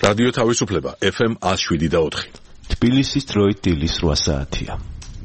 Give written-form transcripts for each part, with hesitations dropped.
რადიო თავისუფლება FM 107.4. თბილისის დროით დილის 8 საათია.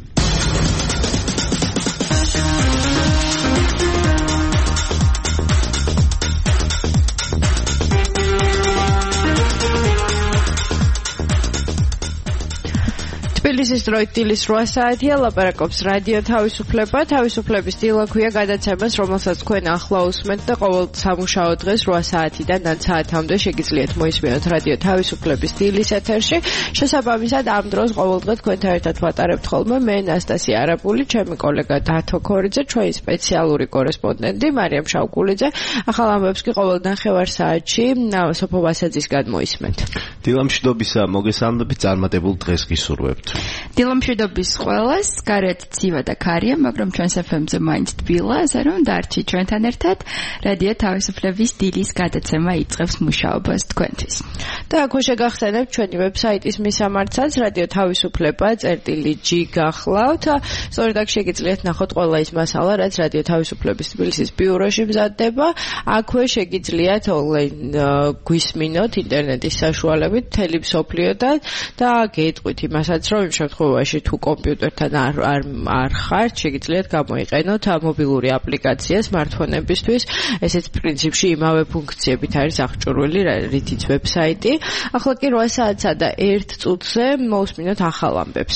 თბილისის დროით დილის 8 საათია, ლაპარაკობს რადიო თავისუფლება. თავისუფლების დილა ქვია გადაცემას, რომელსაც თქვენ ახლა უსმენთ და ყოველ სამუშაო დღეს 8 საათიდან 9 საათამდე შეგიძლიათ მოისმინოთ რადიო თავისუფლების დილის ეთერში. შესაბამისად, ამ დროს ყოველდღე თქვენთან ერთად ვატარებთ ხოლმე მე ნასტასია არაბული, ჩემი კოლეგა დათო ქორიძე, ჩვენი სპეციალური კორესპონდენტი მარიამ შავკულიძე. ახალ ამბებს კი ყოველ ნახევარ საათში სოფო ვასაძისგან მოისმენთ. დილამშვიდობისა, მოგესალმებით, წარმატებულ დღეს გისურვებთ. დილამშვიდობის ყველას, გარეთ ცივა და ქარია, მაგრამ ჩვენს FM-ზე მაინც თბილა, ასე რომ დარჩი ჩვენთან ერთად. რადიო თავისუფლების დილის გადაცემა იწყებს მუშაობას თქვენთვის. და აქვე შეგახსენებთ ჩვენი ვებსაიტის მისამართსაც, რადიო თავისუფლება.g გახლავთ. სწორედ აქ შეგიძლიათ ნახოთ ყველა ის მასალა, რაც რადიო თავისუფლების თბილისის ბიუროში მზადდება. აქვე შეგიძლიათ ონლაინ გვისმინოთ ინტერნეტის საშუალებით მთელი მსოფლიოდან და გეტყვით იმასაც, რომ იმ შემთხვევაში თუ კომპიუტერთან არ ხართ, შეგიძლიათ გამოიყენოთ მობილური აპლიკაცია smartphone-ებისთვის. ესეც პრინციპში იმავე ფუნქციებით არის აღჭურვილი, რითიც ვებსაიტი. ახლა კი 8 საათსა და 1 წუთზე მოусმინოთ ახალ ამბებს.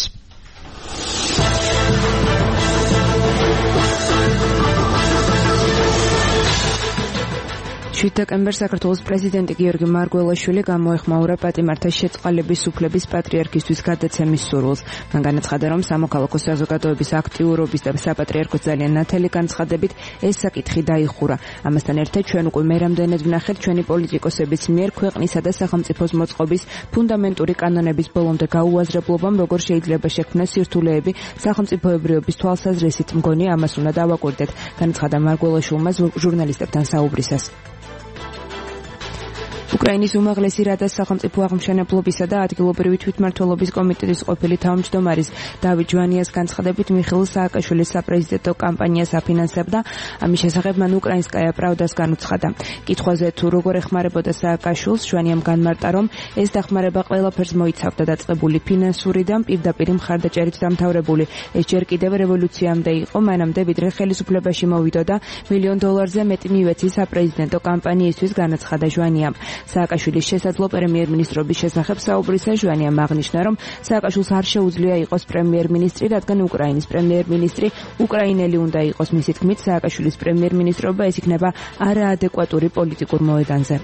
7 დეკემბერს საქართველოს პრეზიდენტი გიორგი მარგველაშვილი გამოეხმაურა პატიმართა შეწყალების უფლების პატრიარქისთვის გადაცემის სურვილს. მან განაცხადა, რომ სამოქალაქო საზოგადოების აქტიურობის და საპატრიარქოს ძალიან ნათელი განცხადებით ეს საკითხი დაიხურა. ამასთან ერთად ჩვენ უკვე მე რამდენად ვნახეთ ჩვენი პოლიტიკოსების მიერ ქვეყნისა და სახელმწიფოს მოწყობის ფუნდამენტური კანონების ბოლომდე გაუაზრებლობამ როგორ შეიძლება შექმნას სირთულეები სახელმწიფოებრიობის თვალსაზრისით, მგონი ამას უნდა დავაკვირდეთ, განაცხადა მარგველაშვილმა ჟურნალისტებთან საუბრისას. უკრაინის უმაღლესი რადას სახელმწიფო აღმშენებლობისა და ადგილობრივი თვითმმართველობის კომიტეტის ყოფილი თავმჯდომარის დავით ჟვანიას განცხადებით მიხეილ სააკაშვილის საპრეზიდენტო კამპანიას აფინანსებდა. ამის შესახებ მან უკრაინსკაია პრავდას განუცხადა. კითხვაზე თუ როგორ ეხმარებოდა სააკაშვილს, ჟვანიამ განმარტა, რომ ეს დახმარება ყველაფერს მოიცავდა დაწყებული ფინანსური და პირდაპირ მხარდაჭერით დამთავრებული. ეს ჯერ კიდევ რევოლუციამდე იყო, მანამდე ვიდრე ხელისუფლებაში მოვიდოდა $1 მილიონზე მეტი მივეცი საპრეზიდენტო კამპანიისთვის, განაცხადა ჟვანიამ. სააკაშვილის შესაძლო პრემიერ-მინისტრობის შესახებ საუბრისას ჟვანიამ აღნიშნა, რომ სააკაშვილს არ შეუძლია იყოს პრემიერ-მინისტრი, რადგან უკრაინის პრემიერ-მინისტრი უკრაინელი უნდა იყოს. მისი თქმით, სააკაშვილის პრემიერ-მინისტრობა ეს იქნება არაადეკვატური პოლიტიკურ მოედანზე.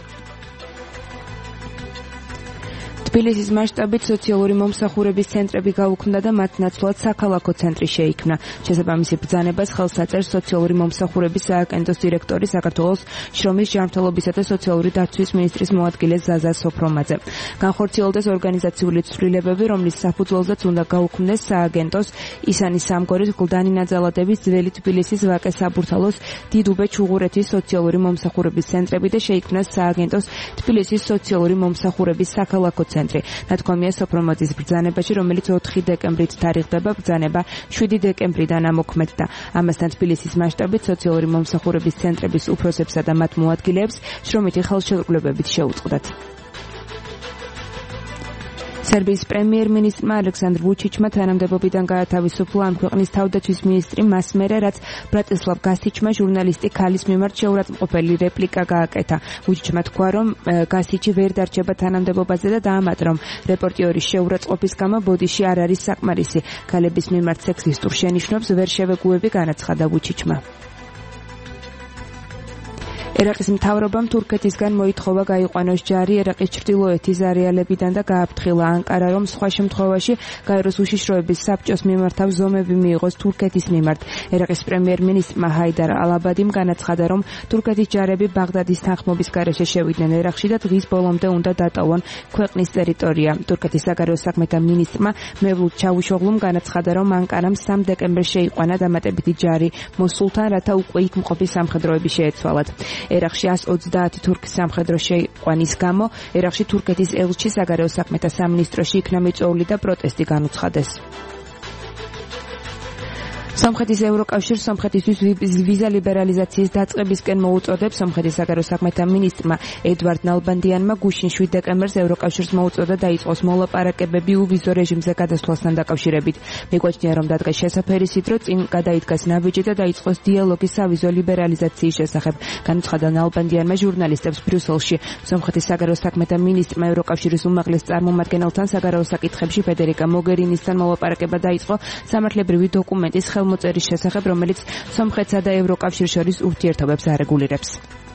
თბილისის მასშტაბით სოციალური მომსახურების ცენტრები გაუქმდა და მათ ნაცვლად საქალაქო ცენტრი შეიქმნა. შესაბამისი ბრძანებას ხელს აწერს სოციალური მომსახურების სააგენტოს დირექტორი, საქართველოს შრომის ჯანმრთელობისა და სოციალური დაცვის მინისტრის მოადგილე ზაზა სოფრომაძე. განხორციელდეს ორგანიზაციული ცვლილებები, რომლის საფუძველზეც უნდა გაუქმდეს სააგენტოს ისანი სამგორის, გლდანი ნაძალადების, ძველი თბილისის, ვაკე საბურთალოს, დიდუბე ჩუღურეთის სოციალური მომსახურების ცენტრები და შეიქმნას სააგენტოს თბილისის სოციალური მომსახურების საქალაქო ცენტრი. ნათქვამია სოფრომაძის ბრძანებაში, რომელიც 4 დეკემბრით თარიღდება. ბრძანება 7 დეკემბრიდან ამოქმედდა. ამასთან თბილისის მასშტაბით სოციალური მომსახურების ცენტრების უფროსებსა და მათ მოადგილეებს შრომითი ხელშეკრულებებით შეუწყდათ. სერბიის პრემიერ-მინისტრმა ალექსანდრ ვუჩიჩმა თანამდებობიდან გაათავისუფლა ამ ქვეყნის თავდაცვის მინისტრი მასმერე, რაც ბრატისლავ გასიჩმა ჟურნალისტი ქალის მიმართ შეურაცხმყოფელი რეპლიკა გააკეთა. ვუჩიჩმა თქვა, რომ გასიჩი ვერ დარჩება თანამდებობაზე და დაამატა, რომ რეპორტიორის შეურაცხყოფის გამო ბოდიში არ არის საკმარისი. ქალების მიმართ სექსისტურ შენიშვნებს ვერ შევეგუები, განაცხადა ვუჩიჩმა. ერაყის მთავრობამ თურქეთისგან მოითხოვა გაიყვანოს ჯარი ერაყის ჩრდილოეთის არეალებიდან და გააფრთხილა ანკარა, რომ სხვა შემთხვევაში გაეროს უშიშროების საბჭოს მიმართავ ზომები მიიღოს თურქეთის მიმართ. ერაყის პრემიერ-მინისტრმა ჰაიდარ ალაბადიმ განაცხადა, რომ თურქეთის ჯარები ბაღდადის თანხმობის გარეშე შევიდნენ ერაყში და დღის ბოლომდე უნდა დატოვონ ქვეყნის ტერიტორია. თურქეთის საგარეო საქმეთა მინისტრმა მევლუდ ჩავუშოღლუმ განაცხადა, რომ ანკარამ 3 დეკემბერს შეიყვანა დამატებითი ჯარი მოსულთან, რათა უკვე იქ მყოფი სამხედროები შეეცვალათ. ერაყში 130 თურქის სამხედრო შეიყვანის გამო ერაყში თურქეთის ელჩი საგარეო საქმეთა სამინისტროში იქნა მიწვეული და პროტესტი განუცხადეს. სომხეთის ევროკავშირს სომხეთისთვის ვიზა ლიბერალიზაციის დაწყებისკენ მოუწოდებს. სომხეთის საგარეო საქმეთა მინისტრმა ედვარდ ნალბანდიანმა გუშინ 7 დეკემბერს ევროკავშირს მოუწოდა დაიწყოს მოლაპარაკებები უვიზო რეჟიმზე გადასვლასთან დაკავშირებით. მიგვაჩნია, რომ დადგეს შესაფერისით, რომ წინ გადაიდგას ნაბიჯი და დაიწყოს დიალოგი სავიზო ლიბერალიზაციის შესახებ. განუცხადა ნალბანდიანმა ჟურნალისტებს ბრიუსელში. სომხეთის საგარეო საქმეთა მინისტრმა ევროკავშირის უმაღლეს წარმომადგენელთან საგარეო საკითხებში ფედერიკა მოგერინისთან მოლაპარაკება დაიწყო სამართლებრივი დოკუმენტის ხელმოწერის შესახებ, რომელიც სომხეთსა და ევროკავშირს შორის ურთიერთობებს არეგულირებს.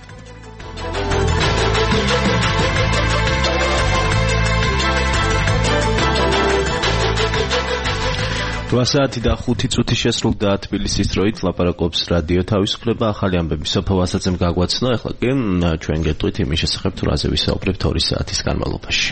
საათი და 5 წუთი შესრულდა თბილისის დროით. ლაპარაკობს რადიო თავისუფლება. ახალი ამბები სოფო ვასაძემ გაგვაცნო. ახლა კი ჩვენ გეტყვით იმის შესახებ, თუ რაზე ვისაუბრებთ 2 საათის განმავლობაში.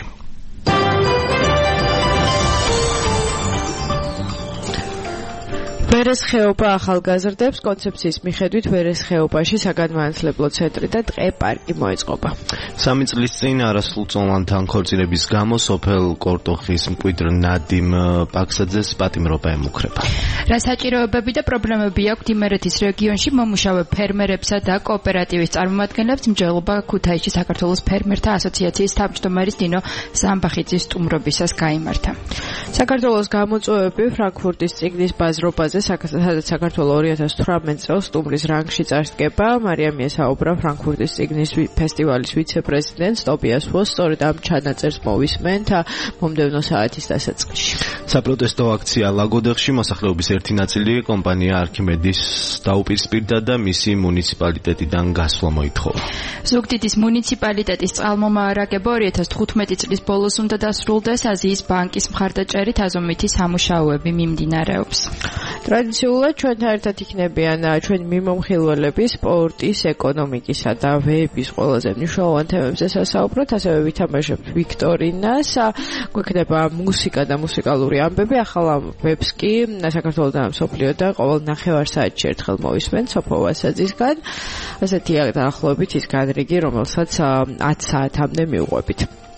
ვერეს ხეობა ახალგაზრდებს კონცეფციის მიხედვით ვერეს ხეობაში საგანმანათლებლო ცენტრი და ტყე პარკი მოეწყობა. 3 წლის წინ არასრულწლოვანი თანხორწინების გამო სოფელ კორტოხის მკვიდრ ნადიმ პაქსაძეს პატიმრობა ემუქრება. რა საჭიროებები და პრობლემები აქვს იმერეთის რეგიონში მომუშავე ფერმერებსა და კოოპერატივის წარმომადგენლებს მჯელობა ქუთაისში საქართველოს ფერმერთა ასოციაციის თავმჯდომარის დინო ზამბახიძის სტუმრობისას გაიმართა. საქართველოს გამოწვევები ფრანკფურტის წიგნის ბაზრობაზე სადაც საქართველოს 2018 წელს სტუმრის რანგში წარსდგება. მარიამია საუბრა ფრანკფურტის წიგნის ფესტივალის ვიცე-პრეზიდენტ ტობიას ვოს. სწორედ ამ ჩანაწერს მოვისმენთ მომდევნო საათის დასაწყისში. საპროტესტო აქცია ლაგოდეხში მოსახლეობის ერთი ნაწილი კომპანია არქიმედის დაუპირისპირდა და მისი მუნიციპალიტეტიდან გასვლა მოითხოვა. ზუგდიდის მუნიციპალიტეტის წყალმომარაგება 2015 წლის ბოლოს უნდა დასრულდეს. აზიის ბანკის მხარდაჭერით აზომვითი სამუშაოები მიმდინარეობს. ტრადიციულად ჩვენთან ერთად იქნებიან ჩვენი მიმომხილველები სპორტის, ეკონომიკისა და ვების ყველაზე მნიშვნელოვან თემებზე სასაუბროთ. ასევე ვითამაშებთ ვიქტორინას. გვექნება მუსიკა და მუსიკალური ამბები. ახალ ამბებს კი საქართველოსთან მსოფლიოდან ყოველ ნახევარსაათში ერთხელ მოვისმენთ სოფო ვასაძისგან. ასეთია დაახლოებით ის განრიგი, რომელსაც 10 საათამდე მივყვებით.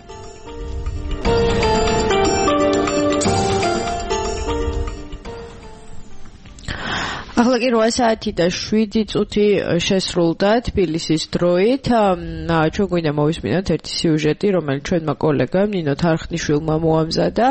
ახლა კი 8 საათი და 7 წუთი შესრულდა თბილისის დროით. ჩვენ გვინდა მოვისმინოთ ერთი სიუჟეტი, რომელიც ჩვენმა კოლეგამ ნინო თარხნიშვილმა მოამზადა.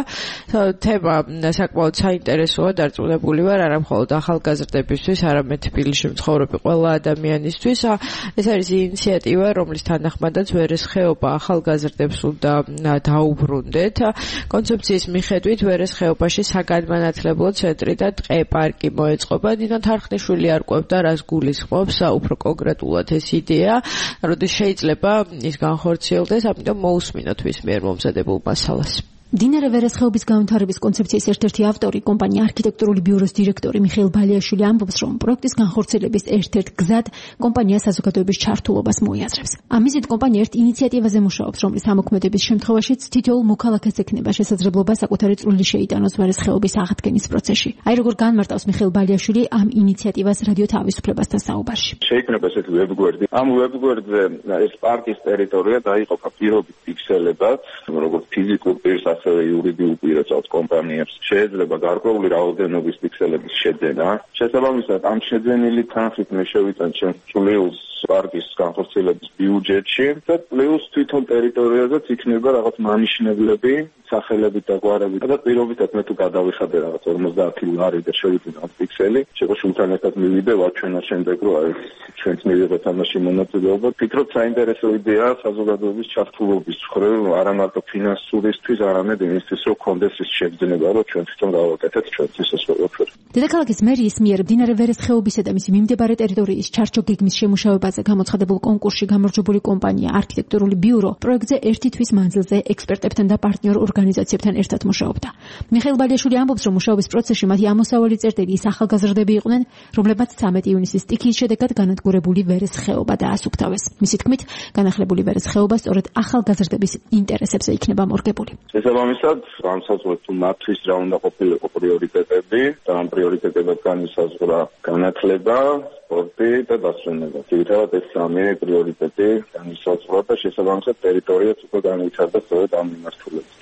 თემა საკმაოდ საინტერესოა, დარწმუნებული ვარ, არა მხოლოდ ახალგაზრდებისთვის, არამედ თბილისში მცხოვრები ყველა ადამიანისთვის. ეს არის ინიციატივა, რომლის თანახმადაც ვერეს ხეობა ახალგაზრდებს უნდა დაუბრუნდეთ. კონცეფციის მიხედვით ვერეს ხეობაში საგანმანათლებლო ცენტრი და ტყე პარკი მოეწყობა. თარხნიშვილი არკვევდა, რას გულისხმობს უფრო კონკრეტულად ეს იდეა, როდის შეიძლება ის განხორციელდეს, ამიტომ მოусმინოთ ვის მიერ მომზადებულ მასალას. მდინარე ვერეს ხეობის განვითარების კონცეფციის ერთ-ერთი ავტორი, კომპანია არქიტექტურული ბიუროს დირექტორი მიხეილ ბალიაშვილი ამბობს, რომ პროექტის განხორციელების ერთ-ერთ გზად კომპანია საზოგადოების ჩართულობას მოიაზრებს. ამისით კომპანია ერთ ინიციატივაზე მუშაობს, რომლის ამოქმედების შემთხვევაშიც თითოეულ მოქალაქეს ექნება შესაძლებლობა საკუთარი წვლილი შეიტანოს ვერეს ხეობის აღდგენის პროცესში. აი როგორ განმარტავს მიხეილ ბალიაშვილი ამ ინიციატივას რადიო თავისუფლებასთან საუბარში. შეიქმნება ესეთი ვებგვერდი. ამ ვებგვერდზე ეს პარკის ტერიტორია დაიყოფა პირობით ფიქსელებად, როგორც ფიზიკურ პირს ასევე იურიდიულ პირებს კომპანიებს შეიძლება გარკვეული რაოდენობის ფიქსელების შეძენა. შესაბამისად, ამ შეძენილი თანხით მე შევიტან ჩემს წვლილს პარკის განხორციელების ბიუჯეტში და პლუს თვითონ ტერიტორიაზეც იქნება რაღაც მანიშნებლები, სახელებით და გვარებით და პირობითად მე თუ გადავიხადე რაღაც 50 ლარი და შევიწინო ამ ფიქსელი, შეგო შულთან ერთად მივიდე ვაჩვენა შემდეგ რომ აი ჩვენც მივიღეთ ამაში მონაწილეობა. ფიქრობ საინტერესო იდეაა საზოგადოების ჩართულობის მხრივ, არა მარტო ფინანსურისთვის, არამედ იმისთვის რომ კონდეს ის შეგრძნება, რომ ჩვენ თვითონ გავაკეთეთ ჩვენთვის ეს ყველაფერი. დედაქალაქის მერიის მიერ მდინარე ვერეს ხეობისა და მისი მიმდებარე ტერიტორიის ჩარჩოგეგმის შემუშავებაზე გამოცხადებულ კონკურსში გამარჯვებული კომპანია არქიტექტურული ბიურო პროექტზე ერთი თვის მანძილზე ექსპერტებთან და პარტნიორ ორგანიზაციებთან ერთად მუშაობდა. მიხეილ ბალიაშვილი ამბობს, რომ მუშაობის პროცესში მათი ამოსავალი წერტილი ის ახალგაზრდები იყვნენ, რომლებმაც 13 ივნისის სტიქიის შედეგად განადგურებული ვერეს ხეობა დაასუფთავეს. მისი თქმით, განახლებული ვერეს ხეობა სწორედ ახალგაზრდების ინტერესებზე იქნება მორგებული. შესაბამისად, განსაზღვრეთ თუ მათთვის რა უნდა ყოფილიყო პრიორიტეტები და ამ პრიორიტეტებად განისაზღვრა განათლება, სპორტი და დასვენება. თითქოს ეს სამი პრიორიტეტი განისაზღვრა და შესაბამისად ტერიტორიაც უკვე განვითარდა სწორედ ამ მიმართულებით.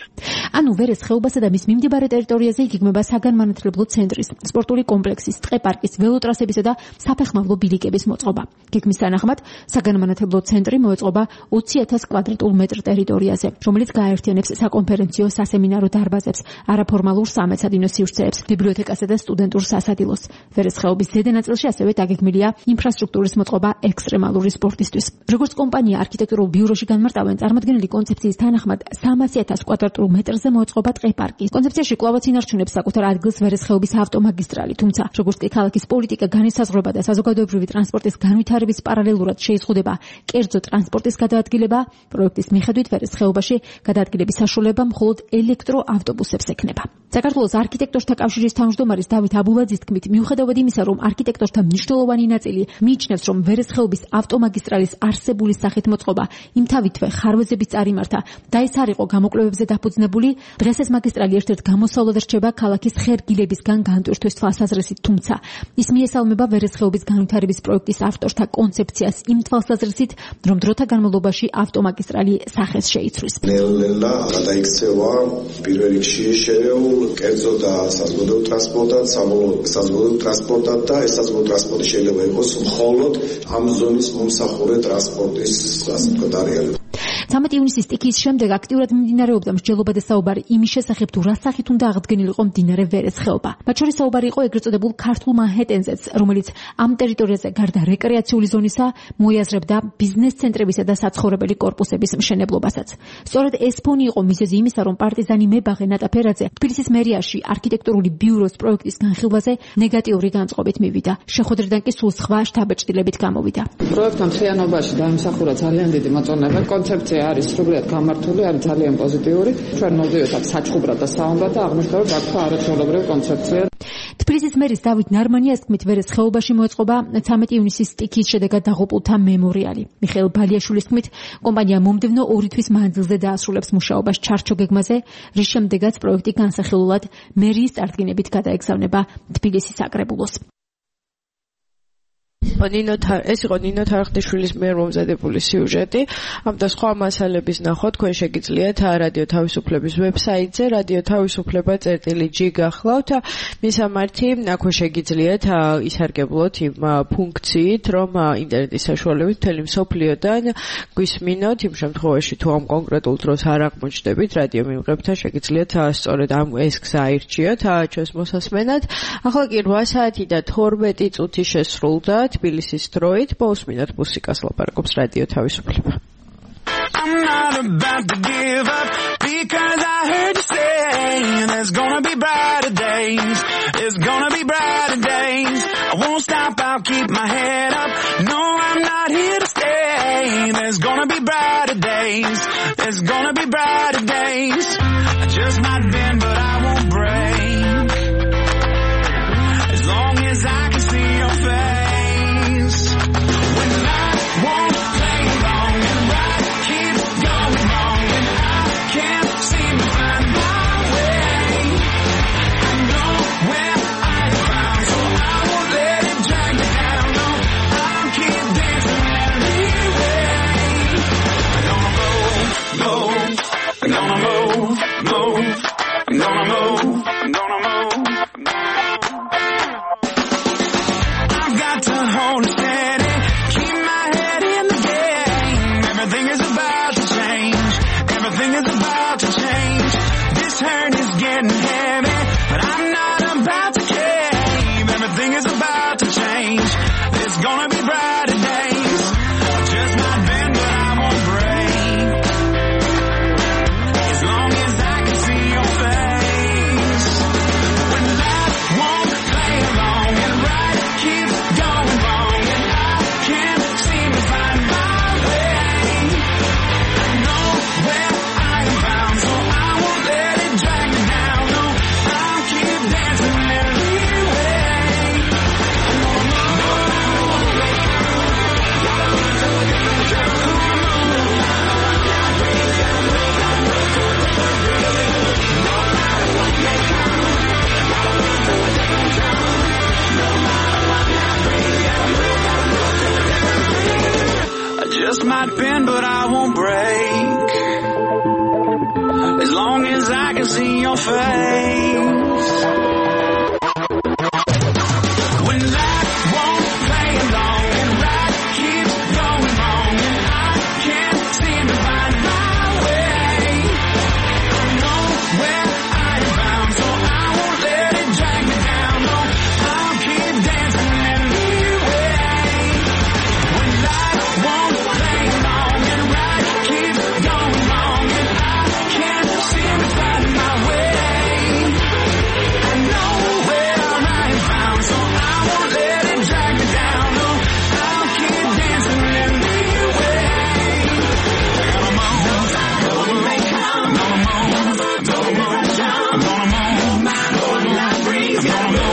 ანუ ვერეს ხეობასა და მის მიმდებარე ტერიტორიაზე იგეგმება საგანმანათლებლო ცენტრის, სპორტული კომპლექსის, ტყე-პარკის, ველოტრასებისა და საფეხმავლო ბილიკების მოწყობა. გეგმის თანახმად საგანმანათლებლო ცენტრი მოეწყობა 20,000 კვადრატულ მეტრ ტერიტორიაზე, რომელიც გააერთიანებს საკონფერენციო, სასემინარო დარბაზებს, არაფორმალურ სამეცადინო სივრცეებს, ბიბლიოთეკასა და სტუდენტურ სასადილოს. ვერეს ხეობის ზედა ნაწილში ასევე დაგეგმილია ინფრასტრუქტურის მოწყობა ექსტრემალური სპორტისთვის. როგორც კომპანია არქიტექტურულ ბიუროში განმარტავენ, წარმოდგენილი კონცეფციის თანახმად 300,000 კვადრატულ მეტრზე მოეწყობა ტყე-პარკი. კონცეფციაში კვლავაც ინარჩუნებს საკუთარ ადგილს ვერეს ხეობის ავტომაგისტრალი, თუმცა როგორც კი ქალაქის პოლიტიკა განისაზღვრება და საზოგადოებრივი ტრანსპორტის განვითარების პარალელურად შეიზღუდება კერძო ტრანსპორტის გადაადგილება, პროექტის მიხედვით ვერეს ხეობაში გადაადგილების საშუალება მხოლოდ ელექტროავტობუსებს ექნება. საქართველოს არქიტექტორთა კავშირის თავმჯდომარის დავით აბულაძის თქმით, მიუხედავად იმისა, რომ არქიტექტორთა მნიშვნელოვანი ნაწილი მიიჩნევს, რომ ვერეს ხეობის ავტომაგისტრალის არსებული სახით მოწყობა იმთავითვე ხარვეზების წარიმართა და ეს არ იყო გამოკვლევებზე დაფუძნებული, დღეს ეს მაგისტრალი ერთ-ერთ გამოსავლად რჩება ქალაქის ხერგილებისგან განტვირთვის თვალსაზრისით, თუმცა ის მიესალმება ვერეს ხეობის განვითარების პროექტის ავტორთა კონცეფციას იმ თვალსაზრისით, რომ დროთა განმავლობაში ავტომაგისტრალი სახეს შეიცვლის. ნელ-ნელა გადაიქცევა პირველ რიგში შერეულ კერძო და საზოგადოებრივ ტრანსპორტად, საზოგადოებრივ ტრანსპორტად და ეს საზოგადოებრივ ტრანსპორტი შეიძლება იყოს მხოლოდ ამ ზონის მომსახურე ტრანსპორტის არეალი. 13 ივნისის სტიქიის შემდეგ აქტიურად მიმდინარეობდა მსჯელობა და საუბარი იმის შესახებ, თუ რა სახით უნდა აღდგენილიყო მდინარე ვერეს ხეობა. მათ შორის საუბარი იყო ეგრეთ წოდებულ ქართულ მანჰეტენზეც, რომელიც ამ ტერიტორიაზე გარდა რეკრეაციული ზონისა მოიაზრებდა ბიზნეს ცენტრებისა და საცხოვრებელი კორპუსების მშენებლობასაც. სწორედ ეს ფონი იყო მიზეზი იმისა, რომ პარტიზანი მებაღე ნატა ფერაძე თბილისის მერიაში არქიტექტურული ბიუროს პროექტის განხილვაზე ნეგატიური განწყობით მივიდა. შეხვედრიდან კი სულ სხვა შთაბეჭდილებით გამოვიდა. პროექტთან მთლიანობაში დაიმსახურა ძალიან დიდი მოწონება. კონცეფცია არის სრულად გამართული, არის ძალიან პოზიტიური. ჩვენ მოვდიოთ აქ საჩხუბრად და საომრად და აღნიშნავ, რომ აქ არაჩვეულებრივი კონცეფცია. თბილისის მერის დავით ნარმანიას თქმით, ვერეს ხეობაში მოეწყობა 13 ივნისის სტიქიის შედეგად დაღუპულთა მემორიალი. მიხეილ ბალიაშვილის თქმით, კომპანია მომდევნო 2 თვის მანძილზე დაასრულებს მუშაობას ჩარჩო გეგმაზე, რის შემდეგაც პროექტი განსახილულად მერიის წარდგინებით გადაეგზავნება თბილისის საკრებულოს. ეს იყო ნინო თარხნიშვილის მიერ მომზადებული სიუჟეტი. ამ და სხვა მასალების ნახვა თქვენ შეგიძლიათ რადიო თავისუფლების ვებსაიტზე radiotavisufleba.g გახლავთ. მისამართი აქვე შეგიძლიათ ისარგებლოთ იმ ფუნქციით, რომ ინტერნეტის საშუალებით მთელი მსოფლიოდან გვისმინოთ. იმ შემთხვევაში თუ ამ კონკრეტულ დროს არ აღმოჩნდებით რადიო მიმღებთან, შეგიძლიათ სწორედ ამ ეს გზა აირჩიოთ ჩვენს მოსასმენად. ახლა კი 8 საათი და 12 წუთი შესრულდა თბილისის დროით. მოусმინოთ მუსიკას, ლაპარაკობს რადიო თავისუფლება. I'm not about to give up because I heard you say there's gonna be brighter days. There's gonna be brighter days. I won't stop, I'll keep my head up. No, I'm not here to stay. There's gonna be brighter days. There's gonna be brighter days. I just might bend, but I won't break. As long as I can see your face. When life won't play along and right keeps going wrong and I can't seem to find my way. I know where I found, so I won't let it drag me down. No, I'll keep dancing anyway. I'm gonna move, move. I'm gonna move, move. I'm gonna move, I'm gonna move. I've got to hold it steady, keep my head in the game. Everything is about to change. Everything is about to change. This hurt is getting heavy, but I'm not about to cave. Everything is about to change. There's gonna be brighter days. I just might bend, but I won't break. As long as I can see your face. When life won't play along and right keeps going wrong and I can't seem to find my way. I know where I am bound, so I won't let it drag me down. No, I'll keep dancing anyway. I just might bend, but I won't break. As long as I can can see your face. When life won't play along and right keeps going wrong and I can't seem to find my way. I know where I'm bound, so I won't let it drag me down. No, I'll keep dancing anyway. When life won't play along and right keeps going wrong and I can't seem to find my way. I know where I'm bound, so I won't let it drag me down. No, I'll keep dancing anyway. I got a moment, when they come, I'm gonna move, I'm gonna move, I'm gonna breathe,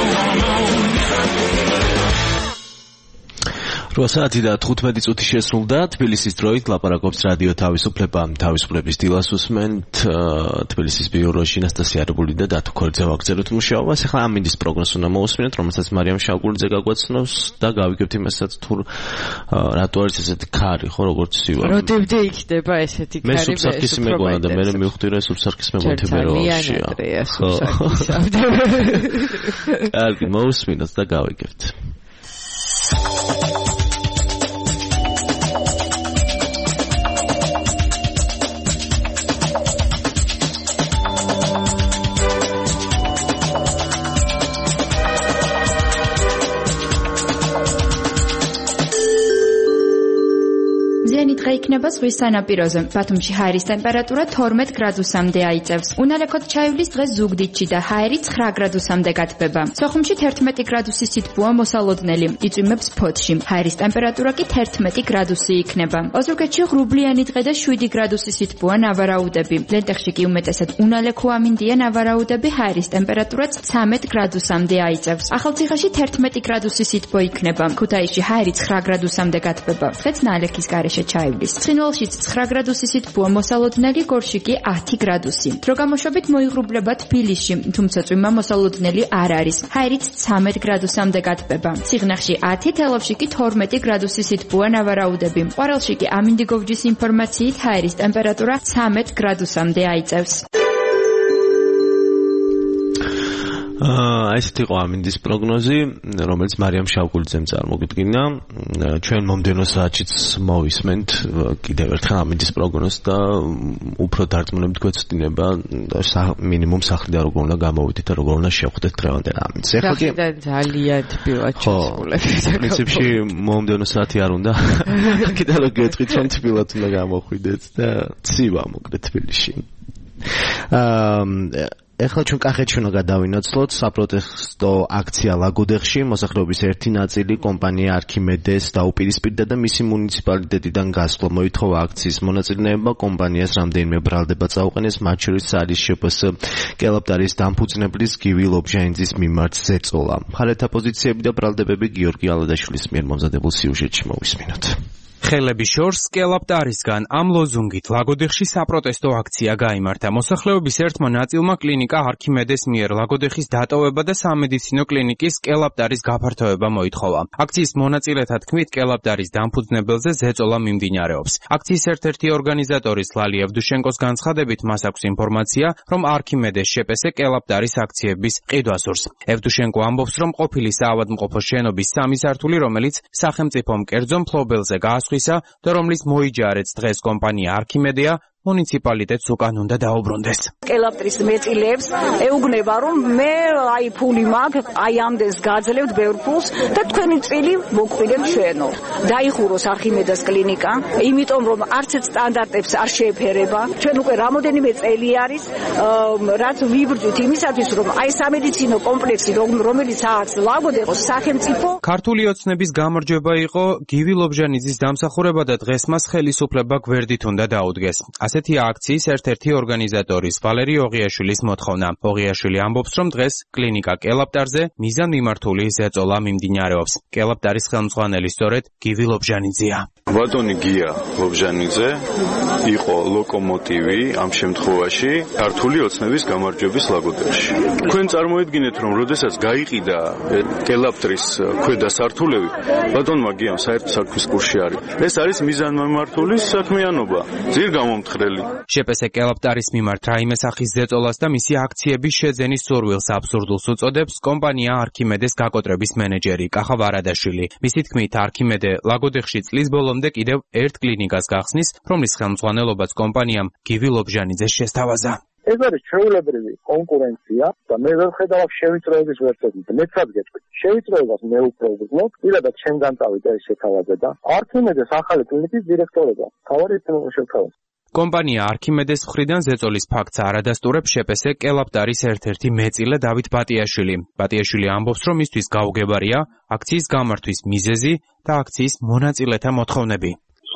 რუსეთი და 15 წუთი შესრულდა თბილისის დროით ლაპარაკობს რადიო თავისუფლება თავისუფლების დილას უსმენთ თბილისის ბიუროში ნასტასია რბული და დათო ქორიძე ვაგრძელოთ მუშაობას. ახლა ამინდის პროგნოზს უნდა მოусმინოთ, რომელსაც მარიამ შავგურიძე გაგვაცნობს და გავიგებთ იმასაც თუ რატო არის ესეთი ქარი, ხო, როგორც სივა. როდემდე იქნება ესეთი ქარი? მე სუბსარქის მეგონა და მე მივხვდი რომ სუბსარქის მეგონა თებერვალშია. ხო. კარგი, მოусმინოთ და გავიგებთ. დღე იქნება ზღვის სანაპიროზე. ბათუმში ჰაერის ტემპერატურა 12 გრადუსამდე აიწევს. უნალექოთ ჩაივლის დღეს ზუგდიდში და ჰაერი 9 გრადუსამდე გათბება. სოხუმში 11 გრადუსის სითბოა მოსალოდნელი. იწვიმებს ფოთში. ჰაერის ტემპერატურა კი 11 გრადუსი იქნება. ოზურგეთში ღრუბლიანი დღე და 7 გრადუსის სითბოა ნავარაუდები. ლენტეხში კი უმეტესად უნალექო ამინდია ნავარაუდები, ჰაერის ტემპერატურაც 13 გრადუსამდე აიწევს. ახალციხეში 11 გრადუსის სითბო იქნება. ქუთაისში ჰაერი 9 გრადუსამდე გათბება. დღეც ნალექის გარეშე ჩაივლის. ცხინვალშიც 9 გრადუსის სითბოა მოსალოდნელი, გორში კი 10 გრადუსი. დრო გამოშვებით მოიღრუბლება თბილისში, თუმცა წვიმა მოსალოდნელი არ არის. ჰაერიც 13 გრადუსამდე გათბება. სიღნაღში 10, თელავში კი 12 გრადუსის სითბოა ნავარაუდები. ყვარელში კი ამინდიგოვჯის ინფორმაციით ჰაერის ტემპერატურა 13 გრადუსამდე აიწევს. ესეთი იყო ამინდის პროგნოზი, რომელიც მარიამ შავგურიძემ წარმოგიდგინა. ჩვენ მომდევნო საათშიც მოვისმენთ კიდევ ერთხელ ამინდის პროგნოზს და უფრო დარწმუნებით გვეცდინება მინიმუმ სახლიდან როგორ უნდა გამოვიდეთ და როგორ უნდა შევხვდეთ დღევანდელ ამინდს. ეხლა კი ძალიან თბილად ჩასულებს. პრინციპში მომდევნო საათი არ უნდა. კიდევ რო გეტყვით რომ თბილად უნდა გამოხვიდეთ და ცივა მოკლედ თბილისში. ეხლა ჩვენ კახეთში უნდა გადავინაცვლოთ საპროტესტო აქცია ლაგოდეხში. მოსახლეობის ერთი ნაწილი კომპანია არქიმედეს დაუპირისპირდა და მისი მუნიციპალიტეტიდან გასვლა მოითხოვა აქციის მონაწილეობა. კომპანიას რამდენიმე ბრალდება წაუყენეს, მათ შორის არის შპს კელაპტარის დამფუძნებლის გივი ლობჟანიძის მიმართ ზეწოლა. მხარეთა პოზიციები და ბრალდებები გიორგი ალადაშვილის მიერ მომზადებულ სიუჟეტში მოვისმინოთ. ხელების შორს კელაპტარისგან ამ ლოზუნგით ლაგოდეხში საპროტესტო აქცია გაიმართა. მოსახლეობის ერთმა ნაწილმა კლინიკა არქიმედეს მიერ ლაგოდეხის დატოვება და სამედიცინო კლინიკის კელაპტარის გაფართოება მოითხოვა. აქციის მონაწილეთა თქმით, კელაპტარის დამფუძნებელზე ზეწოლა მიმდინარეობს. აქციის ერთ-ერთი ორგანიზატორის ლალი ევდუშენკოს განცხადებით, მას აქვს ინფორმაცია, რომ არქიმედეს შპს კელაპტარის აქციების ყიდვას სურს. ევდუშენკო ამბობს, რომ ყოფილი საავადმყოფო შენობის 3 სართული, რომელიც სახელმწიფომ კერძო მფლობელზე გაასხვისა და რომლის მოიჯარեց დღეს კომპანია არქიმედია, მუნიციპალიტეტს უკან უნდა დაუბრუნდეს. კელაპტრის მეწილეებს ეუბნება, რომ მე აი ფული მაქვს, აი ამდენს გაძლევთ ბევრ ფულს და თქვენი წილი მოგყვირებთ ჩვენო. დაიხუროს არქიმედას კლინიკა, იმიტომ რომ არც ერთ სტანდარტებს არ შეეფერება. ჩვენ უკვე რამოდენიმე წელი არის, რაც ვიბრძვით იმისათვის, რომ აი სამედიცინო კომპლექსი, რომელიც აქვს ლაგოდეხოს სახელმწიფო. ქართული ოცნების გამარჯვება იყო გივი ლობჟანიძის დამსახურება და დღეს მას ხელისუფლება გვერდით უნდა დაუდგეს. ასეთია აქციის ერთ-ერთი ორგანიზატორის ვალერი ოღიაშვილის მოთხოვნა. ოღიაშვილი ამბობს, რომ დღეს კლინიკა კელაპტარზე მიზანმიმართული ზეწოლა მიმდინარეობს. კელაპტარის ხელმძღვანელი სწორედ გივი ლობჟანიძეა. ბატონი გია ლობჟანიძე იყო ლოკომოტივი ამ შემთხვევაში ქართული ოცნების გამარჯვების ლაგოდეხში. თქვენ წარმოედგინეთ, რომ როდესაც გაიყიდა კელაპტრის ქვედა სართულები, ბატონმა გიამ საერთო საქმის კურსი არის. ეს არის მიზანმიმართული საქმიანობა, ძირ გამომთხრელი. შპს კელაპტარის მიმართ რაიმე სახის ზეწოლას და მისი აქციების შეძენის სურვილს აბსურდულს უწოდებს კომპანია არქიმედეს გაკოტრების მენეჯერი კახა ვარადაშვილი. მისი თქმით, არქიმედე ლაგოდეხში წლის ბოლომდე კიდევ ერთ კლინიკას გახსნის, რომლის ხელმძღვანელობაც კომპანიამ გივი ლობჟანიძეს შესთავაზა. ეს არის ჩვეულებრივი კონკურენცია და მე ვერ ხედავ შევიწროების ვერსიას. მეცად გეტყვით, შევიწროებას მე უფრო ვგზნობ, პირადად ჩემგან წავიდა ეს შეთავაზება და არქიმედეს ახალი კლინიკის დირექტორობა. თავარი შეთავაზა. კომპანია არქიმედეს მხრიდან ზეწოლის ფაქტს არ ადასტურებს შპს კელაპტარის ერთ-ერთი მეწილე დავით ბატიაშვილი. ბატიაშვილი ამბობს, რომ მისთვის გაუგებარია აქციის გამართვის მიზეზი და აქციის მონაწილეთა მოთხოვნები.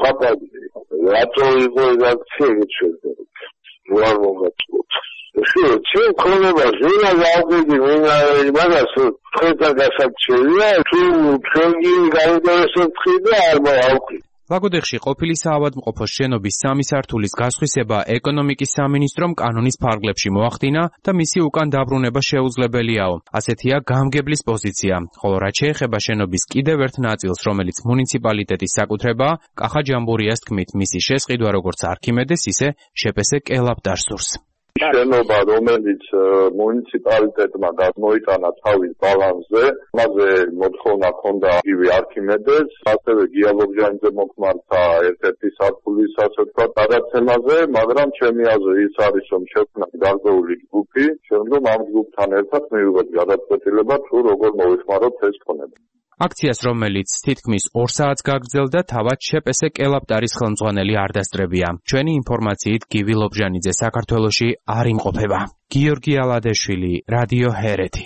რატო იყო ეს აქცია შეძლებთ? ვარ მოგაწყვეტ. ჩვენ ქონება ზენა გავყიდი, მაგას თქვენთან გასაგებია, თუ თქვენ გაინტერესებთ და არ მოვავყი. ლაგოდეხში ყოფილი საავადმყოფოს შენობის 3 სართულის გასხვისება ეკონომიკის სამინისტრომ კანონის ფარგლებში მოახდინა და მისი უკან დაბრუნება შეუძლებელიაო. ასეთია გამგებლის პოზიცია. ხოლო რაც შეეხება შენობის კიდევ ერთ ნაწილს, რომელიც მუნიციპალიტეტის საკუთრებაა, კახა ჯამბურიას თქმით, მისი შესყიდვა როგორც არქიმედეს, ისე შპს კელაპტარს სურს. შენობა, რომელიც მუნიციპალიტეტმა გადმოიტანა თავის ბალანსზე, მასზე მოთხოვნა ჰქონდა იგივე არქიმედეს, ასევე გია ლობჟანიძე მოხმართა ერთ-ერთი სართულის ასე ვთქვათ გადაცემაზე, მაგრამ ჩემი აზრით ის არის, რომ შექმნა გარკვეული ჯგუფი, შემდგომ ამ ჯგუფთან ერთად მივიღეთ გადაწყვეტილება, თუ როგორ მოვიხმაროთ ეს ქონება. აქციას, რომელიც თითქმის 2 საათს გაგრძელდა, თავად შპს კელაპტარის ხელმძღვანელი არ დასწრებია. ჩვენი ინფორმაციით გივი ლობჟანიძე საქართველოში არ იმყოფება. გიორგი ალადეშვილი, რადიო ჰერეთი.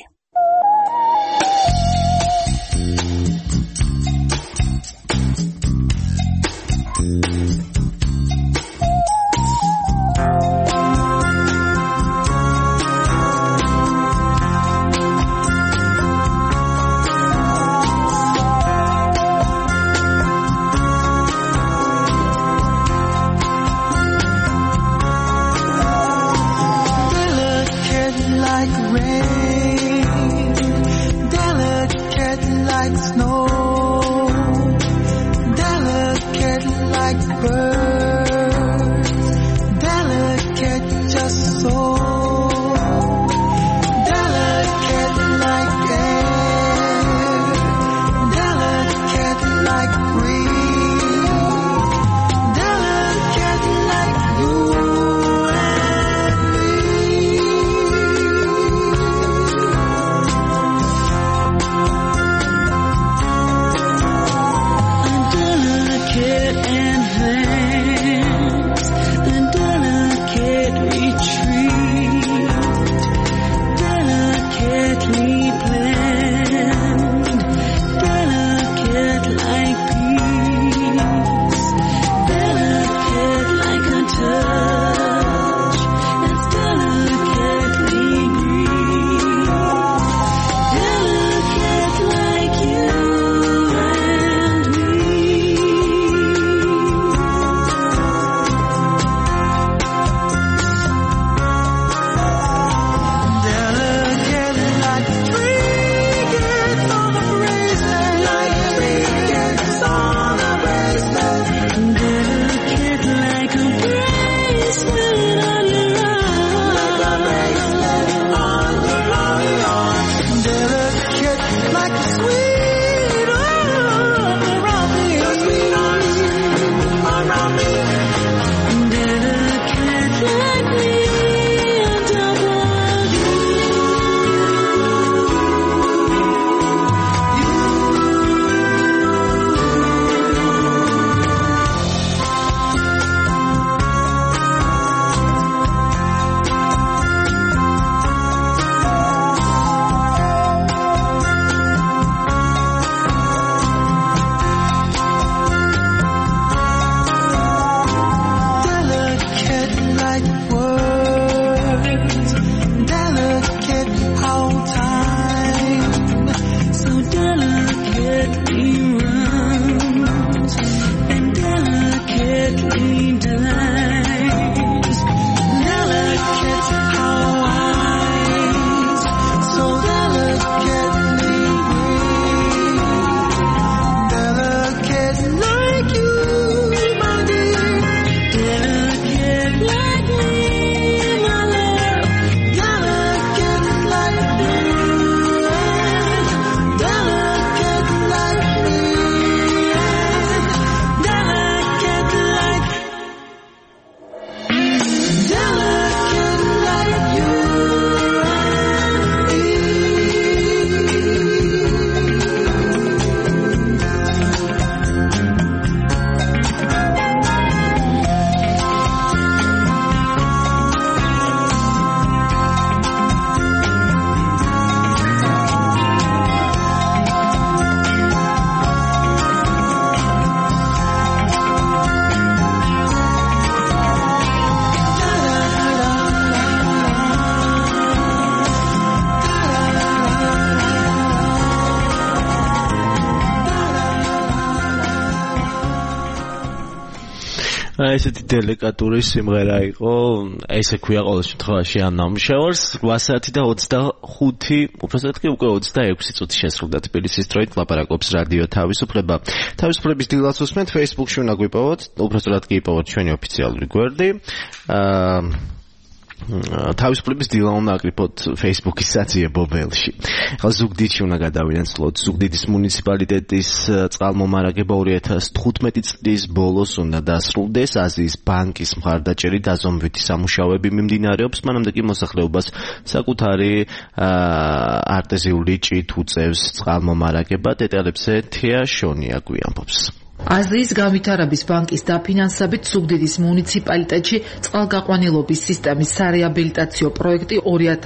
Like ესეთი დელიკატური სიმღერა იყო, ესე ქვია ყოველ შემთხვევაში ამ ნამუშევარს 8 საათი და 25, უბრალოდ კი უკვე 26 წუთი შესრულდა თბილისის დროით ლაპარაკობს რადიო თავისუფლება. თავისუფლების დილას უსმენთ Facebook-ში უნდა გვიპოვოთ, უბრალოდ კი იპოვოთ ჩვენი ოფიციალური გვერდი. თავისუფლების დილა უნდა აკრიფოთ Facebook-ის საძიებო ველში. ახლა ზუგდიდში უნდა გადავინაცვლოთ. ზუგდიდის მუნიციპალიტეტის წყალმომარაგება 2015 წლის ბოლოს უნდა დასრულდეს. აზიის ბანკის მხარდაჭერით დაზომვითი სამუშაოები მიმდინარეობს. მანამდე კი მოსახლეობას საკუთარი არტეზიული ჭით უწევს წყალმომარაგება. დეტალებზე თეა შონია გვიამბობს. აზიის განვითარების ბანკის დაფინანსებით ზუგდიდის მუნიციპალიტეტში წყალგაყვანილობის სისტემის სარეაბილიტაციო პროექტი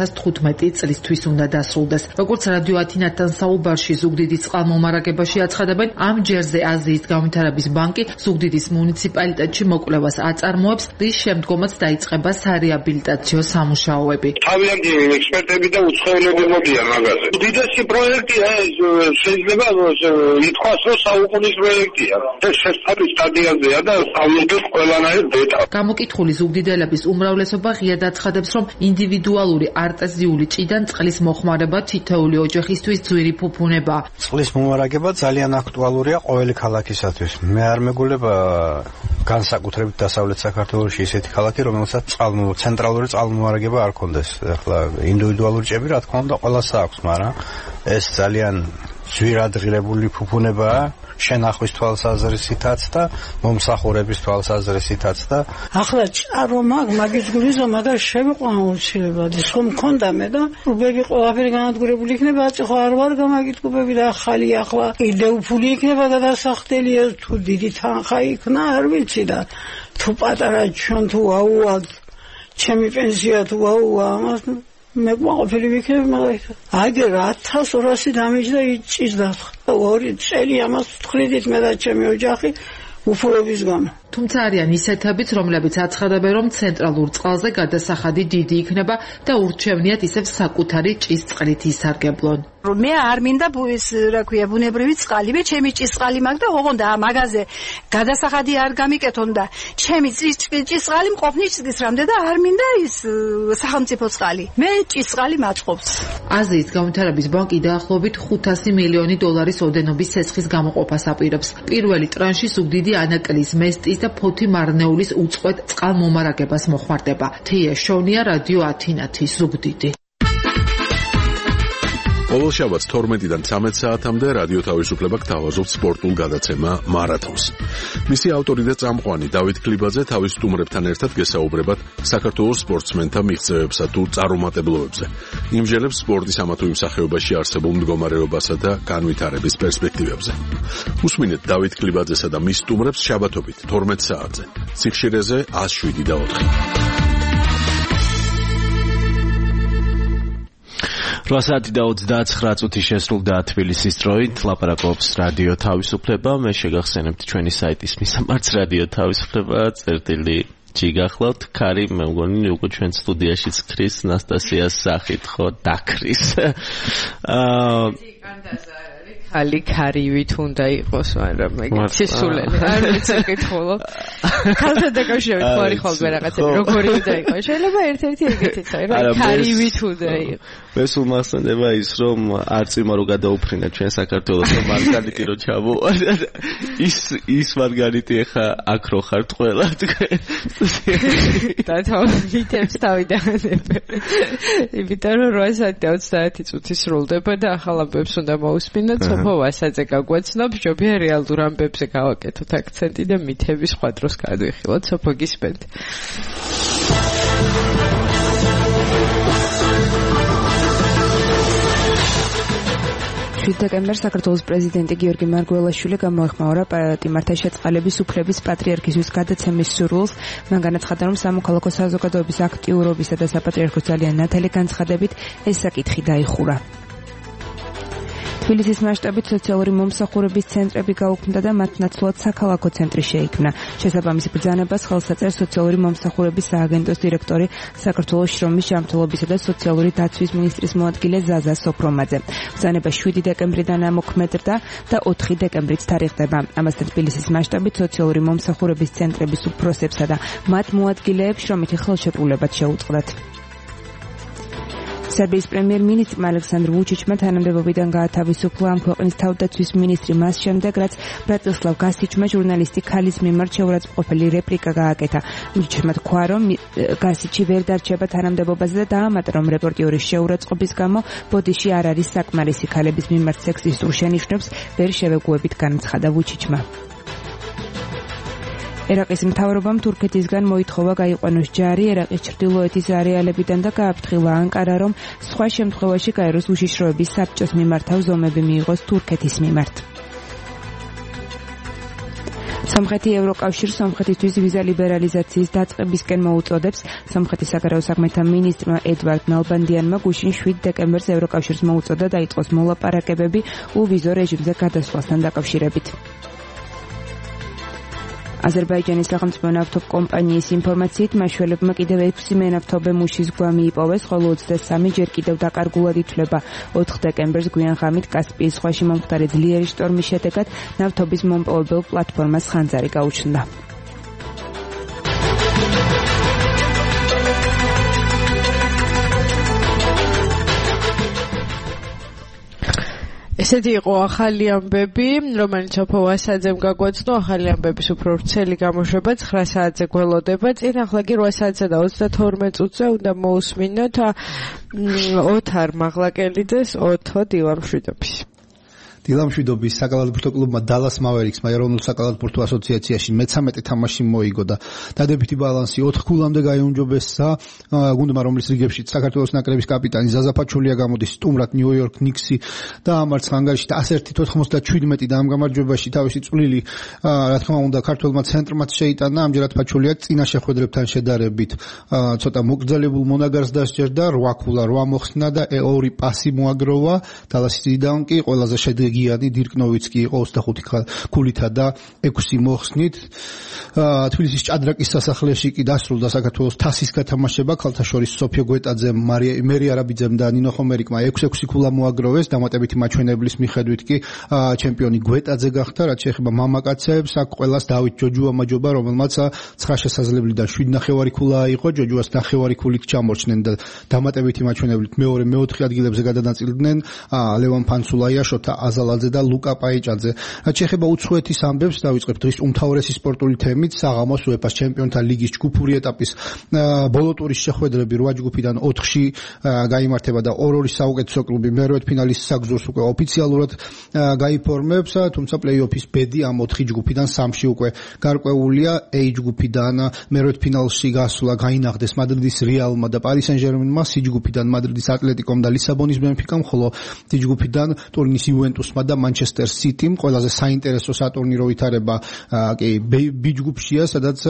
2015 წლისთვის უნდა დასრულდეს. როგორც რადიო ათინათთან საუბარში ზუგდიდის წყალმომარაგებაში აცხადებენ, ამ ჯერზე აზიის განვითარების ბანკი ზუგდიდის მუნიციპალიტეტში მოკვლევას აწარმოებს, რის შემდგომაც დაიწყება სარეაბილიტაციო სამუშაოები. თავიანთი ექსპერტები და უცხოელები მოდიან მაგაზე. უდიდესი პროექტია ეს, შეიძლება ითქვას, რომ საუკუნის პროექტია. ეს შესწავლის სტადიაზეა და სწავლობენ ყველანაირ დეტალს. გამოკითხული ზუგდიდელების უმრავლესობა ღიად აცხადებს, რომ ინდივიდუალური არტეზიული ჭიდან წყლის მოხმარება თითოეული ოჯახისთვის ძვირი ფუფუნებაა. წყლის მომარაგება ძალიან აქტუალურია ყოველი ქალაქისათვის. მე არ მეგულება განსაკუთრებით დასავლეთ საქართველოში ისეთი ქალაქი, რომელსაც ცენტრალური წყალმომარაგება არ ქონდეს. ახლა ინდივიდუალური ჭები რა თქმა უნდა ყველას აქვს, მაგრამ ეს ძალიან ძვირადღირებული ფუფუნებაა. შენახვის თვალსაზრისითაც და მომსახურების თვალსაზრისითაც და ახლა ჭარო მაგის გულიზომა და შევიყვანა უცილებლად ის ხომ მქონდა მე და უბები ყველაფერი განადგურებული იქნება აწი ხო არ ვარ გამაგიტკუბები და ახალი ახლა კიდე უფული იქნება გადასახდელია თუ დიდი თანხა იქნა არ ვიცი და თუ პატარა ჩვენ თუ აუვალ ჩემი პენსია თუ აუვა ამას მე ყოფილი ვიქნები მაგალითად აგერ 1200 დამიჯდა ჭირდა 2 წელი ამას ვთხრიდით მე და ჩემი ოჯახი უფლობის გამო თუმცა არიან ისეთებიც, რომლებიც აცხადებენ, რომ ცენტრალურ წყალზე გადასახადი დიდი იქნება და ურჩევნიათ ისევ საკუთარი ჭის წყლით ისარგებლონ. მე არ მინდა რა ქვია ბუნებრივი წყალი, მე ჩემი ჭის წყალი მაქვს და ოღონდ მაგაზე გადასახადი არ გამიკეთონ და ჩემი ჭის წყალი მყოფნი ჭისრამდე და არ მინდა ის სახელმწიფო წყალი. მე ჭის წყალი მაწყობს. აზიის განვითარების ბანკი დაახლოებით 500 მილიონი დოლარის ოდენობის ცეცხლის გამოყოფას აპირებს. პირველი ტრანში ზუგდიდი ანაკლის მესტის და ფოთი მარნეულის უწყვეტ წყალმომარაგებას მოხმარდება. თეა შონია, რადიო ათინათი, ზუგდიდი. ყოველ შაბათს 12-დან 13 საათამდე რადიო თავისუფლება გთავაზობთ სპორტულ გადაცემა მარათონს. მისი ავტორი და წამყვანი დავით ქლიბაძე თავის სტუმრებთან ერთად გესაუბრებათ საქართველოს სპორტსმენთა მიღწევებსა თუ წარუმატებლობებზე. იმჟელებს სპორტის ამა თუ იმ სახეობაში არსებულ მდგომარეობასა და განვითარების პერსპექტივებზე. უსმინეთ დავით ქლიბაძესა და მის სტუმრებს შაბათობით 12 საათზე. სიხშირეზე 107.4. 8 საათი და 29 წუთი შესრულდა თბილისის დროით ლაპარაკობს რადიო თავისუფლება. მე შეგახსენებთ ჩვენი საიტის მისამართს რადიო თავისუფლება წერტილი ჯიგახლავთ ქარი მე მგონი უკვე ჩვენ სტუდიაშიც ქრის ნასტასიას სახით ხო დაქრის ხალი ქარივით უნდა იყოს, მაგრამ ეგეც სისულელი არ ვიცი კითხულობ. ქალთან დაკავშირებით ხო არის ხოლმე რაღაცები, როგორი უნდა იყოს. შეიძლება ერთ-ერთი ეგეთი წერა, ქარივით უნდა იყოს. მე სულ მახსენდება ის, რომ არწიმა რო გადაუფრინა ჩვენ საქართველოს მარგალიტი რო ჩამოვარდა. ის მარგალიტი ახლა აქ რო ხართ ყველა თქვენ. და თვითებს თავიდანებ. იმიტომ რომ 8 საათი და 30 წუთი სრულდება და ახალ ამბებს უნდა მოусმინოთ. ვასაძე გაგვაცნობს, ჯობია რეალურ ამბებზე გავაკეთოთ აქცენტი და მითები სხვა დროს გადვიხილოთ. სოფო გისმენთ. 7 დეკემბერს საქართველოს პრეზიდენტი გიორგი მარგველაშვილი გამოეხმაურა პატიმართაშეწყალების უფლების პატრიარქისთვის გადაცემის სურვილს. მან განაცხადა, რომ სამოქალაქო საზოგადოების აქტიურობისა და საპატრიარქოს ძალიან ნათელი განცხადებით ეს საკითხი დაიხურა. თბილისის მასშტაბით სოციალური მომსახურების ცენტრები გაუქმდა და მათ ნაცვლად საქალაქო ცენტრი შეიქმნა. შესაბამის ბრძანებას ხელს აწერს სოციალური მომსახურების სააგენტოს დირექტორი, საქართველოს შრომის ჯანმრთელობისა და სოციალური დაცვის მინისტრის მოადგილე ზაზა სოფრომაძე. ბრძანება 7 დეკემბრიდან ამოქმედდა და 4 დეკემბრით თარიღდება. ამასთან თბილისის მასშტაბით სოციალური მომსახურების ცენტრების უფროსებსა და მათ მოადგილეებს შრომითი ხელშეკრულებაც შეუწყდათ. სერბიის პრემიერ-მინისტრმა ალექსანდრ ვუჩიჩმა თანამდებობიდან გაათავისუფლა ამ ქვეყნის თავდაცვის მინისტრი მას შემდეგ, რაც ბრატისლავ გასიჩმა ჟურნალისტი ქალის მიმართ შეურაცხმყოფელი რეპლიკა გააკეთა. ვუჩიჩმა თქვა, რომ გასიჩი ვერ დარჩება თანამდებობაზე და დაამატა, რომ რეპორტიორის შეურაცხყოფის გამო ბოდიში არ არის საკმარისი ქალების მიმართ სექსისტურ შენიშვნებს ვერ შევეგუებით განაცხადა ვუჩიჩმა. ერაყის მთავრობამ თურქეთისგან მოითხოვა გაიყვანოს ჯარი ერაყის ჩრდილოეთის არეალებიდან და გააფრთხილა ანკარა, რომ სხვა შემთხვევაში კაიროს უშიშროების საბჭოს მიმართავ ზომები მიიღოს თურქეთის მიმართ. სომხეთი ევროკავშირს სომხეთისთვის ვიზა ლიბერალიზაციის დაწყებისკენ მოუწოდებს. სომხეთის საგარეო საქმეთა მინისტრმა ედვარდ ნალბანდიანმა გუშინ 7 დეკემბერს ევროკავშირს მოუწოდა დაიწყოს მოლაპარაკებები უვიზო რეჟიმზე გადასვლასთან დაკავშირებით. აზერბაიჯანის სახელმწიფო ნავთობ კომპანიის ინფორმაციით მაშველებმა კიდევ 6 მენავთობე მუშის გვამი იპოვეს, ხოლო 23 ჯერ კიდევ დაკარგულად ითვლება. 4 დეკემბერს გვიან ღამით კასპიის ზღვაში მომხდარი ძლიერი შტორმის შედეგად ნავთობის მომპოვებელ პლატფორმას ხანძარი გაუჩნდა. ესეთი იყო ახალი ამბები, რომელიც ოფოვასაძემ გაგვაცნო. ახალი ამბების უფრო ვრცელი გამოშვება 9 საათზე გველოდება. წინ ახლა კი 8 საათსა და 32 წუთზე უნდა მოусმინოთ ოთარ მაღლაკელიძეს ოთო დილამშვიდობის. დილამშვიდობის საკალათბურთო კლუბმა დალას მავერიქსმა ეროვნულ საკალათბურთო ასოციაციაში მე-13 თამაში მოიგო და დადებითი ბალანსი 4 ქულამდე გაიუმჯობესა გუნდმა, რომლის რიგებში საქართველოს ნაკრების კაპიტანი ზაზა ფაჩულია გამოდის სტუმრად ნიუ-იორკ ნიქსი და ამარცხა ანგარიში და 101-97 და ამ გამარჯვებაში თავისი წვლილი რა თქმა უნდა ქართველმა ცენტრმაც შეიტანა. ამჯერად ფაჩულია წინა შეხვედრებთან შედარებით ცოტა მოგრძალებულ მონაგარს დასჯერდა, 8 ქულა 8 მოხსნა და 2 პასი მოაგროვა. დალასიდან კი ყველაზე შედეგიანი დირკ ნოვიცკი იყო 25 ქულითა და 6 მოხსნით. თბილისის ჭადრაკის სასახლეში კი დასრულდა საქართველოს თასის გათამაშება. ქალთა შორის სოფიო გვეტაძემ, მერი არაბიძემ და ნინო ხომერიკმა 6 ქულა მოაგროვეს. დამატებითი მაჩვენებლის მიხედვით კი ჩემპიონი გვეტაძე გახდა. რაც შეეხება მამაკაცებს, აქ ყველას დავით ჯოჯუა მაჯობა, რომელმაც 9 შესაძლებლიდან 7.5 ქულა აიღო. ჯოჯუას 9 ქულით ჩამორჩნენ და დამატებითი მაჩვენებლით მეორე, მეოთხე ადგილებზე გადანაწილდნენ ლევან ფანცულაია, შოთა აზალაძე და ლუკა პაიჭაძე. რაც შეეხება უცხოეთის ამბებს, დავიწყებ დღის უმთავრესი სპორტული თემით. საღამოს უეფა-ს ჩემპიონთა ლიგის ჯგუფური ეტაპის ბოლო ტურის შეხვედრები 8 ჯგუფიდან 4-ში გაიმართება და 2-2 საუკეთესო კლუბი მერვედ ფინალის საგზურს უკვე ოფიციალურად გაიფორმებს, თუმცა პლეი-ოფის ბედი ამ 4 ჯგუფიდან 3-ში უკვე გარკვეულია. A ჯგუფიდან მერვედ ფინალში გასვლა გაინახდეს მადრიდის რეალმა და პარი სენ-ჟერმენმა, C ჯგუფიდან მადრიდის ატლეტიკომ და ლისაბონის ბენფიკამ, ხოლო D ჯგუფიდან ტურინის იუვენტუსმა და მანჩესტერ სიტიმ. ყველაზე საინტერესო სატურნირო ვითარება კი B ჯგუფშია, სადაც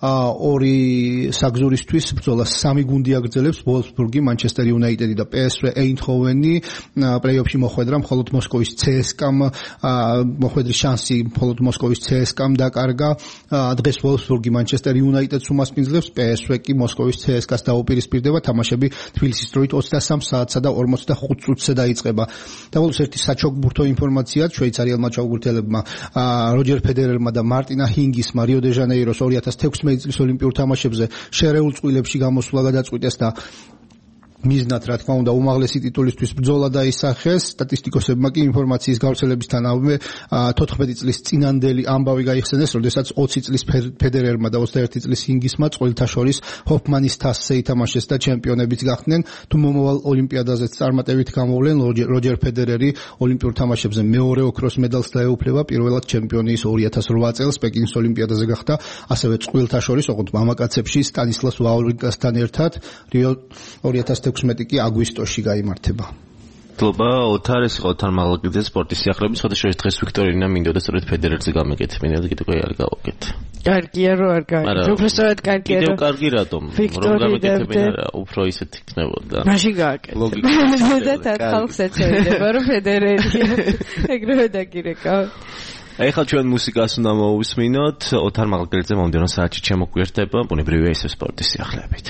2 საგზურისთვის ბრძოლა 3 გუნდი აგრძელებს: ვოლფსბურგი, მანჩესტერ იუნაიტედი და PSV ეინდჰოვენი. პლეი-ოფში მოხვედრა მხოლოდ მოსკოვის CSKA-მ მოხვედრის შანსი მხოლოდ მოსკოვის CSKA-მ დაკარგა. დღეს ვოლფსბურგი მანჩესტერ იუნაიტედს უმასპინძლებს, PSV კი მოსკოვის CSKA-ს დაუპირისპირდება. თამაშები თბილისის დროით 23 საათსა და 45 წუთზე დაიწყება. და ბოლოს ერთი საჩოგბურთო ინფორმაციაც შვეიცარიელმა ჩოგბურთელებმა როჯერ ფედერერმა და მარტინა ჰინგისმა რიო დე ჟანეიროს 2016 წლის ოლიმპიურ თამაშებზე შერეულ წყვილებში გამოსვლა გადაწყვიტეს და მიზნად რა თქმა უნდა უმაღლესი ტიტულისთვის ბრძოლა დაისახეს. სტატისტიკოსებმა კი ინფორმაციის გავრცელებისთანავე 14 წლის წინანდელი ამბავი გაიხსენეს, როდესაც 20 წლის ფედერერმა და 21 წლის ინგისმა წყვილთა შორის ჰოფმანის თასზე ითამაშეს და ჩემპიონებიც გახდნენ. თუ მომავალ ოლიმპიადაზეც წარმატებით გამოვლენ, როჯერ ფედერერი ოლიმპიურ თამაშებზე მეორე ოქროს მედალს დაეუფლება. პირველად ჩემპიონი ის 2008 წელს პეკინის ოლიმპიადაზე გახდა. ასევე წყვილთა შორის, ოღონდ მამაკაცებში სტანისლავს ვავრინკასთან ერთად რიო 2016 კი აგვისტოში გაიმართება. მადლობა ოთარ, ეს იყო ოთარ მაღლაკიძე სპორტის სიახლეების. ხოთა შორის დღეს ვიქტორინა მინდოდა სწორედ ფედერერზე გამეკეთებინა და კიდევ არ გავაკეთე. კარგია რო არ გაიგე. უბრალოდ კარგია. კიდევ კარგი რატომ? რომ გამეკეთებინა რა, უფრო ისეთ იქნებოდა. მაშინ გააკეთე. და ხალხს ეცედება რომ ფედერერია. ეგრევე დაგირეკა. ეხლა ჩვენ მუსიკას უნდა მოვუსმინოთ. ოთარ მაღალგერძე მომდევნო საათში შემოგვიერთება ბუნებრივია ისევ სპორტის სიახლეებით.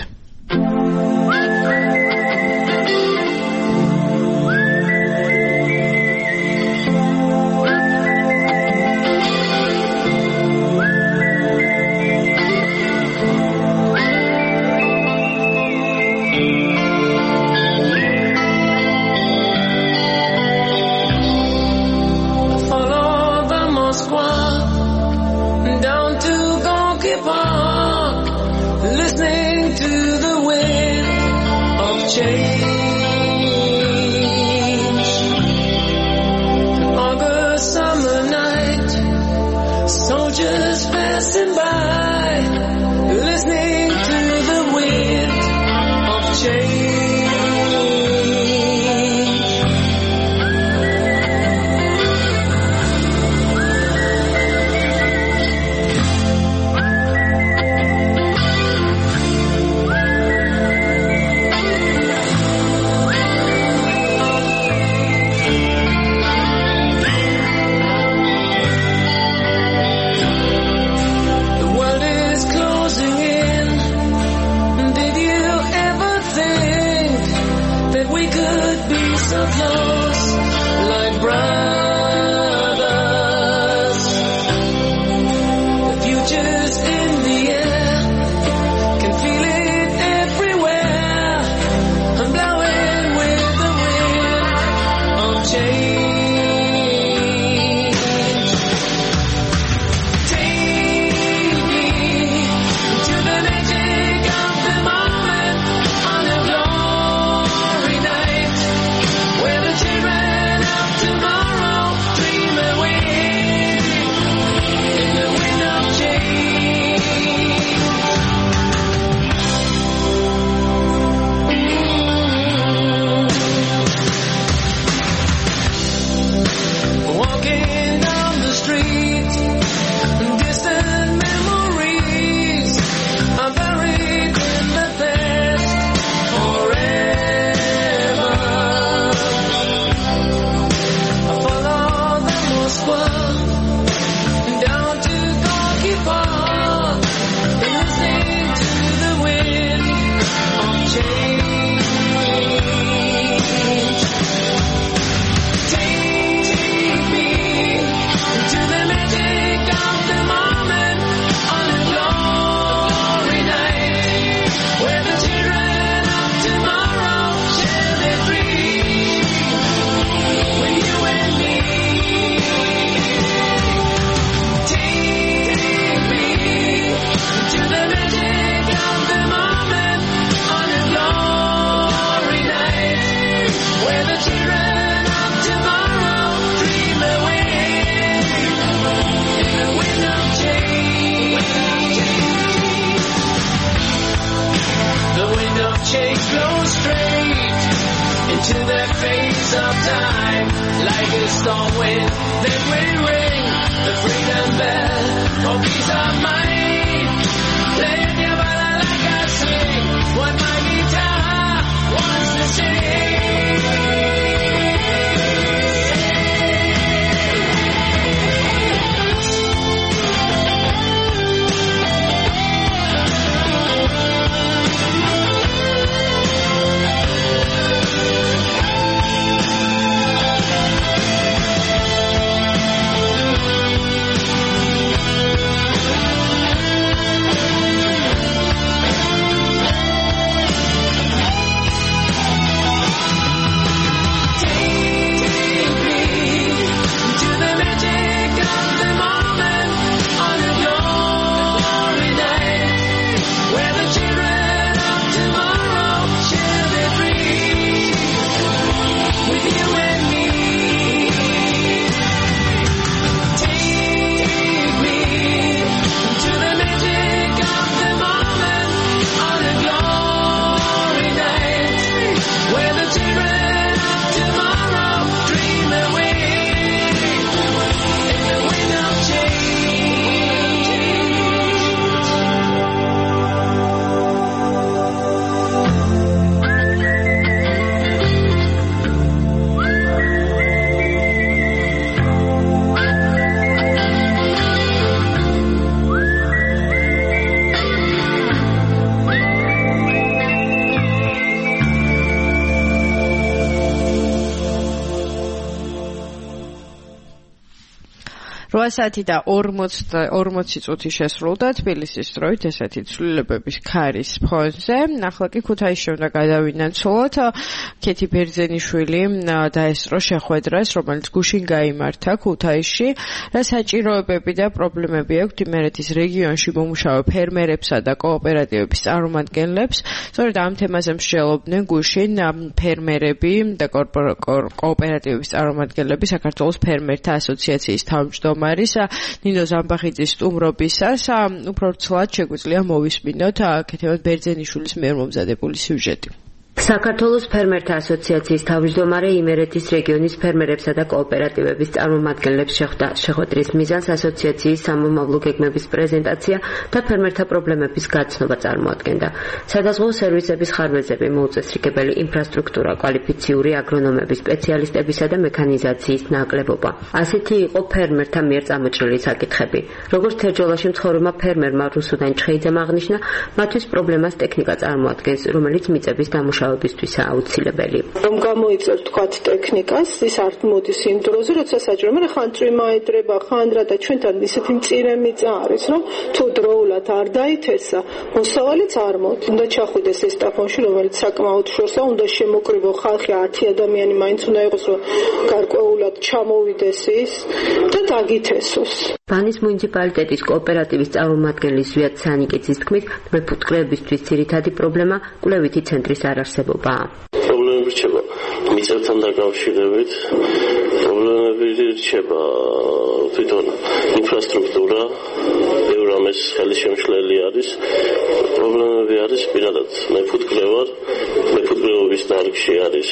8 საათი და 40 წუთი შესრულდა თბილისის დროით ესეთი ცვლილებების ქარის ფონზე. ახლა კი ქუთაისში უნდა გადავინაცვლოთ. ქეთი ბერძენიშვილი დაესწრო შეხვედრას, რომელიც გუშინ გაიმართა ქუთაისში. რა საჭიროებები და პრობლემები აქვს იმერეთის რეგიონში მომუშავე ფერმერებსა და კოოპერატივების წარმომადგენლებს. სწორედ ამ თემაზე მსჯელობდნენ გუშინ ფერმერები და კოოპერატივების წარმომადგენლები საქართველოს ფერმერთა ასოციაციის თავმჯდომარის ნინო ზამბახიძის სტუმრობისას. უფრო ცლად შეგვიძლია მოვისმინოთ ქეთევან ბერძენიშვილის მიერ მომზადებული სიუჟეტი. საქართველოს ფერმერთა ასოციაციის თავმჯდომარე იმერეთის რეგიონის ფერმერებსა და კოოპერატივების წარმომადგენლებს შეხვდა. შეხვედრის მიზანს ასოციაციის სამომავლო გეგმების პრეზენტაცია და ფერმერთა პრობლემების გაცნობა წარმოადგენდა. სადაზღვევო სერვისების ხარვეზები, მოუწესრიგებელი ინფრასტრუქტურა, კვალიფიციური აგრონომების, სპეციალისტებისა და მექანიზაციის ნაკლებობა. ასეთი იყო ფერმერთა მიერ წამოჭრილი საკითხები. როგორც თერჯოლაში მცხოვრებმა ფერმერმა რუსუდან ჩხეიძემ აღნიშნა, მათთვის პრობლემას ტექნიკა წარმოადგენს, რომელიც მიწების დამუშავებისთვისაა აუცილებელი. რომ გამოიწევს თქვათ ტექნიკას, ის არ მოდის იმ დროზე, როცა საჭირო, მაგრამ ხან წვიმა ედრება, ხან რა და ჩვენთან ისეთი მწირე მიწა არის, რომ თუ დროულად არ დაითესა, მოსავალიც არ მოდის. უნდა ჩახვიდეს ეს სტაფონში, რომელიც საკმაოდ შორსა, უნდა შემოკრიბო ხალხი, 10 ადამიანი მაინც უნდა იყოს, რომ გარკვეულად ჩამოვიდეს ის და დაგითესოს. ბანის მუნიციპალიტეტის კოოპერატივის წარმომადგენლის ზვიად სანიკიძის თქმით, მეფუტკრეებისთვის ძირითადი პრობლემა კვლევითი ცენტრის არარსებობაა. პრობლემები რჩება მიწებთან დაკავშირებით, პრობლემები რჩება თვითონ ინფრასტრუქტურა, ბევრ ამას ხელი შემშლელი არის. პრობლემები არის პირადად მეფუტკრე ვარ, მეფუტკრეობის დარგში არის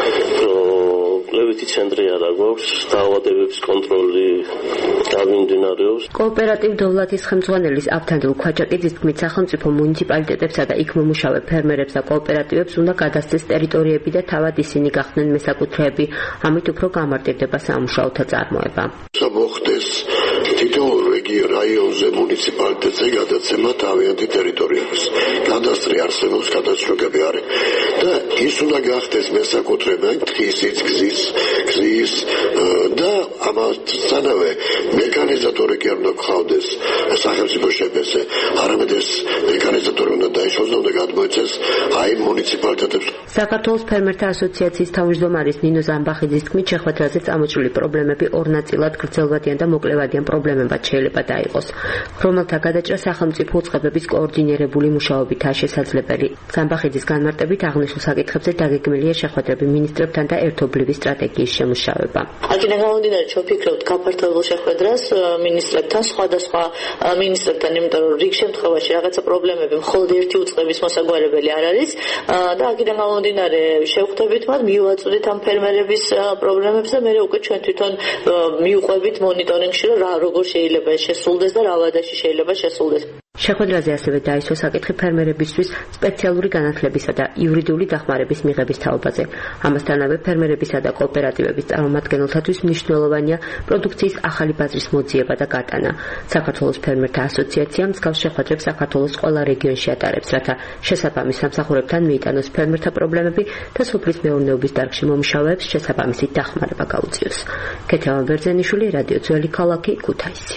კვლევითი ცენტრი არა გვაქვს, დაავადებების კონტროლი გამიმდინარეობს. კოოპერატივ დოვლათის ხელმძღვანელის ავთანდილ ქვაჭაკიძის თქმით, სახელმწიფო მუნიციპალიტეტებსა და იქ მომუშავე ფერმერებს და კოოპერატივებს უნდა გადასცეს ტერიტორიები და თავად ისინი გახდნენ მესაკუთრეები, ამით უფრო გამარტივდება სამუშაოთა წარმოება. მოხდეს თითოეულ რაიონზე მუნიციპალიტეტზე გადაცემა თავიანთი ტერიტორიების. კადასტრი არსებობს, გადაწყვეტები არის და ის უნდა გახდეს მესაკუთრეები ტყისის, გზის და ამასთანავე მექანიზატორი კი არ უნდა გხავდეს სახელმწიფო შეფასზე, არამედ ეს მექანიზატორი უნდა დაიშალოს და უნდა გადმოეცეს აი მუნიციპალიტეტებს. საქართველოს ფერმერთა ასოციაციის თავმჯდომარის ნინო ზამბახიძის თქმით, შეხვედრაზე წამოჭრილი პრობლემები ორ ნაწილად გრძელვადიან და მოკლევადიან პრობლემებად შეიძლება დაიყოს, რომელთა გადაჭრა სახელმწიფო უწყებების კოორდინირებული მუშაობითაა შესაძლებელი. ზამბახიძის განმარტებით აღნიშნულ საკითხებზე დაგეგმილია შეხვედრები მინისტრებთან და ერთობლივი სტრატეგიის შემუშავება. აქედან გამომდინარე, ჩვენ ვფიქრობთ გაფართოებულ შეხვედრას მინისტრებთან, სხვადასხვა მინისტრებთან, იმიტომ რომ რიგ შემთხვევაში რაღაცა პრობლემები მხოლოდ ერთი უწყების მოსაგვარებელი არ არის და აქედან გამომდინარე შევხვდებით მათ, მივაწვდით ამ ფერმერების პრობლემებს და მე უკვე ჩვენ თვითონ მივყვებით მონიტორინგში, რომ როგორ შეიძლება შესრულდეს და რა ვადაში შეიძლება შესრულდეს. შეხვედრაზე ასევე დაისვა საკითხი ფერმერებისთვის სპეციალური განათლებისა და იურიდიული დახმარების მიღების თაობაზე. ამასთანავე ფერმერებისა და კოოპერატივების წარმომადგენელთათვის მნიშვნელოვანია პროდუქციის ახალი ბაზრის მოძიება და გატანა. საქართველოს ფერმერთა ასოციაცია მსგავს შეხვედრებს საქართველოს ყველა რეგიონში ატარებს, რათა შესაბამის სამსახურებთან მიიტანოს ფერმერთა პრობლემები და სოფლის მეურნეობის დარგში მომუშავეებს შესაბამისი დახმარება გაუწიოს. ქეთევან ბერძენიშვილი, რადიო ძველი ქალაქი, ქუთაისი.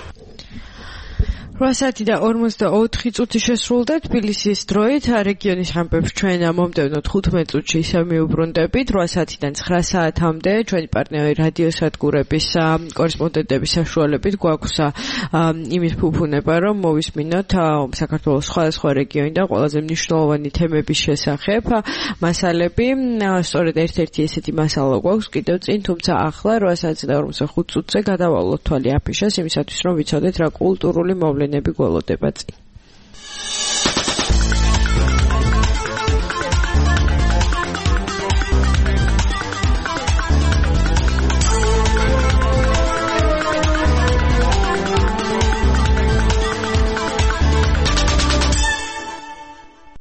8 საათი და 44 წუთი შესრულდა თბილისის დროით. რეგიონის ამბებს ჩვენ მომდევნო 15 წუთში ისევ მიუბრუნდებით. 8 საათიდან 9 საათამდე ჩვენი პარტნიორი რადიოსადგურების კორესპონდენტების საშუალებით გვაქვს იმის ფუფუნება, რომ მოვისმინოთ საქართველოს სხვადასხვა რეგიონი და ყველაზე მნიშვნელოვანი თემების შესახებ მასალები. სწორედ ერთ-ერთი ესეთი მასალა გვაქვს კიდევ წინ, თუმცა ახლა 8 საათი და 45 წუთზე გადავალოთ თვალი აფიშას იმისათვის, რომ ვიცოდეთ რა კულტურული მოვლენები გველოდება წინ.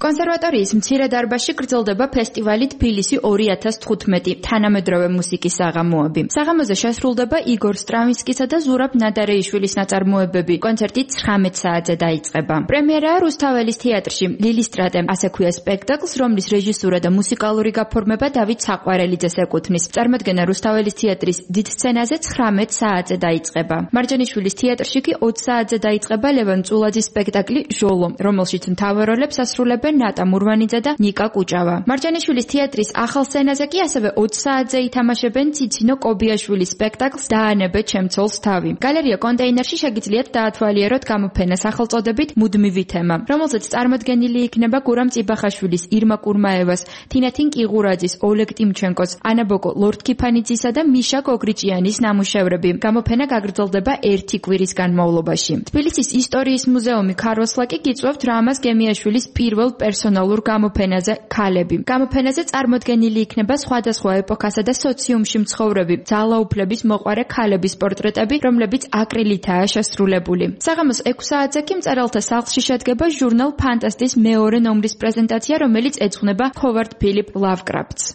კონსერვატორიის მცირე დარბაზში გრძელდება ფესტივალი თბილისი 2015 თანამედროვე მუსიკის საღამოები. საღამოზე შესრულდება იგორ სტრავინსკისა და ზურაბ ნადარეიშვილის ნაწარმოებები. კონცერტი 19 საათზე დაიწყება. პრემიერაა რუსთაველის თეატრში ლილისტრატე, ასე ქვია სპექტაკლს, რომლის რეჟისურა და მუსიკალური გაფორმება დავით საყვარელიძეს ეკუთვნის. წარმოდგენა რუსთაველის თეატრის დიდ სცენაზე 19 საათზე დაიწყება. მარჯანიშვილის თეატრში კი 20 საათზე დაიწყება ლევან წულაძის სპექტაკლი ჟოლო, რომელშიც მთავარ როლებს ასრულებენ ნატა მურვანიძე და ნიკა კუჭავა. მარჯანიშვილის თეატრის ახალ სცენაზე კი ასევე 20 საათზე ითამაშებენ ციცინო კობიაშვილის სპექტაკლს დაანებე ჩემცოლს თავი. გალერეა კონტეინერში შეგიძლიათ დაათვალიეროთ გამოფენა სახელწოდებით მუდმივი თემა, რომელზეც წარმოდგენილი იქნება გურამ წიბახაშვილის, ირმა კურმაევას, თინათინ კიღურაძის, ოლეგ ტიმჩენკოს, ანაბოკო ლორდ-ქიფანიძისა და მიშა გოგრიჭიანის ნამუშევრები. გამოფენა გაგრძელდება 1 კვირის განმავლობაში. თბილისის ისტორიის მუზეუმი ქარვასლაკი გიწვევთ რამაზ გემიაშვილის პირველ პერსონალურ გამოფენაზე ქალები. გამოფენაზე წარმოდგენილი იქნება სხვადასხვა ეპოქასა და სოციუმში მცხოვრები ძალაუფლების მოყვარე ქალების პორტრეტები, რომლებიც აკრილითაა შესრულებული. საღამოს 6 საათზე კი მწერალთა სახლში შედგება ჟურნალ ფანტასტის მეორე ნომრის პრეზენტაცია, რომელიც ეძღვნება ჰოვარდ ფილიპ ლავკრაფტს.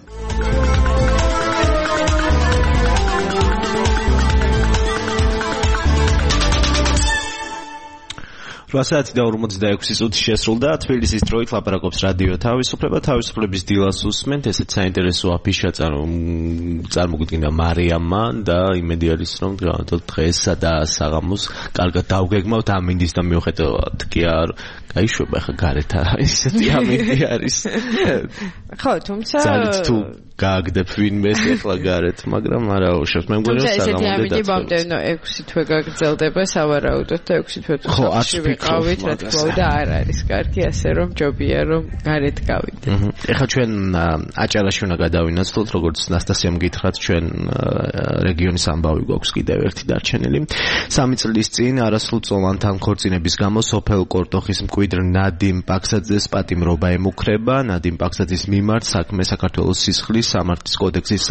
8 საათი და 46 წუთი შესრულდა. თბილისის დროით ლაპარაკობს რადიო თავისუფლება. თავისუფლების დილას უსმენთ. ესეც საინტერესო აფიშა წარმოგვიდგინა მარიამმა და იმედი არის, რომ დღესა და საღამოს კარგად დავგეგმავთ ამინდის და მიუხედავად კი არ გაიშვება ხა გარეთ ისეთი ამინდი არის. ხო, თუმცა ძალით თუ გააგდებ ვინმეს ახლა გარეთ, მაგრამ არა უშავს. მე მგონი რომ საღამოდე ამინდი მომდევნო 6 თვე გაგრძელდება სავარაუდოდ და 6 თვე თუ ვიყავით, რა თქმა უნდა არ არის კარგი, ასე რომ ჯობია რომ გარეთ გავიდეთ. ეხლა ჩვენ აჭარაში უნდა გადავინაცვლოთ, როგორც ნასტასიამ გითხრათ, ჩვენ რეგიონის ამბავი გვაქვს კიდევ ერთი დარჩენილი. 3 წლის წინ არასრულწლოვანთან ქორწინების გამო სოფელ კორტოხის მკვიდრ ნადიმ პაქსაძეს პატიმრობა ემუქრება. ნადიმ პაქსაძის მიმართ საქმე საქართველოს სისხლის სამართლის კოდექსის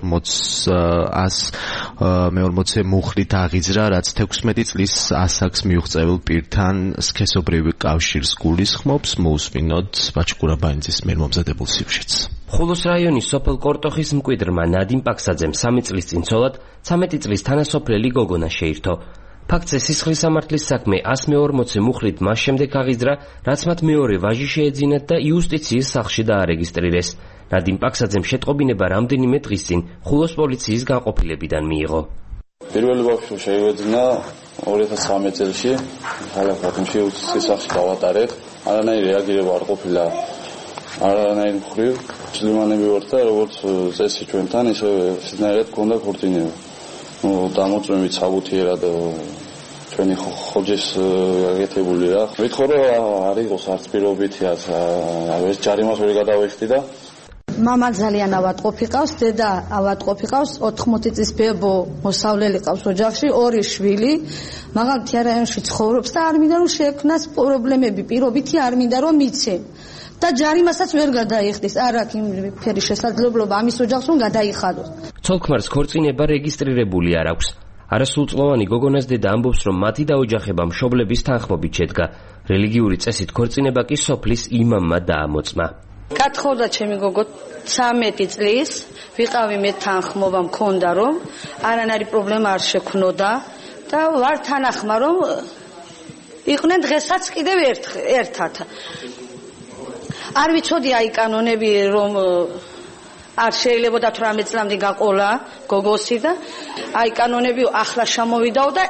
140-ე მუხლით აღიძრა, რაც 16 წლის ასაკს მიუღწეულ პირთან სქესობრივი კავშირს გულისხმობს. მოусმინოთ ბაჩკურაბაინძის მიერ მომზადებულ სიუჟეტს. ხულოს რაიონის სოფელ კორტოხის მკვიდრმა ნადიმ პაქსაძემ 3 წლის წინ ცოლად 13 წლის თანასოფლელი გოგონა შეირთო. ფაქტზე სისხლის სამართლის საქმე 140 მუხლით მას შემდეგ აღიძრა, რაც მათ მეორე ვაჟი შეეძინათ და იუსტიციის სახლში დაარეგისტრირეს. ნადიმ პაქსაძემ შეტყობინება რამდენიმე დღის წინ ხულოს პოლიციის განყოფილებიდან მიიღო. პირველი ბავშვი შეივეძინა 2013 წელს ქალაქ ბათუმში იუსტიციის სახლში დავატარეთ. არანაირი რეაგირება არ ყოფილა არანაირ მხრივ. ძლივანები ვართ და როგორც წესი ჩვენთან, ისე სცენარად გქონდა ქორწინება. დამოწმებით საბუთიერად ჩვენი ხოჯის გაკეთებული რა. ვითხოვ რომ არ იყოს არც პირობითი ეს ჯარიმას ვერ გადავეხტი და მამა ძალიან ავატყოფი ყავს, დედა ავატყოფი ყავს, 80 წლის ბებო მოსავლელი ყავს ოჯახში, 2 შვილი, მაგრამ თეატრში ცხოვრობს და არ მინდა რომ შეექმნას პრობლემები, პირობითი არ მინდა რომ მიცე. და ჯარიმასაც ვერ გადაიხდის, არ აქვს იმ ფერი შესაძლებლობა ამის ოჯახს რომ გადაიხადოს. ცოლ-ქმარს ქორწინება რეგისტრირებული არ აქვს. არასრულწლოვანი გოგონას დედა ამბობს, რომ მათი დაოჯახება მშობლების თანხმობით შედგა. რელიგიური წესით ქორწინება კი სოფლის იმამმა დაამოწმა. კათხოვდა ჩემი გოგო 13 წლის, ვიყავი მე თანხმობა მქონდა რომ არანაირი პრობლემა არ შექმნოდა და ვარ თანახმა რომ იყვნენ დღესაც კიდევ ერთად. არ ვიცოდი აი კანონები რომ არ შეიძლება და 18 წლამდე გაყოლა გოგოსი და აი კანონები ახლა შემოვიდაო და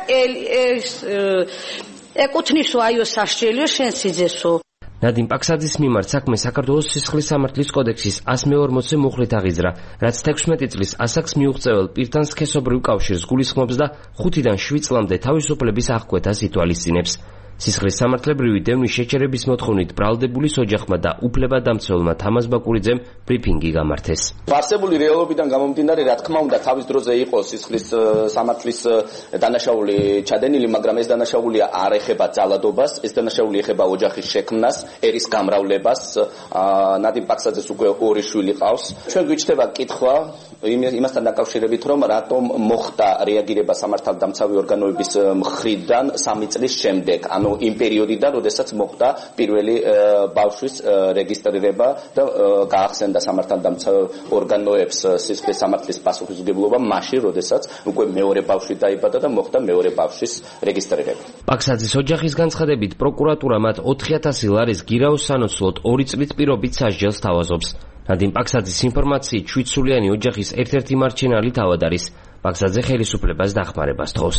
ეკუთვნისო აიო სასჯელიო შენ სიძესო. ნადიმ პაქსაძის მიმართ საქმე საქართველოს სისხლის სამართლის კოდექსის 140 მუხლით აღიძრა, რაც 16 წლის ასაკს მიუღწეულ პირთან სქესობრივ კავშირს გულისხმობს და 5-დან 7 წლამდე თავისუფლების აღკვეთას ითვალისწინებს. სისხლის სამართლებრივი დევნის შეჩერების მოთხოვნით ბრალდებულის ოჯახმა და უფლებადამცველმა თამაზ ბაკურიძემ ბრიფინგი გამართეს. არსებული რეალობიდან გამომდინარე, რა თქმა უნდა, თავის დროზე იყო სისხლის სამართლის დანაშაული ჩადენილი, მაგრამ ეს დანაშაულია არ ეხება ძალადობას, ეს დანაშაული ეხება ოჯახის შექმნას, ერის გამრავლებას. ნადიმ პაქსაძეს უკვე 2 შვილი ყავს. ჩვენ გვიჩნდება კითხვა იმასთან დაკავშირებით, რომ რატომ მოხდა რეაგირება სამართალდამცავი ორგანოების მხრიდან 3 წლის შემდეგ, ანუ ანუ იმ პერიოდიდან, როდესაც მოხდა პირველი ბავშვის რეგისტრირება და გაახსენდა სამართალდამცავ ორგანოებს სისხლის სამართლის პასუხისმგებლობა მაშინ, როდესაც უკვე მეორე ბავშვი დაიბადა და მოხდა მეორე ბავშვის რეგისტრირება. პაქსაძის ოჯახის განცხადებით, პროკურატურა მათ 4000 ლარის გირაოს სანაცვლოდ 2 წლით პირობით სასჯელს თავაზობს. ნადიმ პაქსაძის ინფორმაციით 7 სულიანი ოჯახის ერთ-ერთი მარჩენალი თავად არის. პაქსაძე ხელისუფლებას დახმარებას თხოვს.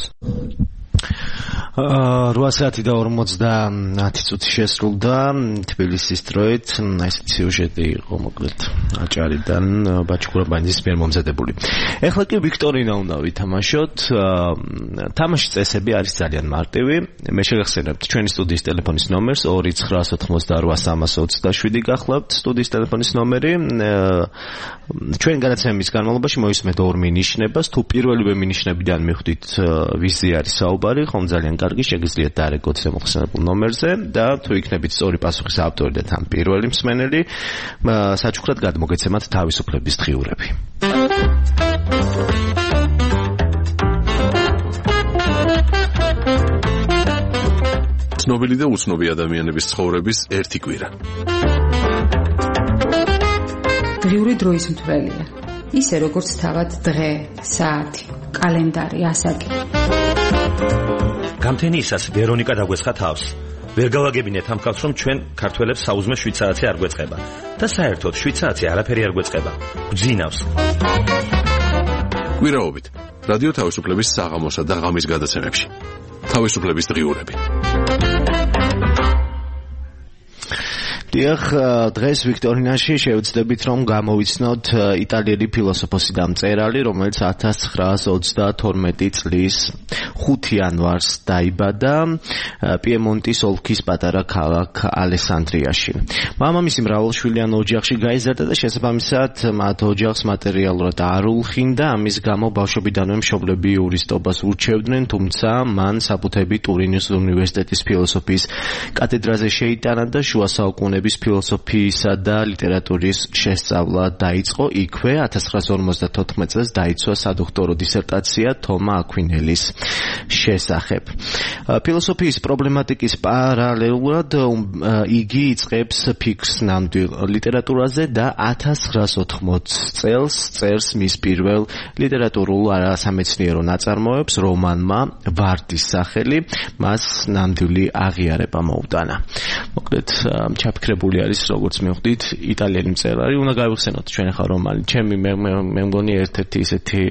8 საათი და 50 წუთი შესრულდა თბილისის დროით, ესეთი სიუჟეტი იყო მოკლედ აჭარიდან ბაჩქურაბაძის მიერ მომზადებული. ეხლა კი ვიქტორინა უნდა ვითამაშოთ. თამაშის წესები არის ძალიან მარტივი. მე შეგახსენებთ ჩვენი სტუდიის ტელეფონის ნომერს 2998327 გახლავთ სტუდიის ტელეფონის ნომერი. ჩვენ განაცემის განმავლობაში მოისმენთ ორ მინიშნებას. თუ პირველივე მინიშნებიდან მიხვდით ვიზი არის საუბარი, ხომ ძალიან კარგი, შეგიძლიათ დაარეკოთ შემოხსენებულ ნომერზე და თუ იქნებით სწორი პასუხის ავტორი და თან პირველი მსმენელი, საჩუქრად გადმოგეცემათ თავისუფლების დღიურები. ცნობილი და უცნობი ადამიანების ცხოვრების ერთი კვირა. დღიური დროის მთვრელია. ისე როგორც თავად დღე, საათი, კალენდარი, ასაკი. გამთენიისას ვერონიკა დაგვესხა თავს. ვერ გავაგებინეთ ამ ხალხს, რომ ჩვენ ქართველებს საუზმე შვიცარაცი არ გვეწყება და საერთოდ შვიცარაცი არაფერი არ გვეწყება. გძინავს. კვირაობით რადიო თავისუფლების საღამოსა და ღამის გადაცემებში. თავისუფლების დღიურები. დიახ, დღეს ვიქტორინაში შევეცდებით რომ გამოვიცნოთ იტალიელი ფილოსოფოსი და მწერალი, რომელიც 1932 წლის 5 იანვარს დაიბადა პიემონტის ოლქის პატარა ქალაქ ალესანდრიაში. მამამისი მრავალშვილიან ოჯახში გაიზარდა და შესაბამისად მათ ოჯახს მატერიალურად არ ულხინდა, ამის გამო ბავშვობიდანვე მშობლები იურისტობას ურჩევდნენ, თუმცა მან საფუთები ტურინის უნივერსიტეტის ფილოსოფიის კათედრაზე შეიტანა და შუა საუკუნეების ფილოსოფიისა და ლიტერატურის შესწავლა დაიწყო. იქვე 1954 წელს დაიცვა სადოქტორო დისერტაცია თომა აკვინელის შესახებ. ფილოსოფიის პრობლემატიკის პარალელურად იგი იწყებს ფიქრს ნამდვილ ლიტერატურაზე და 1980 წელს წერს მის პირველ ლიტერატურულ არასამეცნიერო ნაწარმოებს რომანმა ვარდის სახელი, მას ნამდვილი აღიარება მოუტანა. მოკლედ ჩაფიქრებული არის, როგორც მივხვდით, იტალიელი მწერალი. უნდა გავიხსენოთ ჩვენ ახლა რომანი. ჩემი მე მგონი ერთ-ერთი ისეთი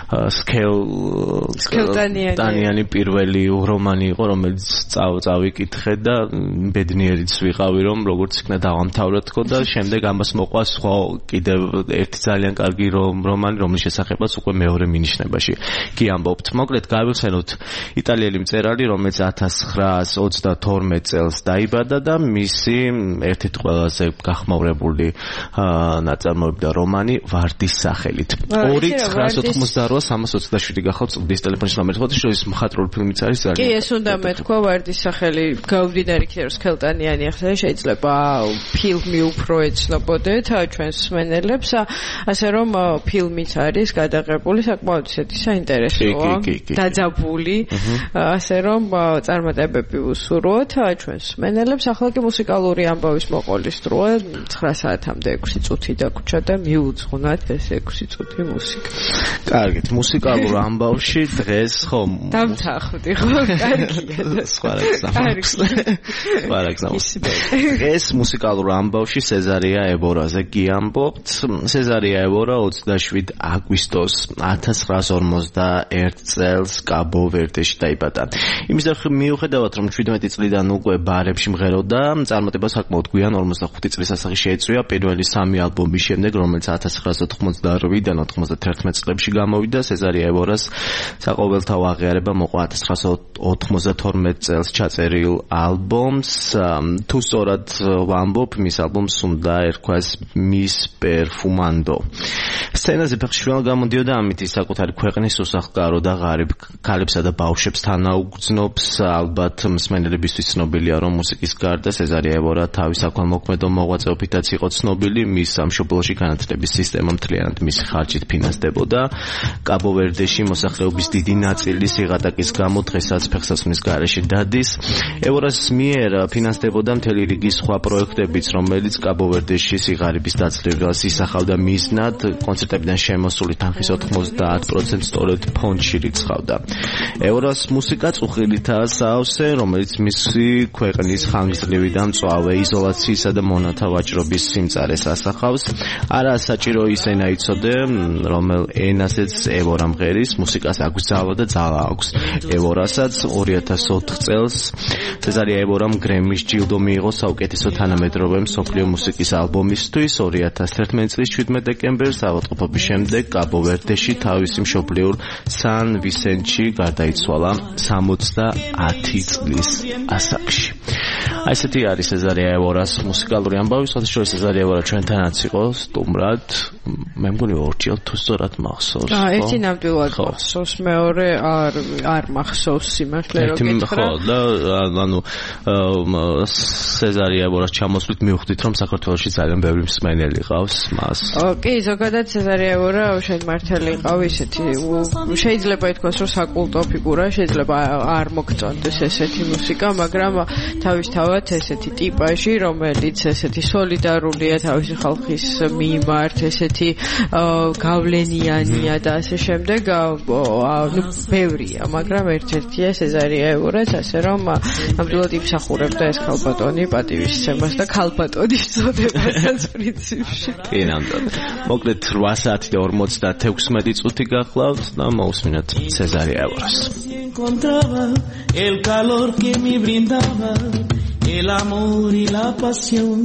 სკელტანიანი პირველი რომანი იყო, რომელიც წავიკითხე და ბედნიერიც ვიყავი, რომ როგორც იქნა დავამთავრე თქო და შემდეგ ამას მოყვა სხვა კიდევ ერთი ძალიან კარგი რომანი, რომლის შესახებაც უკვე მეორე მინიშნებაში გიამბობთ. მოკლედ გავიხსენოთ იტალიელი მწერალი, რომელიც 1932 წელს დაიბადა და მისი ერთ-ერთი ყველაზე გახმაურებული ნაწარმოები და რომანი ვარდის სახელით. 2-988-327 გახავთ სტუდიის ტელეფონის ნომერი. ხოთი შორის მხატვრული ფილმიც არის ძალიან. კი, ეს უნდა მეთქვა ვარდის სახელი. გავდინარი ქიერ სკელტანიანი ახლა შეიძლება ფილმი უფრო ეცნობოდეთ ჩვენს მსმენელებს, ასე რომ ფილმიც არის გადაღებული საკმაოდ ისეთი საინტერესოა. დაძაბული, ასე რომ წარმატებები უსურვოთ ჩვენს მსმენელებს. ახლა კი მუსიკალური ამბავის მოყოლის დროა 9 საათამდე 6 წუთი დაგვრჩა და მიუძღვნათ ეს 6 წუთი მუსიკა. კარგით, მუსიკალურ ამბავში დღეს ხო დამთანხმდი ხო? კარგია. სხვა რაგზავს. დღეს მუსიკალურ ამბავში სეზარია ებორაზე გიამბობთ. სეზარია ებორა 27 აგვისტოს 1951 წელს კაბო-ვერდეში დაიბადა. იმის მიუხედავად რომ 17 წლიდან უკვე ბარებში მღეროდა, წარმატება საკმაოდ გვიან 45 წლის ასაკში შეეწვია პირველი 3 ალბომის შემდეგ, რომელიც 1988-დან 91 წლებში გამოვიდა. სეზარია ებორას საყოველთაო აღიარება მოყვა 1992 წელს ჩაწერილ ალბომს. თუ სწორად ვამბობ, მის ალბომს უნდა ერქვას მის პერფუმანდო. სცენაზე ფეხშვილ გამოდიოდა, ამით ის საკუთარი ქვეყნის უსახლკარო და ღარიბ ქალებსა და ბავშვებს თანაუგრძნობს. ალბათ მსმენელებისთვის ცნობილია, რომ მუსიკის გარდა ჩაუტარდა. სეზარი ევორა თავის საქველმოქმედო მოღვაწეობითაც იყო ცნობილი, მის სამშობლოში განათლების სისტემა მთლიანად მისი ხარჯით ფინანსდებოდა. კაბო-ვერდეში მოსახლეობის დიდი ნაწილი სიღატაკის გამო დღესაც ფეხსაცმლის გარეშე დადის. ევორას მიერ ფინანსდებოდა მთელი რიგი სხვა პროექტებიც, რომელიც კაბო-ვერდეში სიღარიბის დაცლებას ისახავდა მიზნად. კონცერტებიდან შემოსული თანხის 90% სწორედ ფონდში რიცხავდა. ევორას მუსიკა წუხილითაა საავსე, რომელიც მისი ქვეყნის ხანგრძლივი და მწვავე იზოლაციისა და მონათა ვაჭრობის სიმწარეს ასახავს. არა საჭირო ის ენა იცოდე, რომელ ენაზეც ევორა მღერის, მუსიკას აქვს ძალა და ძალა აქვს. ევორასაც 2004 წელს სეზარი ევორამ გრემის ჯილდო მიიღო საუკეთესო თანამედროვე მსოფლიო მუსიკის ალბომისთვის. 2011 წლის 17 დეკემბერს ავადმყოფობის შემდეგ კაბო-ვერდეში თავისი მშობლიურ სან ვისენტში გარდაიცვალა 70 წლის ასაკში. აი ესეთი არის სეზარი ევორას მუსიკალური ამბავი. შესაძლოა სეზარი ევორა ჩვენთანაც იყო სტუმრად. მე მგონი ორჯერ თუ სწორად მახსოვს. ერთი ნამდვილად მახსოვს, მეორე არ მახსოვს სიმართლე რომ გითხრა. ხო და ანუ სეზარი ევორას ჩამოსვლით მივხვდით რომ საქართველოში ძალიან ბევრი მსმენელი ყავს მას. კი, ზოგადად სეზარი ევორა შენ მართალი ყავ ისეთი შეიძლება ითქვას რომ საკულტო ფიგურა, შეიძლება არ მოგწონდეს ესეთი მუსიკა, მაგრამ თავისთავად ესეთი ტიპაჟი, რომელიც ესეთი სოლიდარულია თავისი ხალხის მიმართ, ესეთი გავლენიანია და ასე შემდეგ, ნუ ბევრია, მაგრამ ერთ-ერთია სეზარი ევორაც, ასე რომ ნამდვილად იმსახურებდა ეს ქალბატონი პატივისცემას და ქალბატონის წოდებასაც პრინციპში. კი, ნამდვილად. მოკლედ 8 საათი და 56 წუთი გახლავთ და მოусმინოთ სეზარი ევორას. El calor que me brindaba, el amor y la pasión.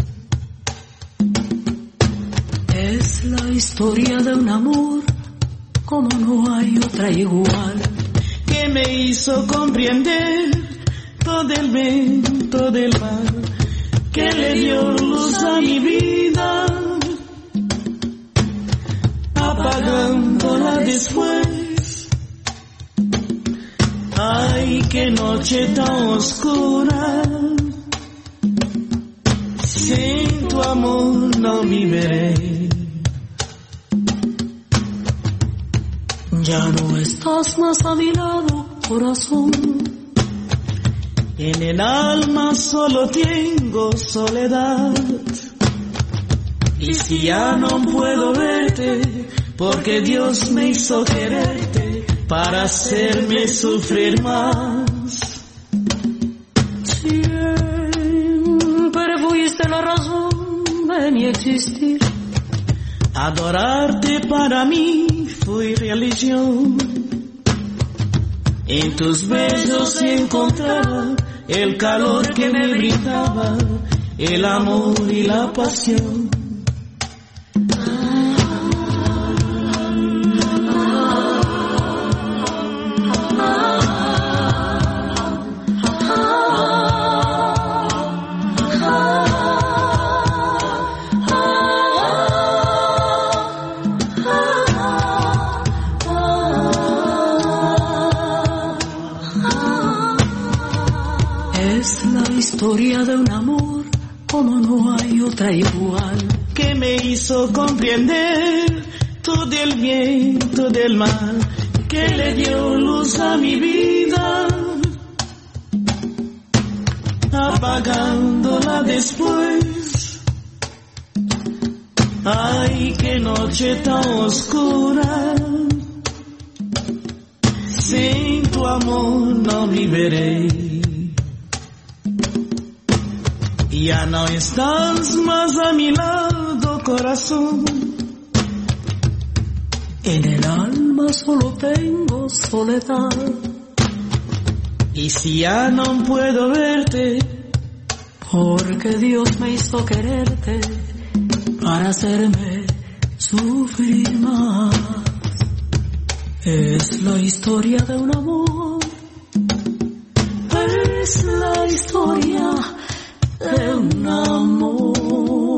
Es la historia de un amor como no hay otra igual, que me hizo comprender todo el bien, todo el mal, que le dio luz a mi vida, apagándola después. Ay, qué noche tan oscura, sin tu amor no viviré. Ya no estás más a mi lado, corazón. En el alma solo tengo soledad. Y si ya no puedo verte, porque Dios me hizo quererte para hacerme sufrir más. Siempre fuiste la razón de mi existir. Adorarte para mí fue religión. En tus besos encontraba el calor que me brindaba, el amor y la pasión. Historia de un amor como no hay otra igual, que me hizo comprender todo el bien, todo el mal, que le dio luz a mi vida, apagándola después. Ay, qué noche tan oscura, sin tu amor no viviré. Ya no estás más a mi lado, corazón. En el alma solo tengo soledad. Y si ya no puedo verte, porque Dios me hizo quererte para hacerme sufrir más. Es la historia de un amor. Es la historia de un amor.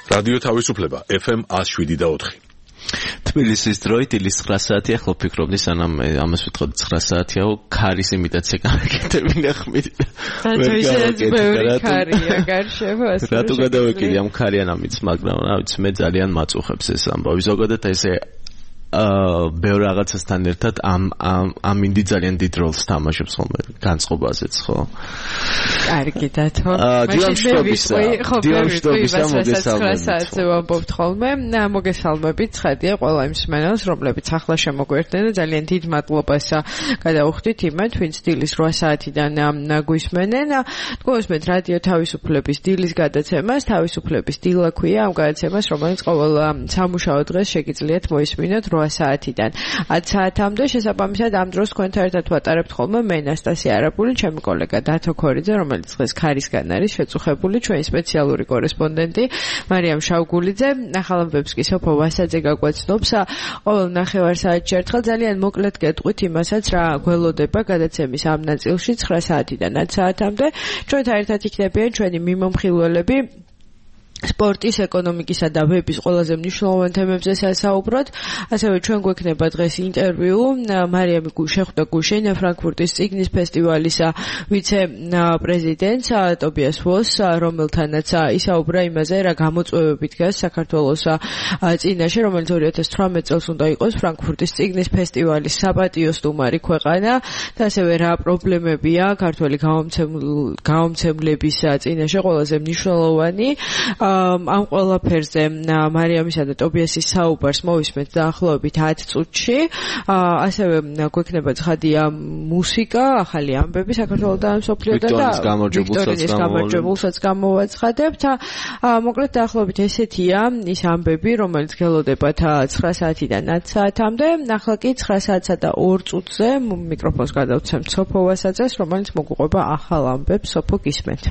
რადიო თავისუფლება FM 107.4. თბილისის დროით ილის 9 საათი ახლა ვფიქრობდი სანამ ამას ვიტყოდი 9 საათიაო ქარის იმიტაცია გამეკეთებინა ხმით. რატო გადავეკიდი ამ ქარიანამიც, მაგრამ რა ვიცი მე ძალიან მაწუხებს ეს ამბავი. ზოგადად ესე ბევრ რაღაცასთან ერთად ამ ინდი ძალიან დიდ როლს თამაშობს ხოლმე განწყობაზეც, ხო? კარგი დათო. დიამშტობისა მოგესალმებით ხოლმე. მოგესალმებით, ხედია ყველა იმ მსმენელს, რომლებიც ახლა შემოგვერდნენ და ძალიან დიდ მადლობას გადაუხდით იმათ, ვინც დილის 8 საათიდან გვისმენენ. გვესმენთ რადიო თავისუფლების დილის გადაცემას, თავისუფლების დილა ქვია ამ გადაცემას, რომელიც ყოველ სამუშაო დღეს შეგიძლიათ მოისმინოთ 8 საათიდან 10 საათამდე. შესაბამისად ამ დროს თქვენთან ერთად ვატარებთ ხოლმე მე ნასტასია არაბული, ჩემი კოლეგა დათო ქორიძე, რომელიც დღეს ქარისგან არის შეწუხებული, ჩვენი სპეციალური კორესპონდენტი მარიამ შავგულიძე. ახალ ამბებს კი სოფო ვასაძე გაგვაცნობს ყოველ ნახევარსაათში ერთხელ. ძალიან მოკლედ გეტყვით იმასაც, რა გველოდება გადაცემის ამ ნაწილში 9 საათიდან 10 საათამდე. ჩვენთან ერთად იქნებიან ჩვენი მიმომხილველები სპორტის, ეკონომიკისა და ვების ყველაზე მნიშვნელოვან თემებზე საუბრობთ. ასევე ჩვენ გვექნება დღეს ინტერვიუ მარიამ შეხვდა გუშინ ფრანკფურტის წიგნის ფესტივალის ვიცე-პრეზიდენტს ტობიას ვოს, რომელთანაც ისაუბრა იმაზე, რა გამოწვევები დგას საქართველოს წინაშე, რომელიც 2018 წელს უნდა იყოს ფრანკფურტის წიგნის ფესტივალის საპატიო სტუმარი ქვეყანა და ასევე რა პრობლემებია ქართველი გამომცემლების წინაშე ყველაზე მნიშვნელოვანი. ამ ყველაფერზე მარიამისა და ტობიასის საუბარს მოვისმენთ დაახლოებით 10 წუთში. ასევე გვექნება ცხადია მუსიკა, ახალი ამბები საქართველოს და მსოფლიოდან და ვიქტორინის გამარჯვებულსაც გამოვაცხადებთ. მოკლედ დაახლოებით ესეთია ის ამბები, რომელიც გელოდებათ 9 საათიდან 10 საათამდე. ახლა კი 9 საათსა და 2 წუთზე მიკროფონს გადავცემთ სოფო ვასაძეს, რომელიც მოგუყვება ახალ ამბებს. სოფო, გისმენთ.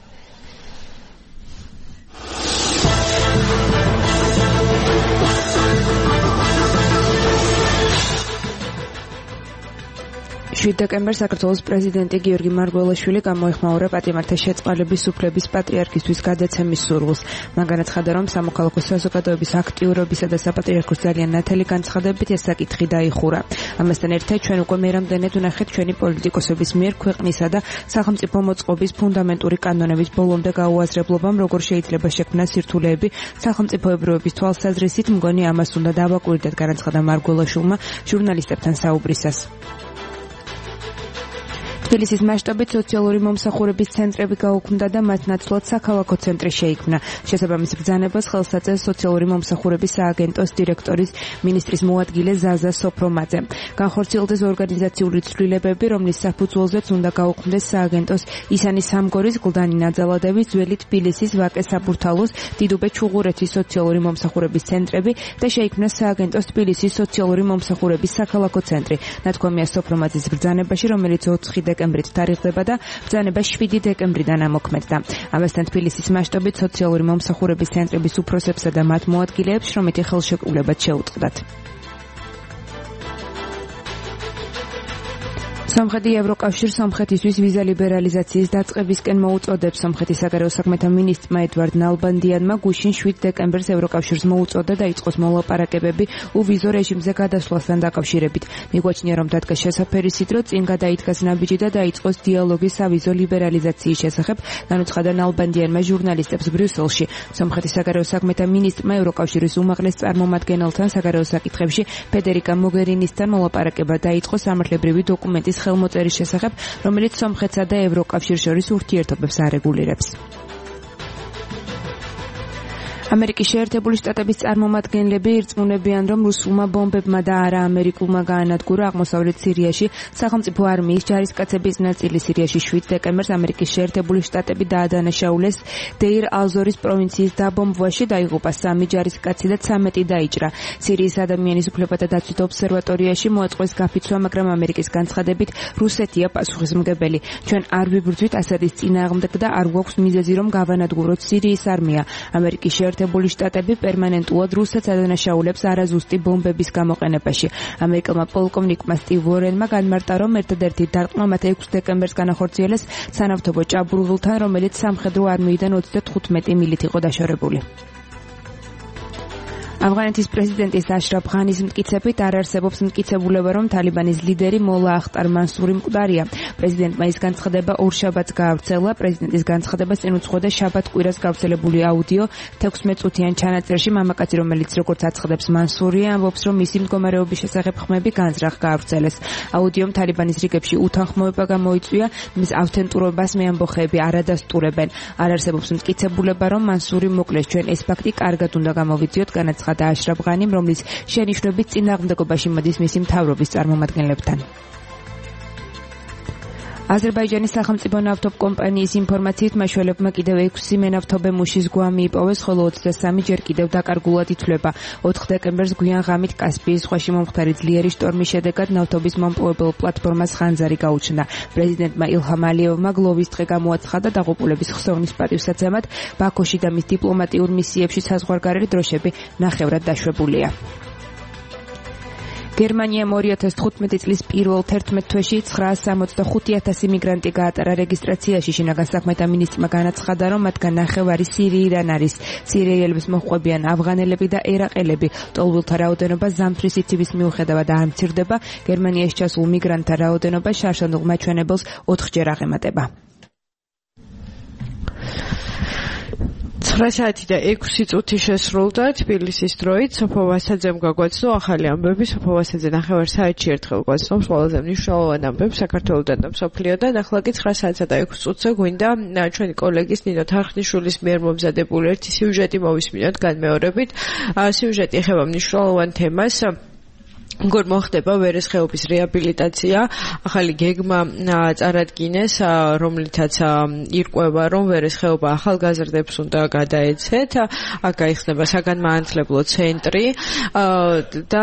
დეკემბერს საქართველოს პრეზიდენტი გიორგი მარგველაშვილი გამოეხმაურა პატიმართა შეწყალების უფლების პატრიარქისთვის გადაცემის სურვილს. მან განაცხადა, რომ სამოქალაქო საზოგადოების აქტიურობისა და საპატრიარქოს ძალიან ნათელი განცხადებით ეს საკითხი დაიხურა. ამასთან ერთად ჩვენ უკვე მერამდენედ ვნახეთ ჩვენი პოლიტიკოსების მიერ ქვეყნისა და სახელმწიფო მოწყობის ფუნდამენტური კანონების ბოლომდე გაუაზრებლობამ როგორ შეიძლება შექმნას სირთულეები სახელმწიფოებრიობის თვალსაზრისით, მგონი ამას უნდა დავაკვირდეთ, განაცხადა მარგველაშვილმა ჟურნალისტებთან საუბრისას. თბილისის მასშტაბით სოციალური მომსახურების ცენტრები გაუქმდა და მათ ნაცვლად საქალაქო ცენტრი შეიქმნა. შესაბამის ბრძანებას ხელს აწევს სოციალური მომსახურების სააგენტოს დირექტორის მინისტრის მოადგილე ზაზა სოფრომაძე. განხორციელდეს ორგანიზაციული ცვლილებები, რომლის საფუძველზეც უნდა გაუქმდეს სააგენტოს ისანი სამგორის, გლდანი ნაძალადევის, ძველი თბილისის, ვაკე საბურთალოს, დიდუბე ჩუღურეთის სოციალური მომსახურების ცენტრები და შეიქმნა სააგენტოს თბილისის სოციალური მომსახურების საქალაქო ცენტრი. ნათქვამია სოფრომაძის ბრძანებაში, რომელიც 4 დეკემბრით თარიღდება და ბრძანება 7 დეკემბრიდან ამოქმედდა. ამასთან თბილისის მასშტაბით სოციალური მომსახურების ცენტრების უფროსებსა და მათ მოადგილეებს შრომითი ხელშეკრულებაც შეუწყდათ. სომხეთი ევროკავშირს სომხეთისთვის ვიზა ლიბერალიზაციის დაწყებისკენ მოუწოდებს. სომხეთის საგარეო საქმეთა მინისტრმა ედვარდ ნალბანდიანმა გუშინ 7 დეკემბერს ევროკავშირს მოუწოდა დაიწყოს მოლაპარაკებები უვიზო რეჟიმზე გადასვლასთან დაკავშირებით. მიგვაჩნია, რომ დადგა შესაფერისით, რომ წინ გადაიდგას ნაბიჯი და დაიწყოს დიალოგი სავიზო ლიბერალიზაციის შესახებ, განუცხადა ნალბანდიანმა ჟურნალისტებს ბრიუსელში. სომხეთის საგარეო საქმეთა მინისტრმა ევროკავშირის უმაღლეს წარმომადგენელთან საგარეო საკითხებში ფედერიკა მოგერინისთან მოლაპარაკება დაიწყო სამართლებრივი დოკუმენტის ხელმოწერის შესახებ, რომელიც სომხეთსა და ევროკავშირს შორის ურთიერთობებს არეგულირებს. ამერიკის შეერთებული შტატების წარმომადგენლები ირწმუნებიან, რომ რუსულმა ბომბებმა და არა ამერიკულმა გაანადგურა აღმოსავლეთ სირიაში სახელმწიფო არმიის ჯარისკაცების ნაწილი. სირიაში 7 დეკემბერს ამერიკის შეერთებული შტატები დაადანაშაულეს დეირ ალ-ზორის პროვინციის დაბომბვაში, დაიღუპა 3 ჯარისკაცი და 13 დაიჭრა. სირიის ადამიანის უფლებათა დაცვით ობსერვატორიაში მოაწყვეს გაფიცვა, მაგრამ ამერიკის განცხადებით რუსეთია პასუხისმგებელი. ჩვენ არ ვიბრძვით ასადის წინააღმდეგ და არ გვაქვს მიზეზი, რომ გავანადგუროთ სირიის არმია. ამერიკის შეერთებული შტატები პერმანენტულად რუსეთს ადანაშაულებს არაზუსტი ბომბების გამოყენებაში. ამერიკელმა პოლკოვნიკმა სტივ ვორენმა განმარტა, რომ ერთადერთი დარტყმა მათ 6 დეკემბერს განახორციელეს სანავთობო ჭაბურღილთან, რომელიც სამხედრო არმიიდან 35 მილით იყო დაშორებული. ავღანეთის პრეზიდენტის აშრაფ ღანის მტკიცებით არ არსებობს მტკიცებულება, რომ თალიბანის ლიდერი მოლა ახტარ მანსური მკვდარია. პრეზიდენტმა ის განცხადება ორშაბათს გაავრცელა. პრეზიდენტის განცხადებას წინ უძღვოდა შაბათ კვირას გავრცელებული აუდიო 16 წუთიან ჩანაწერში. მამაკაცი, რომელიც როგორც აცხადებს მანსურია, ამბობს, რომ მისი მდგომარეობის შესახებ ხმები განზრახ გაავრცელეს. აუდიომ თალიბანის რიგებში უთანხმოება გამოიწვია, მის ავთენტურობას მე ამბოხეები არ ადასტურებენ. არ არსებობს მტკიცებულება, რომ მანსური მოკლეს. ჩვენ ეს ფაქტი კარგად უნდა გამოვიძიოთ, განაცხადა აშრაფ ღანიმ, რომლის შენიშვნებით წინააღმდეგობაში მოდის მისი მთავრობის წარმომადგენლებთან. აზერბაიჯანის სახელმწიფო ნავთობკომპანიის ინფორმაციით მაშველებმა კიდევ 6 მენავთობე მუშის გვამი იპოვეს, ხოლო 23 ჯერ კიდევ დაკარგულად ითვლება. 4 დეკემბერს გვიან ღამით კასპიის ზღვაში მომხდარი ძლიერი შტორმის შედეგად ნავთობის მომპოვებელ პლატფორმას ხანძარი გაუჩნდა. პრეზიდენტმა ილჰამ ალიევმა გლოვის დღე გამოაცხადა დაღუპულების ხსოვნის პატივსაცემად. ბაქოში და მის დიპლომატიურ მისიებში საზღვარგარეთ დროშები ნახევრად დაშვებულია. გერმანიამ 2015 წლის პირველ 11 თვეში 965,000 მიგრანტი გაატარა რეგისტრაციაში. შინაგან საქმეთა მინისტრმა განაცხადა, რომ მათგან ნახევარი სირიიდან არის. სირიელებს მოჰყვებიან ავღანელები და ერაყელები. ტოლვილთა რაოდენობა ზამთრის სიცივის მიუხედავად არ მცირდება. გერმანიაში ჩასულ მიგრანტთა რაოდენობა შარშანდულ მაჩვენებელს 4-ჯერ აღემატება. 9 საათი და 6 წუთი შესრულდა თბილისის დროით. სოფო ვასაძემ გაგვაცნო ახალი ამბები. სოფო ვასაძე ნახევარ საათში ერთხელ გვაცნობს ყველაზე მნიშვნელოვან ამბებს საქართველოდან და მსოფლიოდან. ახლა კი 9 საათსა და 6 წუთზე გვინდა ჩვენი კოლეგის ნინო თარხნიშვილის მიერ მომზადებული ერთი სიუჟეტი მოვისმინოთ განმეორებით. სიუჟეტი ეხება მნიშვნელოვან თემას. როგორ მოხდება ვერესხეობის რეაბილიტაცია. ახალი გეგმა წარადგინეს, რომლითაც ირკვევა, რომ ვერესხეობა ახალგაზრდებს უნდა გადაეცეთ. აქ გაიხსნება საგანმანათლებლო ცენტრი და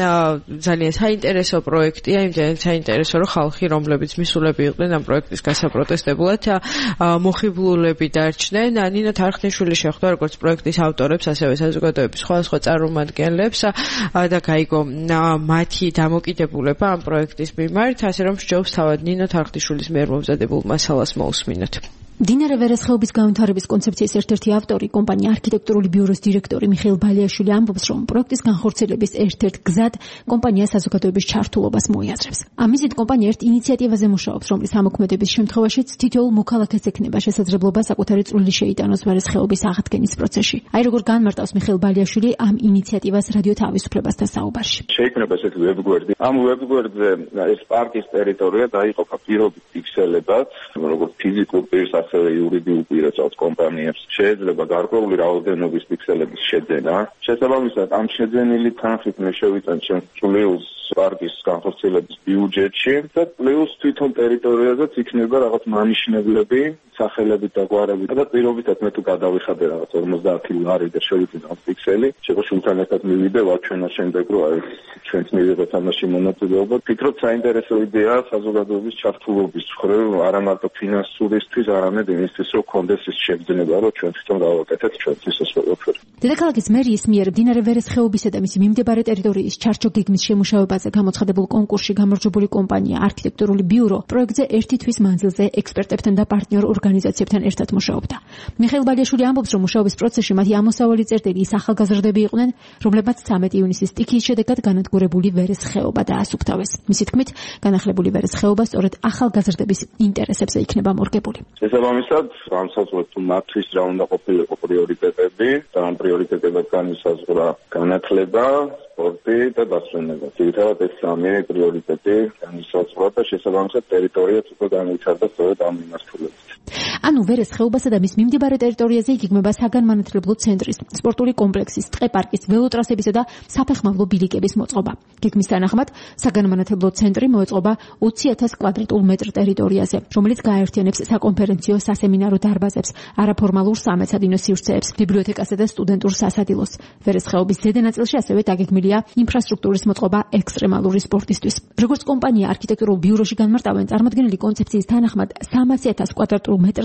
ძალიან საინტერესო პროექტია, იმდენად საინტერესო, რომ ხალხი, რომლებიც მისულები იყვნენ ამ პროექტის გასაპროტესტებლად, მოხიბლულები დარჩნენ. ნინო თარხნიშვილი შეხვდა როგორც პროექტის ავტორებს, ასევე საზოგადოების სხვადასხვა წარმომადგენლებს და გაიგო მათი დამოკიდებულება ამ პროექტის მიმართ, ასე რომ სჯობს თავად ნინო თარხნიშვილის მიერ მომზადებულ მასალას მოусმინოთ. მდინარე ვერესხეობის განვითარების კონცეფციის ერთ-ერთი ავტორი, კომპანია არქიტექტურული ბიუროს დირექტორი მიხეილ ბალიაშვილი ამბობს, რომ პროექტის განხორციელების ერთ-ერთ გზად კომპანია საზოგადოების ჩართულობას მოიაზრებს. ამისით კომპანია ერთ ინიციატივაზე მუშაობს, რომლის ამოქმედების შემთხვევაშიც თითოეულ მოქალაქეს ექნება შესაძლებლობა საკუთარი წვლილი შეიტანოს ვერესხეობის აღდგენის პროცესში. აი როგორ განმარტავს მიხეილ ბალიაშვილი ამ ინიციატივას რადიო თავისუფლებასთან საუბარში. შეიქმნება ესეთი ვებგვერდი. ამ ვებგვერდზე ეს პარკის ტერიტორია დაიყოფა პირობით ფიქსელებად, როგორც ფიზიკურ პირს ასევე იურიდიულ პირებს კომპანიებს შეიძლება გარკვეული რაოდენობის პიქსელების შეძენა. შესაბამისად, ამ შეძენილი თანხით მე შევიწან ჩემს პლუს პარკის განხორციელების ბიუჯეტში და პლუს თვითონ ტერიტორიაზეც იქნება რაღაც მანიშნებლები, სახელებით და გვარებით და პირობითად მე თუ გადავიხადე რაღაც 50 ლარი და შევიწინ ამ პიქსელი, შეგო შულთან ერთად მივიდე ვაჩვენა შემდეგ რომ აი ჩვენც მივიღეთ ამაში მონაწილეობა. ფიქრობ საინტერესო იდეაა საზოგადოების ჩართულობის მხრივ, არა მარტო ფინანსურისთვის, არამედ იმისთვის რომ კონდეს ის შეგრძნება, რომ ჩვენ თვითონ გავაკეთეთ ჩვენთვის ეს ყველაფერი. დედაქალაქის მერიის მიერ მდინარე ვერესხეობისა და მისი მიმდებარე ტერიტორიის ჩარჩო გეგმის შემუშავებაზე გამოცხადებულ კონკურსში გამარჯვებული კომპანია არქიტექტურული ბიურო პროექტზე ერთი თვის მანძილზე ექსპერტებთან და პარტნიორ ორგანიზაციებთან ერთად მუშაობდა. მიხეილ ბალიაშვილი ამბობს, რომ მუშაობის პროცესში მათი ამოსავალი წერტილი ის ახალგაზრდები იყვნენ, რომლებმაც 13 ივნისის სტიქიის შედეგად განადგურებული ვერესხეობა დაასუფთავეს. მისი თქმით, განახლებული ვერესხეობა სწორედ ახალგაზრდების ინტერესებზე იქნება მორგებული. შესაბამისად, განსაზღვრეთ თუ მათთვის რა უნდა ყოფილიყო პრიორიტეტები და ამ პრიორიტეტებად განისაზღვრა განათლება, სპორტი და დასვენება. ძირითადად ეს სამი პრიორიტეტი განისაზღვრა და შესაბამისად ტერიტორიაც უკვე განვითარდა სწორედ ამ მიმართულებით. ანუ ვერესხეობასა და მის მიმდებარე ტერიტორიაზე იგეგმება საგანმანათლებლო ცენტრის, სპორტული კომპლექსის, ტყეპარკის, ველოტრასებისა და საფეხმავლო ბილიკების მოწყობა. გეგმის თანახმად საგანმანათლებლო ცენტრი მოეწყობა 20,000 კვადრატულ მეტრ ტერიტორიაზე, რომელიც გააერთიანებს საკონფერენციო, სასემინარო დარბაზებს, არაფორმალურ სამეცადინო სივრცეებს, ბიბლიოთეკასა და სტუდენტურ სასადილოს. ვერესხეობის ზედა ნაწილში ასევე დაგეგმილია ინფრასტრუქტურის მოწყობა ექსტრემალური სპორტისთვის. როგორც კომპანია არქიტექტურულ ბიუროში განმარტავენ, წარმოდგენილი კონცეფციის თანახმად 300,000 კვადრატულ მეტრზე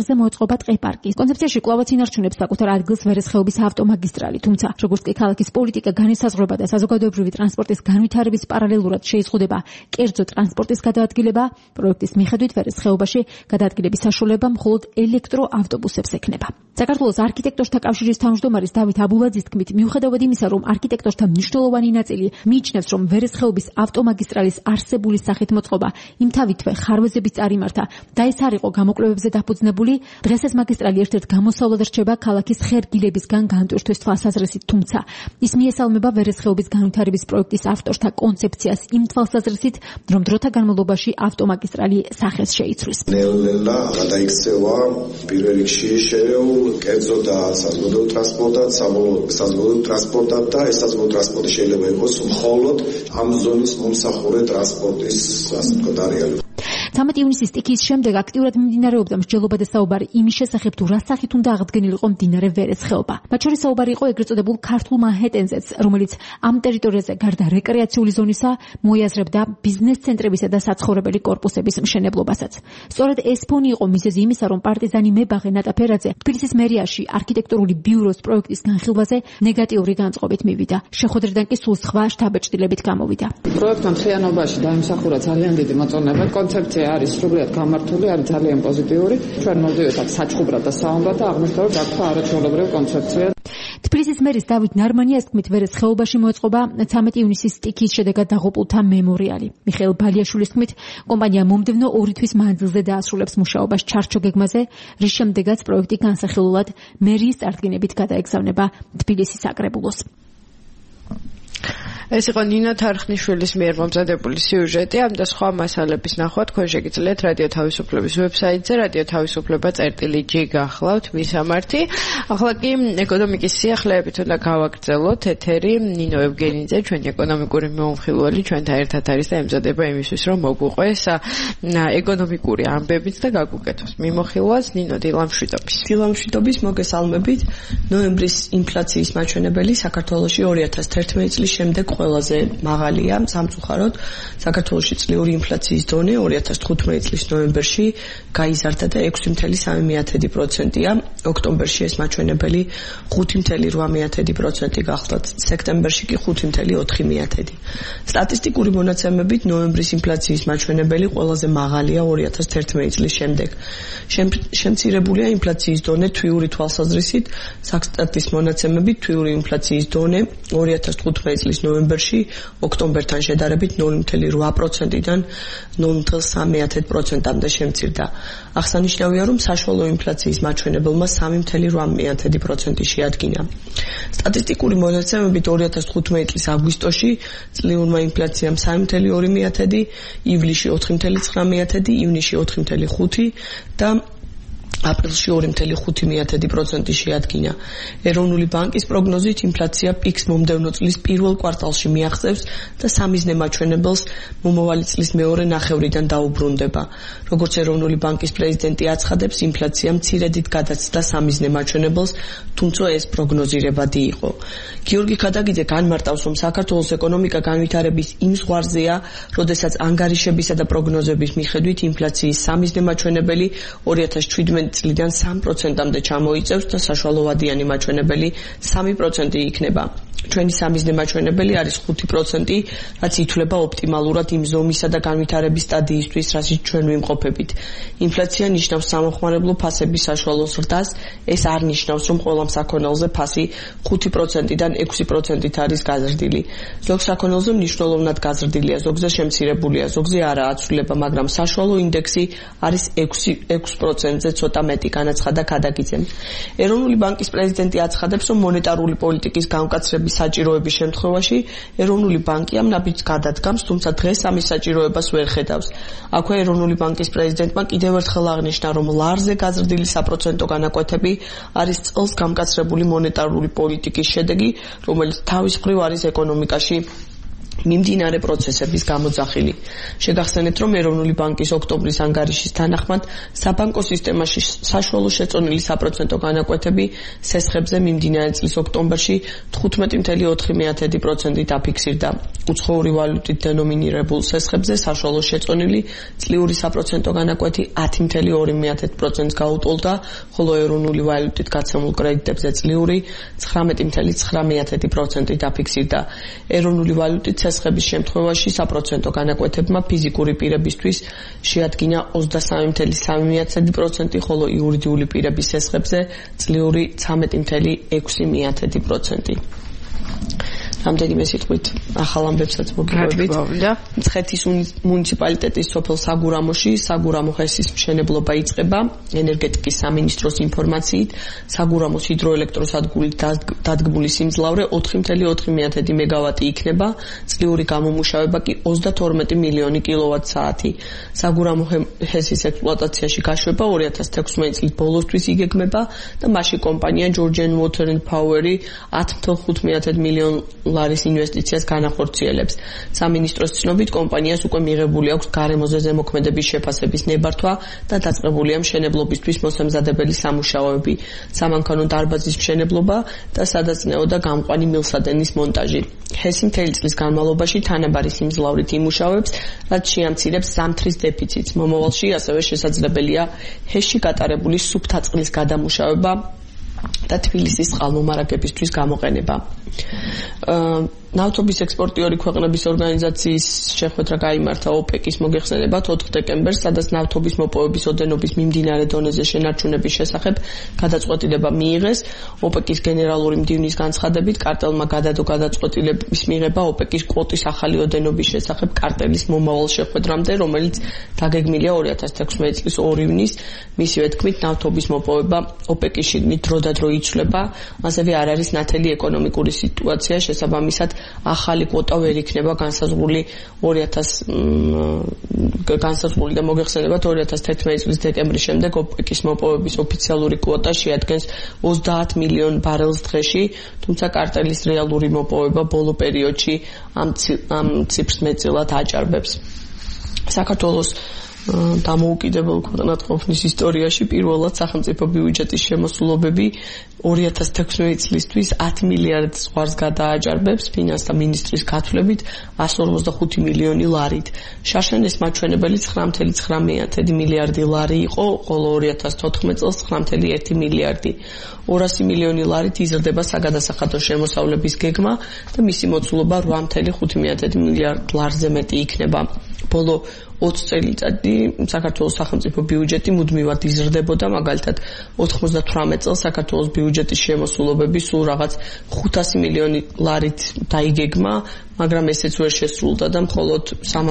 კილომეტრზე მოეწყობა ტყე-პარკი. კონცეფციაში კვლავაც ინარჩუნებს საკუთარ ადგილს ვერესხეობის ავტომაგისტრალი, თუმცა როგორც კი ქალაქის პოლიტიკა განისაზღვრება და საზოგადოებრივი ტრანსპორტის განვითარების პარალელურად შეიზღუდება კერძო ტრანსპორტის გადაადგილება, პროექტის მიხედვით ვერესხეობაში გადაადგილების საშუალება მხოლოდ ელექტროავტობუსებს ექნება. საქართველოს არქიტექტორთა კავშირის თავმჯდომარის დავით აბულაძის თქმით, მიუხედავად იმისა, რომ არქიტექტორთა მნიშვნელოვანი ნაწილი მიიჩნევს, რომ ვერესხეობის ავტომაგისტრალის არსებული სახით მოწყობა იმთავითვე ხარვეზების წარიმართა და ეს არ იყო გამოკვლევებზე დაფუძნებული, დღეს ეს მაგისტრალი ერთ-ერთ გამოსავლად რჩება ქალაქის ხერგილებისგან განტვირთვის თვალსაზრისით, თუმცა ის მიესალმება ვერესხეობის განვითარების პროექტის ავტორთა კონცეფციას იმ თვალსაზრისით, რომ დროთა განმავლობაში ავტომაგისტრალი სახეს შეიცვლის. ნელ-ნელა გადაიქცევა პირველ რიგში შერეულ კერძო და საზღვაო ტრანსპორტად, საზღვაო ტრანსპორტად და ეს საზღვაო ტრანსპორტი შეიძლება იყოს მხოლოდ ამ ზონის მომსახურე ტრანსპორტის, ასე ვთქვათ, არეალი. 13 ივნისის სტიქიის შემდეგ აქტიურად მიმდინარეობდა მსჯელობა და საუბარი იმის შესახებ, თუ რა სახით უნდა აღდგენილიყო მდინარე ვერესხეობა. მათ შორის საუბარი იყო ეგრეთ წოდებულ ქართულ მანჰეტენზეც, რომელიც ამ ტერიტორიაზე გარდა რეკრეაციული ზონისა მოიაზრებდა ბიზნეს ცენტრებისა და საცხოვრებელი კორპუსების მშენებლობასაც. სწორედ ეს ფონი იყო მიზეზი იმისა, რომ პარტიზანი მებაღე ნატა ფერაძე თბილისის მერიაში არქიტექტურული ბიუროს პროექტის განხილვაზე ნეგატიური განწყობით მივიდა. შეხვედრიდან კი სულ სხვა შთაბეჭდილებით გამოვიდა. პროექტმა მთლიანობაში დაიმსახურა ძალიან დიდი მოწონება. კონცეფცია არის სრულიად გამართული, არის ძალიან პოზიტიური. ჩვენ მოვდივართ აქ საჩხუბრად და საომრად და აღმოჩნდა, რომ გაქრა არაჩვეულებრივი კონცეფცია. თბილისის მერის დავით ნარმანიას თქმით, ვერესხეობაში მოეწყობა 13 ივნისის სტიქიის შედეგად დაღუპულთა მემორიალი. მიხეილ ბალიაშვილის თქმით, კომპანია მომდევნო 2 თვის მანძილზე დაასრულებს მუშაობას ჩარჩო გეგმაზე, რის შემდეგაც პროექტი განსახილულად მერიის წარდგინებით გადაეგზავნება თბილისის საკრებულოს. ეს იყო ნინა თარხნიშვილის მიერ მომზადებული სიუჟეტი. ამ და სხვა მასალების ნახვა თქვენ შეგიძლიათ რადიო თავისუფლების ვებსაიტზე radiotavisupleba.gi გახლავთ მისამართი. ახლა კი ეკონომიკის სიახლეებით უნდა გავაგრძელოთ ეთერი. ნინო ევგენიძე, ჩვენი ეკონომიკური მომხილველი, ჩვენთან ერთად არის და ემზადება იმისთვის, რომ მოგვყვეს ეკონომიკური ამბებიც და გაგუკეთოს მიმოხილვას. ნინო, დილამშვიდობის. დილამშვიდობის, მოგესალმებით. ნოემბრის ინფლაციის მაჩვენებელი საქართველოში 2011 წლის შემდეგ ყველაზე მაღალია სამწუხაროდ. საქართველოში წლიური ინფლაციის დონე 2015 წლის ნოემბერში გაიზარდა და 6.3%-ია. ოქტომბერში ეს მაჩვენებელი 5.8% გახლავთ. სექტემბერში კი 5.4%. სტატისტიკური მონაცემებით ნოემბრის ინფლაციის მაჩვენებელი ყველაზე მაღალია 2011 წლის შემდეგ. შემცირებულია ინფლაციის დონე თვიური თვალსაზრისით. საქსტატის მონაცემებით თვიური ინფლაციის დონე 2015 წლის ნოემბერში ოქტომბერთან შედარებით 0.8%-დან 0.3%-მდე შემცირდა. აღსანიშნავია, რომ საშუალო ინფლაციის მაჩვენებელმა 3.8% შეადგინა. სტატისტიკური მონაცემებით 2015 წლის აგვისტოში წლიურმა ინფლაციამ 3.2%, ივლისში 4.9%, ივნისში 4.5% და აპრილში 2.5% შეადგინა. ეროვნული ბანკის პროგნოზით ინფლაცია პიკს მომდევნო წლის პირველ კვარტალში მიაღწევს და სამიზნე მაჩვენებელს მომავალი წლის მეორე ნახევრიდან დაუბრუნდება. როგორც ეროვნული ბანკის პრეზიდენტი აცხადებს, ინფლაცია მცირედით გადაცდა სამიზნე მაჩვენებელს, თუმცა ეს პროგნოზირებადი იყო. გიორგი ქადაგიძე განმარტავს, რომ საქართველოს ეკონომიკა განვითარების იმ ზღვარზეა, როდესაც ანგარიშებისა და პროგნოზების მიხედვით ინფლაციის სამიზნე მაჩვენებელი 2017 წლიდან 3%-მდე ჩამოიწევს და საშუალოვადიანი მაჩვენებელი 3% იქნება. ჩვენი სამიზნე მაჩვენებელი არის 5%, რაც ითვლება ოპტიმალურად იმ ზომისა და განვითარების სტადიისთვის, რასაც ჩვენ ვიმყოფებით. ინფლაცია ნიშნავს სამხმარებლო ფასების საშუალო ზრდას, ეს არ ნიშნავს, რომ ყველა საქონელზე ფასი 5%-დან 6%-ით არის გაზრდილი. ზოგ საქონელზე მნიშვნელოვნად გაზრდილია, ზოგზე შემცირებულია, ზოგზე არა აცვლება, მაგრამ საშუალო ინდექსი არის 6%-ზე ცოტა მეტი, განაცხადა ქადაგიძემ. ეროვნული ბანკის პრეზიდენტი აცხადებს, რომ მონეტარული პოლიტიკის გამკაცრების საჭიროების შემთხვევაში ეროვნული ბანკი ამ ნაბიჯს გადადგამს, თუმცა დღეს ამის საჭიროებას ვერ ხედავს. აქვე ეროვნული ბანკის პრეზიდენტმა კიდევ ერთხელ აღნიშნა, რომ ლარზე გაზრდილი საპროცენტო განაკვეთები არის წელს გამკაცრებული მონეტარული პოლიტიკის შედეგი, რომელიც თავის მხრივ არის ეკონომიკაში მიმდინარე პროცესების გამოძახილი. შეგახსენეთ, რომ ეროვნული ბანკის ოქტომბრის ანგარიშის თანახმად საბანკო სისტემაში საშუალო შეწონილი საპროცენტო განაკვეთები სესხებზე მიმდინარე წლის ოქტომბერში 15.4% დაფიქსირდა. უცხოური ვალუტით დენომინირებულ სესხებზე საშუალო შეწონილი წლიური საპროცენტო განაკვეთი 10.2%-ს გაუტოლდა, ხოლო ეროვნული ვალუტით გაცემულ კრედიტებზე წლიური 19.9% დაფიქსირდა. ეროვნული ვალუტით სესხების შემთხვევაში საპროცენტო განაკვეთებმა ფიზიკური პირებისთვის შეადგინა 23.3%, ხოლო იურიდიული პირების სესხებზე წლიური 13.6%. რამდენიმე სიტყვით ახალ ამბებსაც მოგივებით. მცხეთის მუნიციპალიტეტის სოფელ საგურამოში საგურამო ჰესის მშენებლობა იწყება. ენერგეტიკის სამინისტროს ინფორმაციით, საგურამოს ჰიდროელექტროსადგურით დადგმული სიმძლავრე 4.4 მეგავატი იქნება, წლიური გამომუშავება კი 32 მილიონი კილოვატ-საათი. საგურამო ჰესის ექსპლუატაციაში გაშვება 2016 წლის ბოლოსთვის იგეგმება და მასში კომპანია Georgian Water and Power-ი 10.5 მილიონ ლარის ინვესტიციას განახორციელებს. სამინისტროს ცნობით, კომპანიას უკვე მიღებული აქვს გარემოზე ზემოქმედების შეფასების ნებართვა და დაწყებულია მშენებლობისთვის მოსამზადებელი სამუშაოები, სამანქანო დარბაზის მშენებლობა და სადაწნეო და გამყვანი მილსადენის მონტაჟი. ჰესი მთელი წლის განმავლობაში თანაბარი სიმძლავრით იმუშავებს, რაც შეამცირებს ზამთრის დეფიციტს. მომავალში ასევე შესაძლებელია ჰესში გატარებული სუფთა წყლის გადამუშავება და თბილისის წყალმომარაგებისთვის გამოყენება. ნავთობის ექსპორტიორი ქვეყნების ორგანიზაციის შეხვედრა გაიმართა ოპეკის მოგეხსენებათ 4 დეკემბერს, სადაც ნავთობის მოპოვების ოდენობის მიმდინარე დონეზე შენარჩუნების შესახებ გადაწყვეტილება მიიღეს. ოპეკის გენერალური მდივნის განცხადებით, კარტელმა გადადო გადაწყვეტილების მიღება ოპეკის კვოტის ახალი ოდენობის შესახებ კარტელის მომავალ შეხვედრამდე, რომელიც დაგეგმილია 2016 წლის 2 ივნისს. მისივე თქმით, ნავთობის მოპოვება ოპეკის შიგნით დროდადრო იცვლება, ასევე არ არის ნათელი ეკონომიკური სიტუაცია, შესაბამისად ახალი კვოტა ვერ იქნება განსაზღვრული და მოგეხსენებათ 2011 წლის დეკემბრის შემდეგ ოპეკის მოპოვების ოფიციალური კვოტა შეადგენს 30 მილიონ ბარელს დღეში, თუმცა კარტელის რეალური მოპოვება ბოლო პერიოდში ამ ციფრს მეტწილად აჭარბებს. საქართველოს დამოუკიდებელ ქვეყნად ყოფნის ისტორიაში პირველად სახელმწიფო ბიუჯეტის შემოსულობები 2016 წლისთვის 10 მილიარდ ზღვარს გადააჭარბებს ფინანსთა მინისტრის გათვლებით 145 მილიონი ლარით. შარშანის მაჩვენებელი 9.9 მილიარდი ლარი იყო, ხოლო 2014 წელს 9.1 მილიარდი. 200 მილიონი ლარით იზრდება საგადასახადო შემოსავლების გეგმა და მისი მოცულობა 8.5 მილიარდ ლარზე მეტი იქნება. ბოლო 20 წელიწადი საქართველოს სახელმწიფო ბიუჯეტი მუდმივად იზრდებოდა, მაგალითად 98 წელს საქართველოს ბიუჯეტის შემოსულობები სულ რაღაც 500 მილიონი ლარით დაიგეგმა, მაგრამ ესეც ვერ შესრულდა და მხოლოდ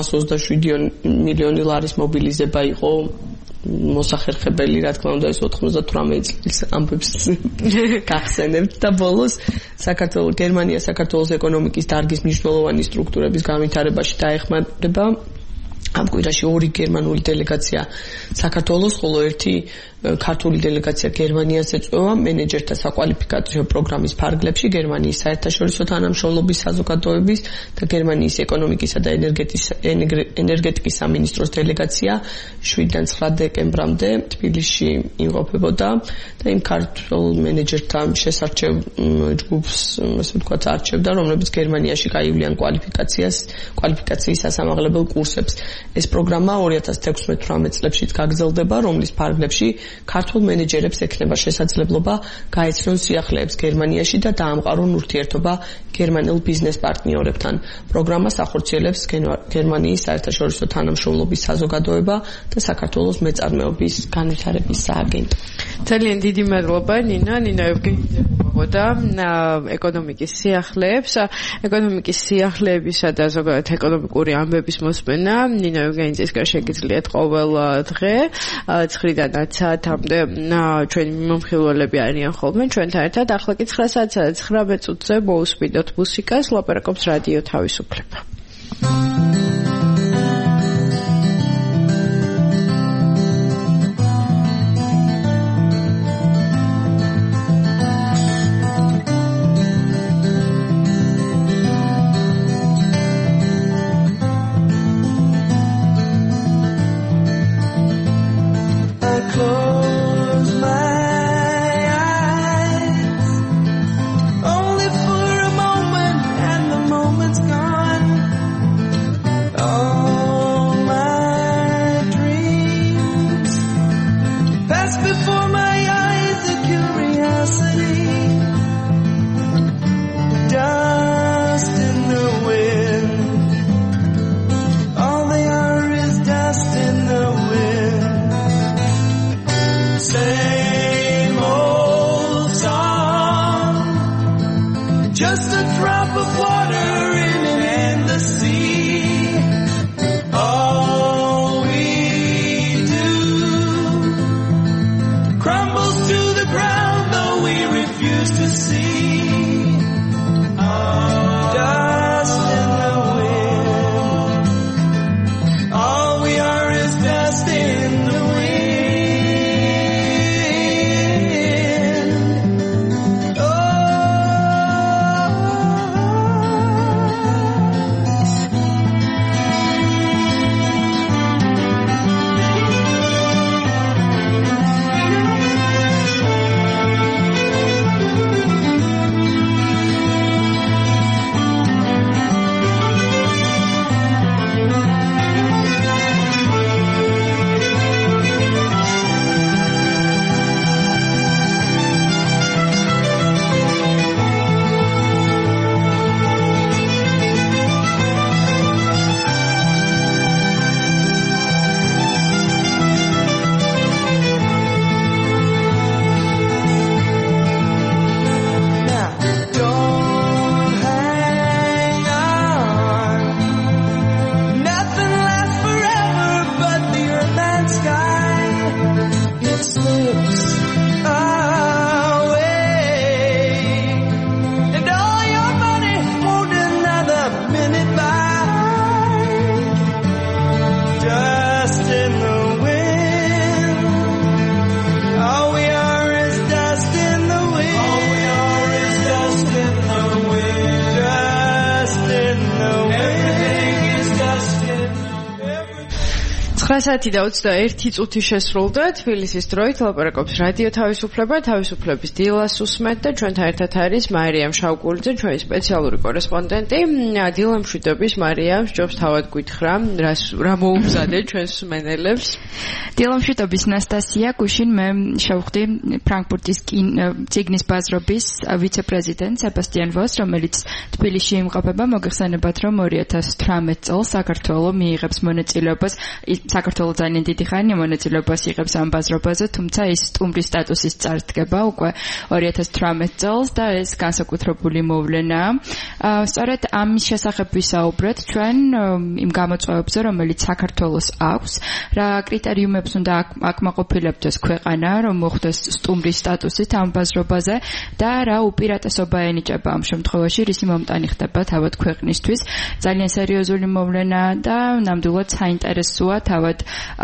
327 მილიონი ლარის მობილიზება იყო მოსახერხებელი, რა თქმა უნდა, ეს 98 წლის ამბებს გახსენებთ და ბოლოს გერმანია საქართველოს ეკონომიკის დარგის მნიშვნელოვანი სტრუქტურების განვითარებაში დაეხმარება. ამ კვირაში 2 გერმანული დელეგაცია საქართველოს, ხოლო 1 ქართული დელეგაცია გერმანიას ეწვევა მენეჯერთა საკვალიფიკაციო პროგრამის ფარგლებში გერმანიის საერთაშორისო თანამშრომლობის საზოგადოების და გერმანიის ეკონომიკისა და ენერგეტიკის სამინისტროს დელეგაცია 7-დან 9 დეკემბრამდე თბილისში იმყოფებოდა და იმ ქართულ მენეჯერთა შესარჩევ ჯგუფს, ასე ვთქვათ, არჩევდა, რომლებიც გერმანიაში გაივლიან კვალიფიკაციის სასამაღლებელ კურსებს. ეს პროგრამა 2016-18 წლებშიც გაგრძელდება, რომლის ფარგლებში ქართულ მენეჯერებს ექნება შესაძლებლობა გაეცნონ სიახლეებს გერმანიაში და დაამყარონ ურთიერთობა გერმანელ ბიზნეს პარტნიორებთან. პროგრამას ახორციელებს გერმანიის საერთაშორისო თანამშრომლობის საზოგადოება და საქართველოს მეწარმეობის განვითარების სააგენტო. ძალიან დიდი მადლობა ნინა ევგენიევა და ეკონომიკის სიახლეებისა და ზოგადად ეკონომიკური ამბების მოსმენა ნინა ევგენიძისგან შეგიძლიათ ყოველ დღე 9-დან 10 საათამდე ჩვენი მიმოხილველები არიან ხოლმე ჩვენთან ერთად. ახლა კი 9 საათსა 19 წუთზე მოусმინოთ მუსიკას, ლაპარაკობს რადიო თავისუფლება. 8:21 წუთი შესრულდა თბილისის დროით ლაპარაკობს რადიო თავისუფლება თავისუფლების დილას უსმენთ და ჩვენთან ერთად არის მარიამ შავკულიძე ჩვენი სპეციალური კორესპონდენტი დილა მშვიდობის მარიამ ჯობს თავად გითხრა რა მოუმზადე ჩვენს მსმენელებს დილა მშვიდობის ნასტასია გუშინ მე შევხვდი ფრანკფურტის ციგნის ბაზრობის ვიცე-პრეზიდენტ სებასტიან ვოს რომელიც თბილისში იმყოფება მოგეხსენებათ რომ 2018 წელს საქართველოს მიიღებს მონაწილეობას საქართველოს ძალიან დიდი ხანია მონაწილეობას იღებს ამ ბაზრობაზე, თუმცა ის სტუმრის სტატუსის წარდგება უკვე 2018 წელს და ეს განსაკუთრებული მოვლენაა. სწორედ ამის შესახებ ვისაუბრეთ ჩვენ იმ გამოწვევებზე, რომელიც საქართველოს აქვს, რა კრიტერიუმებს უნდა აკმაყოფილებდეს ქვეყანა, რომ მოხდეს სტუმრის სტატუსით ამ ბაზრობაზე და რა უპირატესობა ენიჭება ამ შემთხვევაში, რისი მომტანი ხდება თავად ქვეყნისთვის. ძალიან სერიოზული მოვლენაა და ნამდვილად საინტერესოა თავად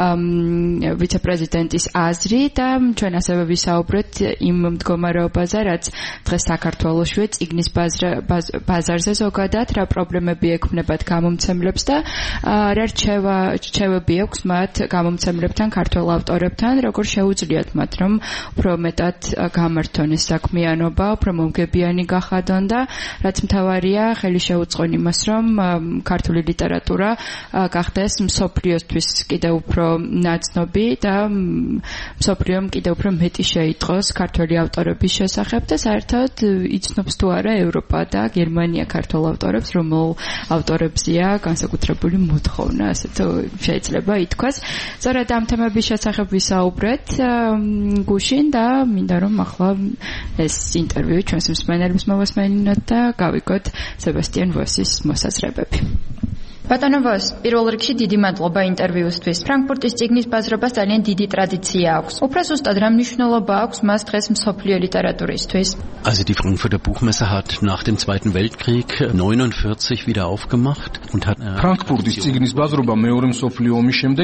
ვიცე-პრეზიდენტის აზრი და ჩვენ ასევე ვისაუბრეთ იმ მდგომარეობაზე, რაც დღეს საქართველოშივე წიგნის ბაზარზე ზოგადად რა პრობლემები ექმნებათ გამომცემლებს და რა რჩევები აქვს მათ გამომცემლებთან, ქართველ ავტორებთან, როგორ შეუძლიათ მათ რომ უფრო მეტად გამართონ ეს საქმიანობა, უფრო მომგებიანი გახადონ და რაც მთავარია, ხელი შეუწყონ იმას, რომ ქართული ლიტერატურა გახდეს მსოფლიოსთვის კიდევ უფრო ნაცნობი და მსოფლიომ კიდევ უფრო მეტი შეიტყოს ქართველი ავტორების შესახებ და საერთოდ იცნობს თუ არა ევროპა და გერმანია ქართულ ავტორებს, რომელ ავტორებზეა განსაკუთრებული მოთხოვნა, ასე თუ შეიძლება ითქვას. სწორედ ამ თემების შესახებ ვისაუბრეთ გუშინ და მინდა რომ ახლა ეს ინტერვიუ ჩვენს მსმენელებს მოვასმენინოთ და გავიგოთ სებასტიან ვოსის მოსაზრებები. ბატონო ვოს, პირველ რიგში დიდი მადლობა ინტერვიუსთვის. ფრანკფურტის ციგნის ბაზრობას ძალიან დიდი ტრადიცია აქვს. უფრო ზუსტად რა მნიშვნელობა აქვს მას დღეს მსოფლიო ლიტერატურისთვის? Also die Frankfurter Buchmesse hat nach dem Zweiten Weltkrieg 49 wieder aufgemacht und hat ფრანკფურტის ციგნის ბაზრობა მეორე მსოფლიო ომის შემდეგ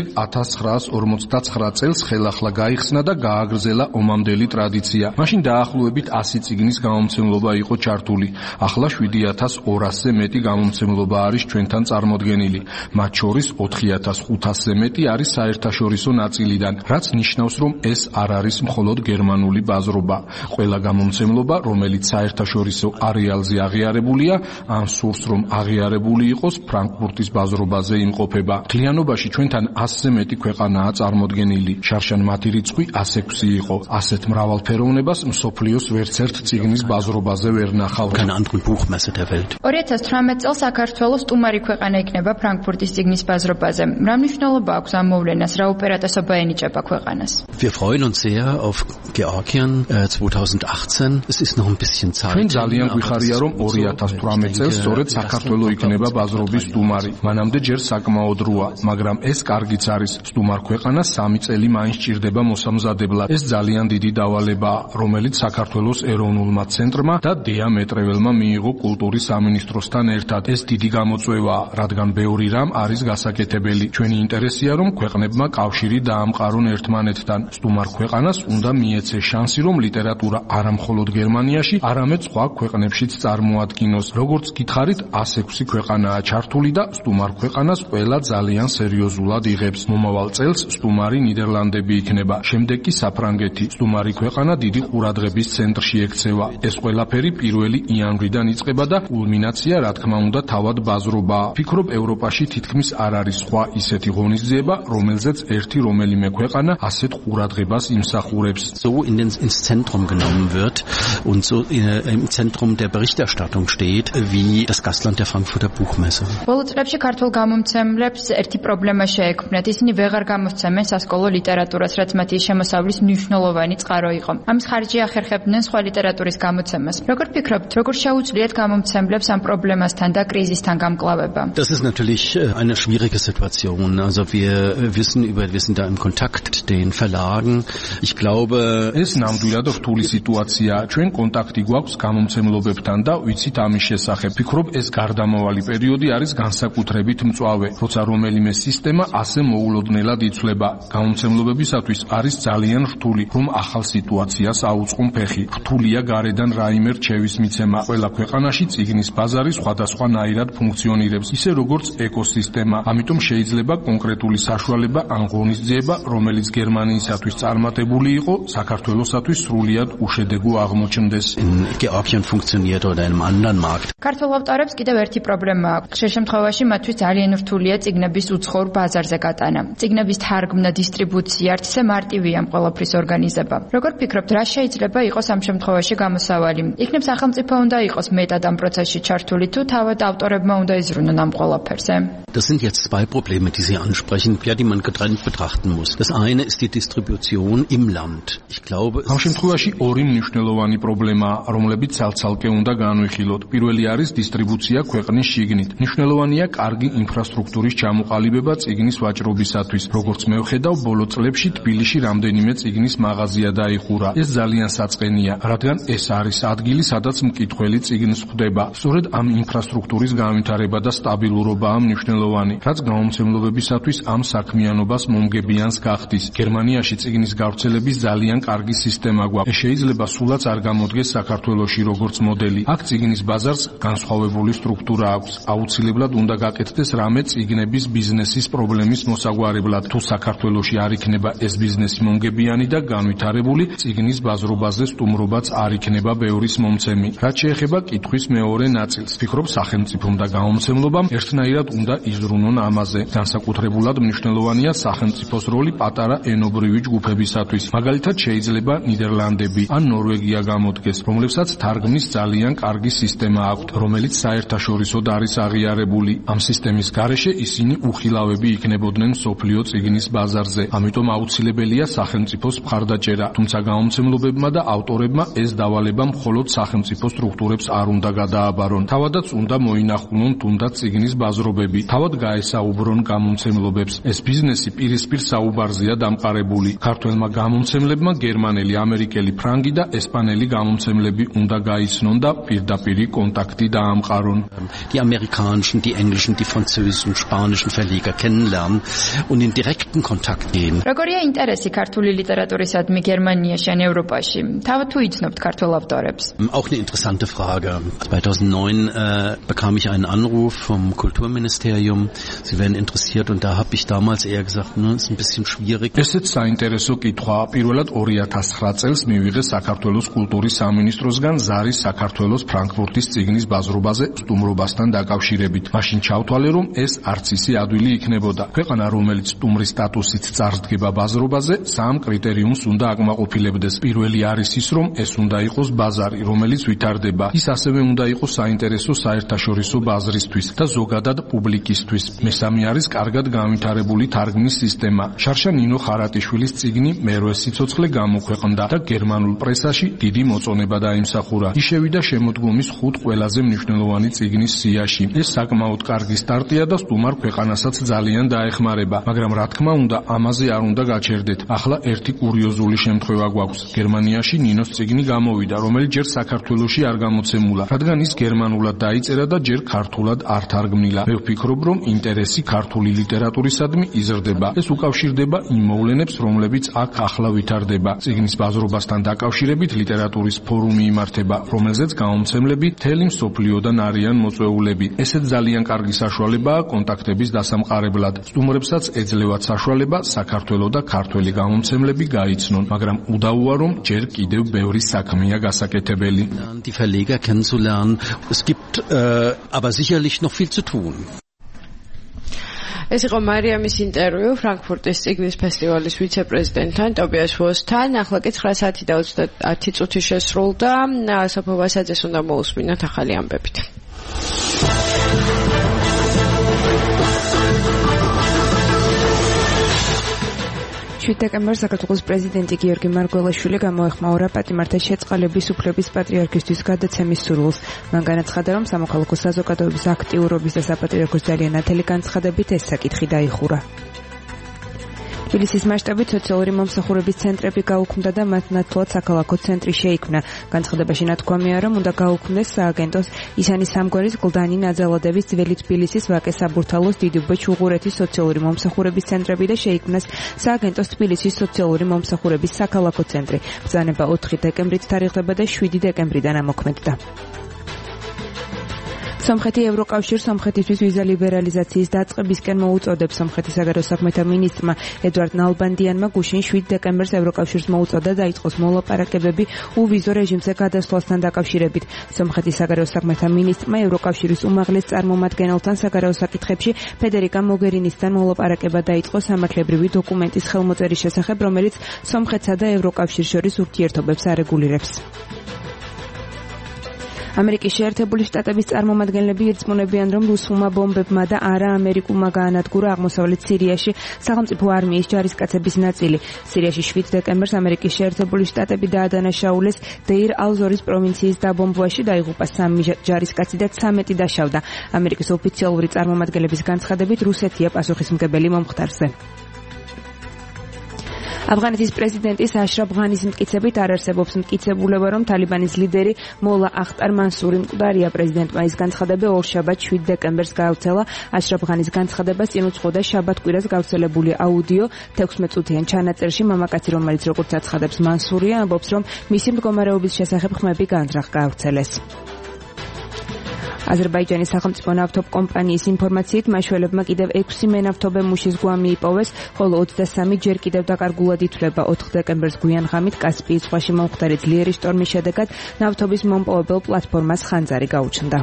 1959 წელს ხელახლა გაიხსნა და გააგრძელა ომამდელი ტრადიცია. მაშინ დაახლოებით 100 ციგნის გამომცემლობა იყო ჩართული. ახლა 7200-ზე მეტი გამომცემლობა არის ჩვენთან წარმოდგენილი. მათ შორის 4500-ზე მეტი არის საერთაშორისო ნაწილიდან, რაც ნიშნავს, რომ ეს არ არის მხოლოდ გერმანული ბაზრობა. ყველა გამომცემლობა, რომელიც საერთაშორისო არეალზე აღიარებულია, ან სურს რომ აღიარებული იყოს, ფრანკფურტის ბაზრობაზე იმყოფება. მთლიანობაში ჩვენთან 100-ზე მეტი ქვეყანაა წარმოდგენილი. შარშან მათი რიცხვი 106 იყო. ასეთ მრავალფეროვნებას მსოფლიოს ვერცერთ ციგნის ბაზრობაზე ვერ ნახავთ. 2018 წელს საქართველოს სტუმარი ქვეყანა იქნება ფრანკფურტის ციგნის ბაზრობაზე. რა მნიშვნელობა აქვს ამ მოვლენას, რა უპირატესობა ენიჭება ქვეყანას? Wir freuen uns sehr auf Georgien 2018. Es ist noch ein bisschen Zeit. ჩვენ ძალიან გვიხარია, რომ 2018 წელს სწორედ საქართველოს იქნება ბაზრობის სტუმარი. მანამდე ჯერ საკმაოდ დროა, მაგრამ ეს კარგიც არის. სტუმარ ქვეყანას 3 წელი მაინც ჭირდება მოსამზადებლად. ეს ძალიან დიდი დავალებაა, რომელიც საქართველოს ეროვნულმა ცენტრმა და დეა მეტრეველმა მიიღო კულტურის სამინისტროსთან ერთად. ეს დიდი გამოწვევაა, რადგან ბევრი რამ არის გასაკეთებელი. ჩვენი ინტერესია, რომ ქვეყნებმა კავშირი დაამყარონ ერთმანეთთან. სტუმარ ქვეყანას უნდა მიეცეს შანსი, რომ ლიტერატურა არა მხოლოდ გერმანიაში, არამედ სხვა ქვეყნებშიც წარმოადგინოს. როგორც გითხარით, 106 ქვეყანაა ჩართული და სტუმარ ქვეყანას ყველა ძალიან სერიოზულად იღებს. მომავალ წელს სტუმარი ნიდერლანდები იქნება, შემდეგ კი საფრანგეთი. სტუმარი ქვეყანა დიდი ყურადღების ცენტრში ექცევა. ეს ყველაფერი 1 იანვრიდან იწყება და კულმინაცია, რა თქმა უნდა, თავად ბაზრობაა. ფიქრობ, ევროპაში თითქმის არ არის სხვა ისეთი ღონისძიება, რომელზეც ერთი რომელიმე ქვეყანა ასეთ ყურადღებას იმსახურებს. So ins Zentrum genommen wird und so im Zentrum der Berichterstattung steht, wie das Gastland der Frankfurter Buchmesse. ბოლო წლებში ქართულ გამომცემლებს ერთი პრობლემა შეექმნათ. ისინი ვეღარ გამოსცემენ სასკოლო ლიტერატურას, რაც მათი შემოსავლის მნიშვნელოვანი წყარო იყო. ამის ხარჯი ახერხებდნენ სხვა ლიტერატურის გამოცემას. როგორ ფიქრობთ, როგორ შეუძლიათ გამომცემლებს ამ პრობლემასთან და კრიზისთან გამკლავება? Das ist natürlich eine schwierige Situation. Also wir sind da im Kontakt mit den Verlagen. Ich glaube, es ნამდვილად რთული სიტუაცია. ჩვენ კონტაქტი გვაქვს გამომცემლობებთან და ვიცით ამის შესახებ. ფიქრობ, ეს გარდამავალი პერიოდი არის განსაკუთრებით მწვავე, როცა რომელიმე სისტემა ასე მოულოდნელად იცვლება. გამომცემლობებისათვის არის ძალიან რთული, რომ ახალ სიტუაციას აუწყონ ფეხი. რთულია გარედან რაიმე რჩევის მიცემა. ყველა ქვეყანაში წიგნის ბაზარი სხვადასხვანაირად ფუნქციონირებს. ისე როგორც ეკოსისტემა. ამიტომ შეიძლება კონკრეტული საშუალება ან ღონისძიება, რომელიც გერმანიისათვის წარმატებული იყო, საქართველოსათვის სრულიად უშედეგო აღმოჩნდეს. Georgien funktioniert oder in einem anderen Markt. ქართულ ავტორებს კიდევ ერთი პრობლემა აქვს. ხშირ შემთხვევაში მათთვის ძალიან რთულია წიგნების უცხოურ ბაზარზე გატანა. წიგნების თარგმნა, დისტრიბუცია, არც ისე მარტივია ამ ყველაფრის ორგანიზება. Როგორ ფიქრობთ, რა შეიძლება იყოს ამ შემთხვევაში გამოსავალი? იქნებ სახელმწიფო უნდა იყოს მეტად ამ პროცესში ჩართული თუ თავად ავტორებმა უნდა იზრუნონ ამ ყველაფერზე? Das sind jetzt zwei Probleme, die Sie ansprechen, die man getrennt betrachten muss. Das eine ist die Distribution im Land. Ich glaube, ამ შემთხვევაში ორი მნიშვნელოვანი პრობლემაა, რომლებიც ცალ-ცალკე უნდა განვიხილოთ. პირველი არის დისტრიბუცია ქვეყნის შიგნით. მნიშვნელოვანია კარგი ინფრასტრუქტურის ჩამოყალიბება წიგნის ვაჭრობისათვის. როგორც მე ვხედავ, ბოლო წლებში თბილისში რამდენიმე წიგნის მაღაზია დაიხურა. ეს ძალიან საწყენია, რადგან ეს არის ადგილი, სადაც მკითხველი წიგნს ხვდება. სწორედ ამ ინფრასტრუქტურის განვითარება და სტაბილურობაა მნიშვნელოვანი, რაც გამომცემლობებისათვის ამ საქმიანობას მომგებიანს გახდის. გერმანიაში წიგნის გავრცელების ძალიან კარგი სისტემა გვაქვს. ეს შეიძლება სულაც არ გამოდგეს საქართველოში როგორც მოდელი. აქ წიგნის ბაზარს განსხვავებული სტრუქტურა აქვს. აუცილებლად უნდა გაკეთდეს რამე წიგნების ბიზნესის პრობლემის მოსაგვარებლად. თუ საქართველოში არ იქნება ეს ბიზნესი მომგებიანი და განვითარებული, წიგნის ბაზრობაზე სტუმრობაც არ იქნება ბევრის მომცემი. რაც შეეხება კითხვის მეორე ნაწილს, ვფიქრობ სახელმწიფომ და გამომცემლობამ ერთნაირად უნდა იზრუნონ ამაზე. განსაკუთრებულად მნიშვნელოვანია სახელმწიფოს როლი პატარა ენობრივი ჯგუფებისათვის. მაგალითად შეიძლება ნიდერლანდები ან ნორვეგია გამოდგეს, რომლებსაც თარგმნის ძალიან კარგი სისტემა აქვთ, რომელიც საერთაშორისოდ არის აღიარებული. ამ სისტემის გარეშე ისინი უხილავები იქნებოდნენ მსოფლიო წიგნის ბაზარზე. ამიტომ აუცილებელია სახელმწიფოს მხარდაჭერა, თუმცა გამომცემლობებმა და ავტორებმა ეს დავალება მხოლოდ სახელმწიფო სტრუქტურებს არ უნდა გადააბარონ. თავადაც უნდა მოინახულონ თუნდაც წიგნის ბაზრობები, თავად გაესაუბრონ გამომცემლობებს. ეს ბიზნესი პირისპირ საუბარზეა დამყარებული. ქართველმა გამომცემლებმა გერმანელი, ამერიკელი, ფრანგი და ესპანელი გამომცემლები უნდა გაიცნონ და პირდაპირი კონტაქტი დაამყარონ. Die amerikanischen, die englischen, die französischen, spanischen Verleger kennenlernen und in direkten Kontakt gehen. როგორია ინტერესი ქართული ლიტერატურისადმი გერმანიაში ან ევროპაში? თავად თუ იცნობთ ქართულ ავტორებს? Auch eine interessante Frage. 2009 bekam ich einen Anruf vom Kulturministerium. Sie wären interessiert und da habe ich damals eher gesagt, ist ein bisschen schwierig. ესეც საინტერესო კითხვაა. პირველად 2009 წელს მივიღე საქართველოს კულტურის სამინისტროსგან ზარის საქართველოს ფრანკფურტის წიგნის ბაზრობაზე სტუმრობასთან დაკავშირებით. მაშინ ჩავთვალე, რომ ეს არც ისე ადვილი იქნებოდა. ქვეყანა, რომელიც სტუმრის სტატუსით წარსდგება ბაზრობაზე, სამ კრიტერიუმს უნდა აკმაყოფილებდეს. პირველი არის ის, რომ ეს უნდა იყოს ბაზარი, რომელიც ვითარდება. ის ასევე უნდა იყოს საინტერესო საერთაშორისო ბაზრისთვის და ზოგადად პუბლიკისთვის. მესამე არის კარგად განვითარებული თარგმნის სისტემა. შარშა ნინო ხარატიშვილის წიგნი მერვე სიცოცხლე გამოქვეყნდა და გერმანულ პრესაში დიდი მოწონება დაიმსახურა. ის შევიდა შემოდგომის 5 ყველაზე მნიშვნელოვანი წიგნის სიაში. ეს საკმაოდ კარგი სტარტია და სტუმარ ქვეყანასაც ძალიან დაეხმარება, მაგრამ რა თქმა უნდა, ამაზე არ უნდა გაჩერდეთ. ახლა ერთი კურიოზული შემთხვევა გვაქვს. გერმანიაში ნინოს წიგნი გამოვიდა, რომელიც ჯერ საქართველოში არ გამოცემულა, რადგან ის გერმანულად დაიწერა და ჯერ ქართულად არ თარგმნილა. მე ვფიქრობ, რომ ინტერესი ქართული ლიტერატურისადმი იზრდება. ეს უკავშირდება იმ მოვლენებს, რომლებიც აქ ახლა ვითარდება. წიგნის ბაზრობასთან დაკავშირებით ლიტერატურის ფორუმი იმართება, რომელზეც გამომცემლები მთელი მსოფლიოდან არიან მოწვეულები. ესეც ძალიან კარგი საშუალებაა კონტაქტების დასამყარებლად. სტუმრებსაც ეძლევათ საშუალება საქართველო და ქართველი გამომცემლები გაიცნონ, მაგრამ უდავოა, რომ ჯერ კიდევ ბევრი საქმეა გასაკეთებელი. Die Verleger kennenzulernen. Es gibt aber sicherlich noch viel zu tun. ეს იყო მარიამის ინტერვიუ ფრანკფურტის წიგნის ფესტივალის ვიცე-პრეზიდენტთან ტობიას ვოსთან. ახლა კი 9 საათი და 30 წუთი შესრულდა. სოფო ვასაძეს უნდა მოусმინოთ ახალი ამბებით. 7 დეკემბერს საქართველოს პრეზიდენტი გიორგი მარგველაშვილი გამოეხმაურა პატიმართა შეწყალების უფლების პატრიარქისთვის გადაცემის სურვილს. მან განაცხადა, რომ სამოქალაქო საზოგადოების აქტიურობის და საპატრიარქოს ძალიან ნათელი განცხადებით ეს საკითხი დაიხურა. თბილისის მასშტაბით სოციალური მომსახურების ცენტრები გაუქმდა და მათ ნათლად საქალაქო ცენტრი შეიქმნა. განცხადებაში ნათქვამია, რომ უნდა გაუქმდეს სააგენტოს ისანი სამგვარის გლდანი ნაძალადების ძველი თბილისის ვაკე საბურთალოს დიდუბე ჩუღურეთის სოციალური მომსახურების ცენტრები და შეიქმნას სააგენტოს თბილისის სოციალური მომსახურების საქალაქო ცენტრი. ბრძანება 4 დეკემბრით თარიღდება და 7 დეკემბრიდან ამოქმედდა. სომხეთი ევროკავშირს სომხეთისთვის ვიზა ლიბერალიზაციის დაწყებისკენ მოუწოდებს. სომხეთის საგარეო საქმეთა მინისტრმა ედვარდ ნალბანდიანმა გუშინ 7 დეკემბერს ევროკავშირს მოუწოდა დაიწყოს მოლაპარაკებები უვიზო რეჟიმზე გადასვლასთან დაკავშირებით. სომხეთის საგარეო საქმეთა მინისტრმა ევროკავშირის უმაღლეს წარმომადგენელთან საგარეო საკითხებში ფედერიკა მოგერინისთან მოლაპარაკება დაიწყო სამართლებრივი დოკუმენტის ხელმოწერის შესახებ, რომელიც სომხეთსა და ევროკავშირს შორის ურთიერთობებს არეგულირებს. ამერიკის შეერთებული შტატების წარმომადგენლები ირწმუნებიან, რომ რუსულმა ბომბებმა და არა ამერიკულმა გაანადგურა აღმოსავლეთ სირიაში სახელმწიფო არმიის ჯარისკაცების ნაწილი. სირიაში 7 დეკემბერს ამერიკის შეერთებული შტატები დაადანაშაულეს დეირ ალ-ზორის პროვინციის დაბომბვაში, დაიღუპა 3 ჯარისკაცი და 13 დაშავდა. ამერიკის ოფიციალური წარმომადგენლების განცხადებით, რუსეთია პასუხისმგებელი მომხდარზე. ავღანეთის პრეზიდენტის აშრაფ ღანის მტკიცებით არ არსებობს მტკიცებულება, რომ თალიბანის ლიდერი მოლა ახტარ მანსური მკვდარია. პრეზიდენტმა ის განცხადება ორშაბათ 7 დეკემბერს გაავრცელა. აშრაფ ღანის განცხადებას წინ უძღოდა შაბათ კვირას გავრცელებული აუდიო 16 წუთიან ჩანაწერში. მამაკაცი, რომელიც როგორც აცხადებს მანსურია, ამბობს, რომ მისი მდგომარეობის შესახებ ხმები განზრახ გაავრცელეს. აზერბაიჯანის სახელმწიფო ნავთობ კომპანიის ინფორმაციით მაშველებმა კიდევ 6 მენავთობე მუშის გვამი იპოვეს, ხოლო 23 ჯერ კიდევ დაკარგულად ითვლება. 4 დეკემბერს გვიან ღამით კასპიის ზღვაში მომხდარი ძლიერი შტორმის შედეგად ნავთობის მომპოვებელ პლატფორმას ხანძარი გაუჩნდა.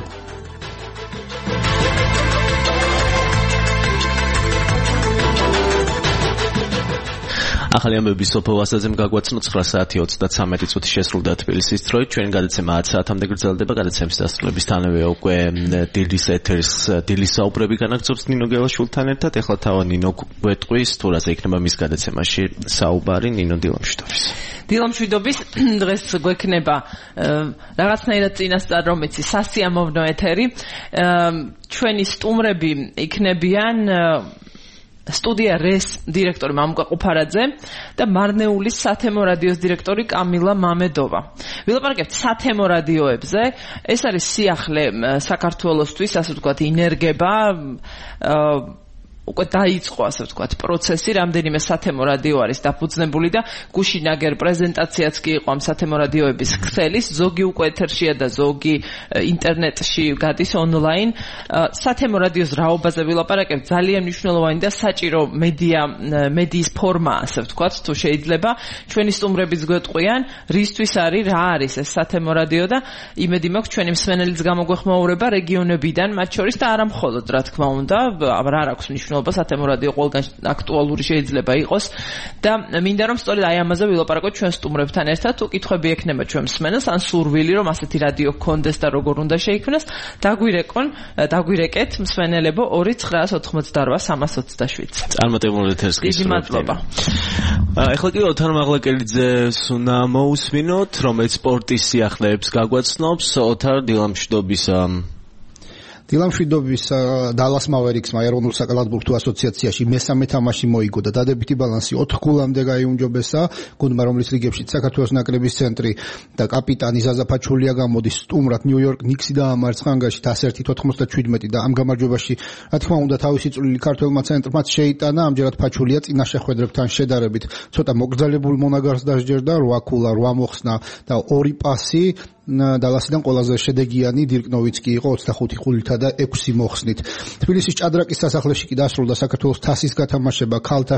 ახალი ამბები სოფო ვასაძემ გაგვაცნო 9 საათი 33 წუთი შესრულდა თბილისის დროით. ჩვენი გადაცემა 10 საათამდე გრძელდება. გადაცემის დასრულებისთანავე უკვე დილის ეთერის დილის საუბრები განაგრძობს ნინო გელაშვილთან ერთად. ეხლა თავად ნინო გვეტყვის თუ რაზე იქნება მის გადაცემაში საუბარი. ნინო, დილამშვიდობის. დილამშვიდობის. დღეს გვექნება რაღაცნაირად წინასწარ რომ იცი სასიამოვნო ეთერი. ჩვენი სტუმრები იქნებიან სტუდია რეს დირექტორი მამუკა ყუფარაძე და მარნეულის სათემო რადიოს დირექტორი კამილა მამედოვა. ვილაპარაკებთ სათემო რადიოებზე. ეს არის სიახლე საქართველოსთვის, ასე ვთქვათ, ინერგება, უკვე დაიწყო, ასე ვთქვათ, პროცესი, რამდენიმე სათემო რადიო არის დაფუძნებული და გუშინ აგერ პრეზენტაციაც კი იყო ამ სათემო რადიოების ქსელის, ზოგი უკვე ეთერშია და ზოგი ინტერნეტში გადის ონლაინ. სათემო რადიოს რაობაზე ვილაპარაკებთ, ძალიან მნიშვნელოვანი და საჭირო მედიის ფორმა, ასე ვთქვათ, თუ შეიძლება. ჩვენი სტუმრებიც გვეტყვიან, რისთვის არის, რა არის ეს სათემო რადიო და იმედი მაქვს ჩვენი მსმენელიც გამოგვეხმაურება რეგიონებიდან, მათ შორის და არა მხოლოდ, რა თქმა უნდა, რა აქვს სათემო რადიო ყველგან აქტუალური შეიძლება იყოს და მინდა რომ სწორედ აი ამაზე ვილაპარაკოთ ჩვენ სტუმრებთან ერთად. თუ კითხვები ექნება ჩვენ მსმენელს ან სურვილი რომ ასეთი რადიო გქონდეს და როგორ უნდა შეიქმნას, დაგვირეკეთ მსმენელებო 2988327. წარმატებული ეთერს გისურვებთ. დიდი მადლობა. ეხლა კი ოთარ მაღლაკელიძეს უნდა მოусმინოთ, რომელიც სპორტის სიახლეებს გაგვაცნობს. ოთარ, დილამშვიდობის. დილამშვიდობის დალას მავერიქსმა ეროვნულ საკალათბურთო ასოციაციაში მესამე თამაში მოიგო და დადებითი ბალანსი 4 გოლამდე გაიუმჯობესა. გუნდმა, რომლის რიგებში საქართველოს ნაკრების ცენტრი და კაპიტანი ზაზა ფაჩულია გამოდის, სტუმრად ნიუ-იორკ ნიქსი დაამარცხა ანგარიშით 101-97 და ამ გამარჯვებაში, რა თქმა უნდა, თავისი წვლილი ქართველმა ცენტრმაც შეიტანა. ამჯერად ფაჩულია წინა შეხვედრებთან შედარებით ცოტა მოკრძალებულ მონაგარს დასჯერდა, 8 ქულა, 8 მოხსნა და 2 პასი. დალასიდან ყველაზე შედეგიანი დირკ ნოვიცკი იყო 25 ხულითა და 6 მოხსნით. თბილისის ჭადრაკის სასახლეში კი დასრულდა საქართველოს თასის გათამაშება ქალთა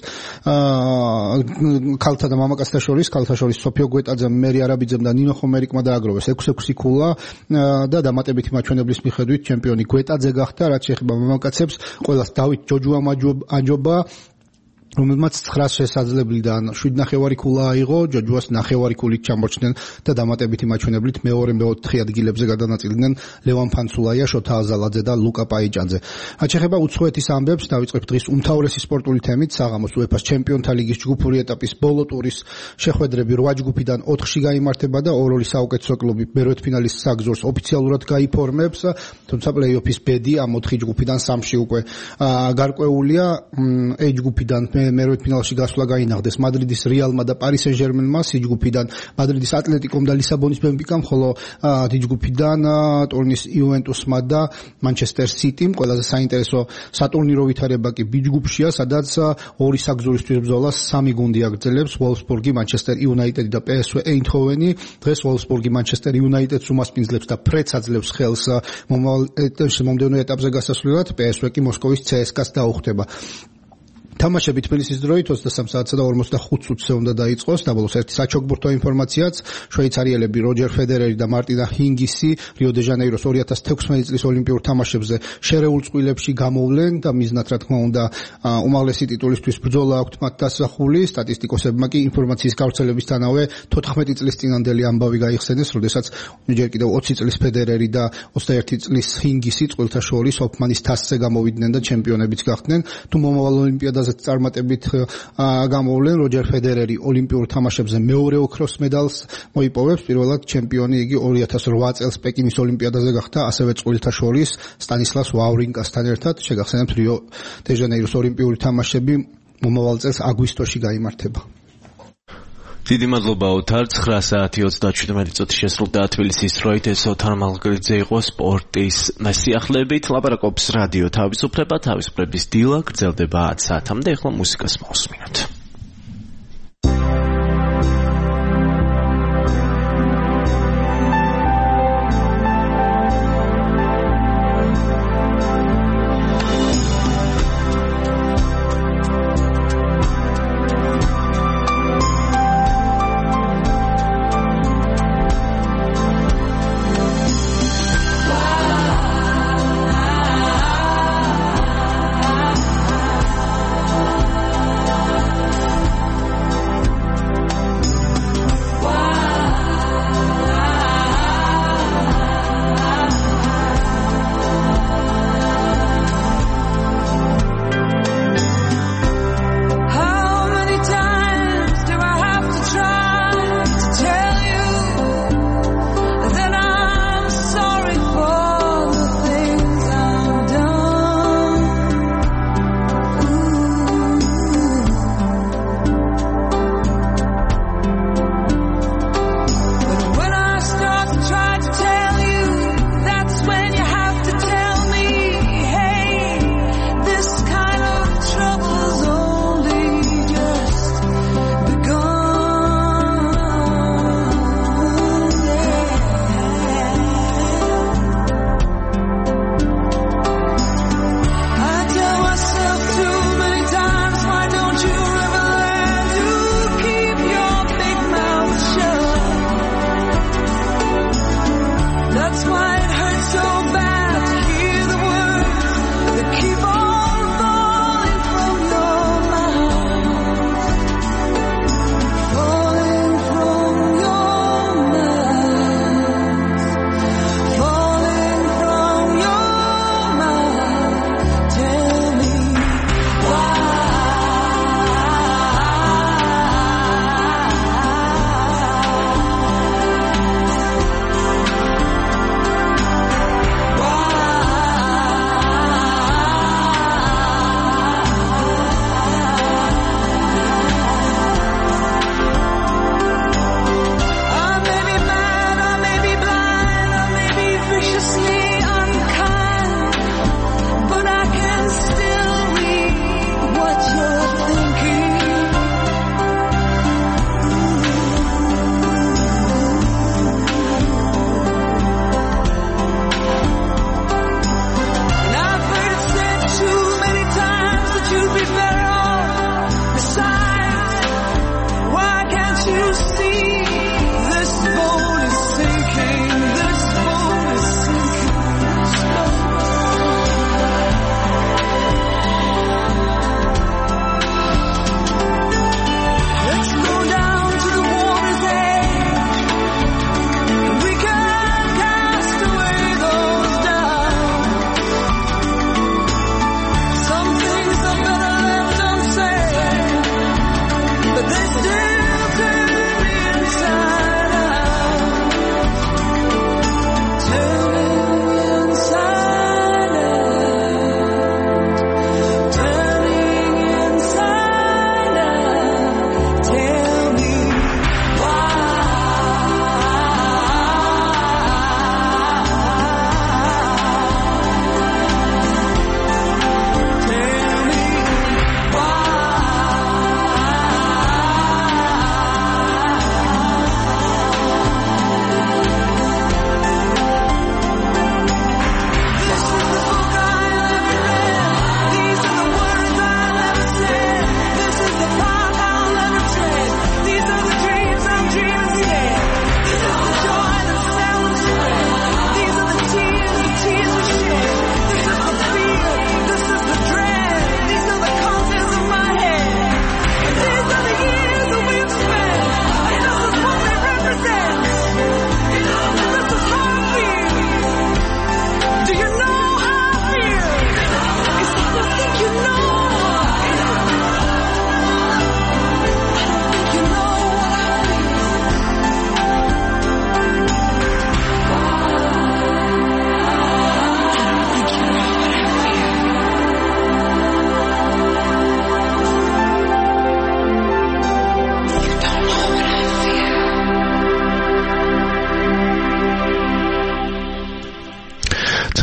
და მამაკაცთა შორის. ქალთა შორის სოფიო გვეტაძემ, მერი არაბიძემ და ნინო ხომერიკმა დააგროვეს 6-6 ქულა და დამატებითი მაჩვენებლის მიხედვით ჩემპიონი გვეტაძე გახდა. რაც შეეხება მამაკაცებს, ყველას დავით ჯოჯუამ აჯობა, რომელმაც 9 შესაძლებლიდან 7.5 ქულა აიღო, ჯოჯუას 9.5 ქულით ჩამორჩნენ და დამატებითი მაჩვენებლით მეორე და 4 ადგილებზე გადანაწილიდნენ ლევან ფანცულაია, შოთა აზალაძე და ლუკა პაიჭანძე. რაც შეეხება უცხოეთის ამბებს, დავიწყებთ დღის უმთავრესი სპორტული თემით. საღამოს უეფას ჩემპიონთა ლიგის ჯგუფური ეტაპის ბოლო ტურის შეხვედრები 8 ჯგუფიდან 4-ში გაიმართება და ორ-ორი საუკეთესო კლუბი მერვედფინალის საგზურს ოფიციალურად გაიფორმებს, თუმცა პლეი-ოფის ბედი ამ 4 ჯგუფიდან 3-ში უკვე გარკვეულია. A ჯგუფიდან მერვე ფინალში გასვლა გაინაღდეს მადრიდის რეალმა და პარი სენ-ჟერმენმა C ჯგუფიდან, მადრიდის ატლეტიკომ და ლისაბონის ბენფიკამ, ხოლო D ჯგუფიდან ტორინის იუვენტუსმა და მანჩესტერ სიტიმ. ყველაზე საინტერესო სატურნირო ვითარება კი B ჯგუფშია, სადაც ორი საგზურისთვის ბრძოლას 3 გუნდი აგრძელებს: ვოლფსბურგი, მანჩესტერ იუნაიტედი და PSV ეინდჰოვენი. დღეს ვოლფსბურგი მანჩესტერ იუნაიტედს უმასპინძლებს და ფრედს აძლევს ხელს მომდევნო ეტაპზე გასასვლელად, PSV კი მოსკოვის CSKA-ს დაუხდება. თამაშები თბილისის დროით 23 საათსა და 45 წუთზე უნდა დაიწყოს. დაბოლოს ერთი საჩოგბურთო ინფორმაციაც: შვეიცარიელები როჯერ ფედერერი და მარტინა ჰინგისი რიო-დე-ჟანეიროს 2016 წლის ოლიმპიურ თამაშებზე შერეულ წყვილებში გამოვლენ და მიზნად რა თქმა უნდა უმაღლესი ტიტულისთვის ბრძოლა აქვთ მათ დასახული. სტატისტიკოსებმა კი ინფორმაციის გავრცელებისთანავე 14 წლის წინანდელი ამბავი გაიხსენეს, როდესაც ჯერ კიდევ 20 წლის ფედერერი და 21 წლის ჰინგისი წყვილთა შორის ჰოფმანის თასზე გამოვიდნენ და ჩემპიონებიც გახდნენ. თუ მომავალ ოლიმპიადაზე წარმატებით გამოვლენ, როჯერ ფედერერი ოლიმპიურ თამაშებზე მეორე ოქროს მედალს მოიპოვებს. პირველად ჩემპიონი იგი 2008 წელს პეკინის ოლიმპიადაზე გახდა, ასევე წყვილთა შორის სტანისლავს ვავრინკასთან ერთად. შეგახსენებთ, რიო-დე-ჟანეიროს ოლიმპიური თამაშები მომავალ წელს აგვისტოში გაიმართება. დიდი მადლობა ოთარ. 9 საათი 37 წუთი შესრულდა თბილისის დროით. ეს ოთარ მალგელიძე იყო სპორტის სიახლეებით. ლაპარაკობს რადიო თავისუფლება, თავისუფლების დილა გრძელდება 10 საათამდე. ახლა მუსიკას მოვსმინოთ.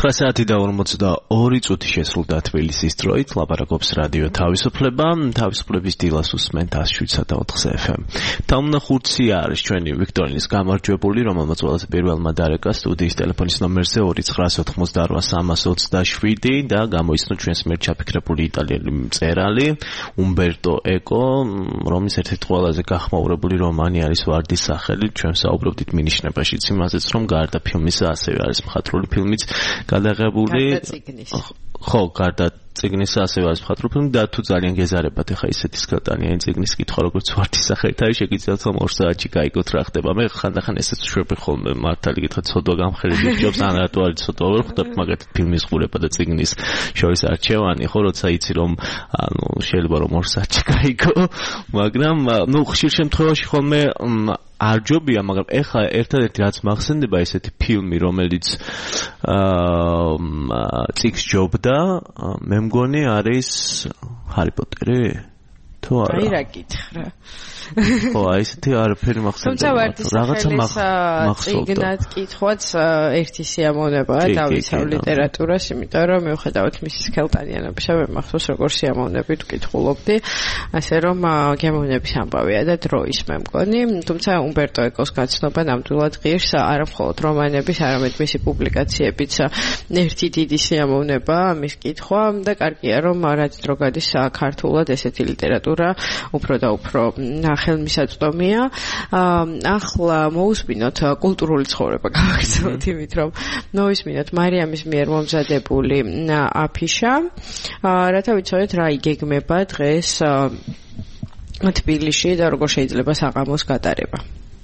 9 და 42 წუთი შესრულდა თბილისის დროით, ლაპარაკობს რადიო თავისუფლება, თავისუფლების დილას უსმენთ 107.4 FM. თავმნახურცი არის ჩვენი ვიქტორინის გამარჯვებული, რომელმაც ყველაზე პირველმა დარეკა სტუდიის ტელეფონის ნომერზე 2988327 და გამოიცნო ჩვენს მიერ ჩაფიქრებული იტალიელი მწერალი უმბერტო ეკო, რომლის ერთ-ერთი ყველაზე გახმაურებული რომანი არის ვარდის სახელი. ჩვენ საუბრობდით მინიშნებაშიც იმაზეც, რომ გარდა ფილმისა ასევე არის მხატვრული ფილმიც გადაღებული. ხო, გარდა წიგნისა ასევე არის მხატვრული ფილმი და თუ ძალიან გეზარებათ ახლა ისეთი სკრატანიანი წიგნის კითხვა როგორც ვარდის სახელი, თავი შეგიძლიათ რომ 2 საათში გაიგოთ რა ხდება. მე ხანდახან ესეც შვები ხოლმე მართალი გითხრათ ცოდვა გამხერებული ჯობს ან რატო არის ცოდვა ვერ ხვდები მაგათ ფილმის ყურება და წიგნის შორის არჩევანი, ხო, როცა იცი რომ ანუ შეიძლება რომ 2 საათში გაიგო, მაგრამ ნუ ხშირ შემთხვევაში ხოლმე არ ჯობია, მაგრამ ეხლა ერთადერთი რაც მახსენდება ესეთი ფილმი, რომელიც წიგნს ჯობდა, მე მგონი არის ჰარი პოტერი? თუ არა? აი რა გითხრა. ხო, აი ესეთი არაფერი მახსენდება. რაღაცა მახსოვდა. კითხვაც ერთი სიამოვნებაა დავიცავ ლიტერატურას, იმიტომ რომ მიუხედავად მისი სქელტანიანობისა, მე მახსოვს როგორ სიამოვნებით ვკითხულობდი, ასე რომ გემოვნების ამბავია და დროის მე მგონი, თუმცა უმბერტო ეკოს გაცნობა ნამდვილად ღირს არა მხოლოდ რომანების, არამედ მისი პუბლიკაციებიც ერთი დიდი სიამოვნებაა მის კითხვა და კარგია რომ რაც დრო გადის ქართულად ესეთი ლიტერატურა უფრო და უფრო ხელმისაწვდომია. ახლა მოусმინოთ კულტურული ცხოვრება გავაგრძელოთ იმით, რომ მოусმინოთ მარიამის მიერ მომზადებული აფიშა, რათა ვიცოდეთ რა იგეგმება დღეს თბილისში და როგორ შეიძლება საღამოს გატარება.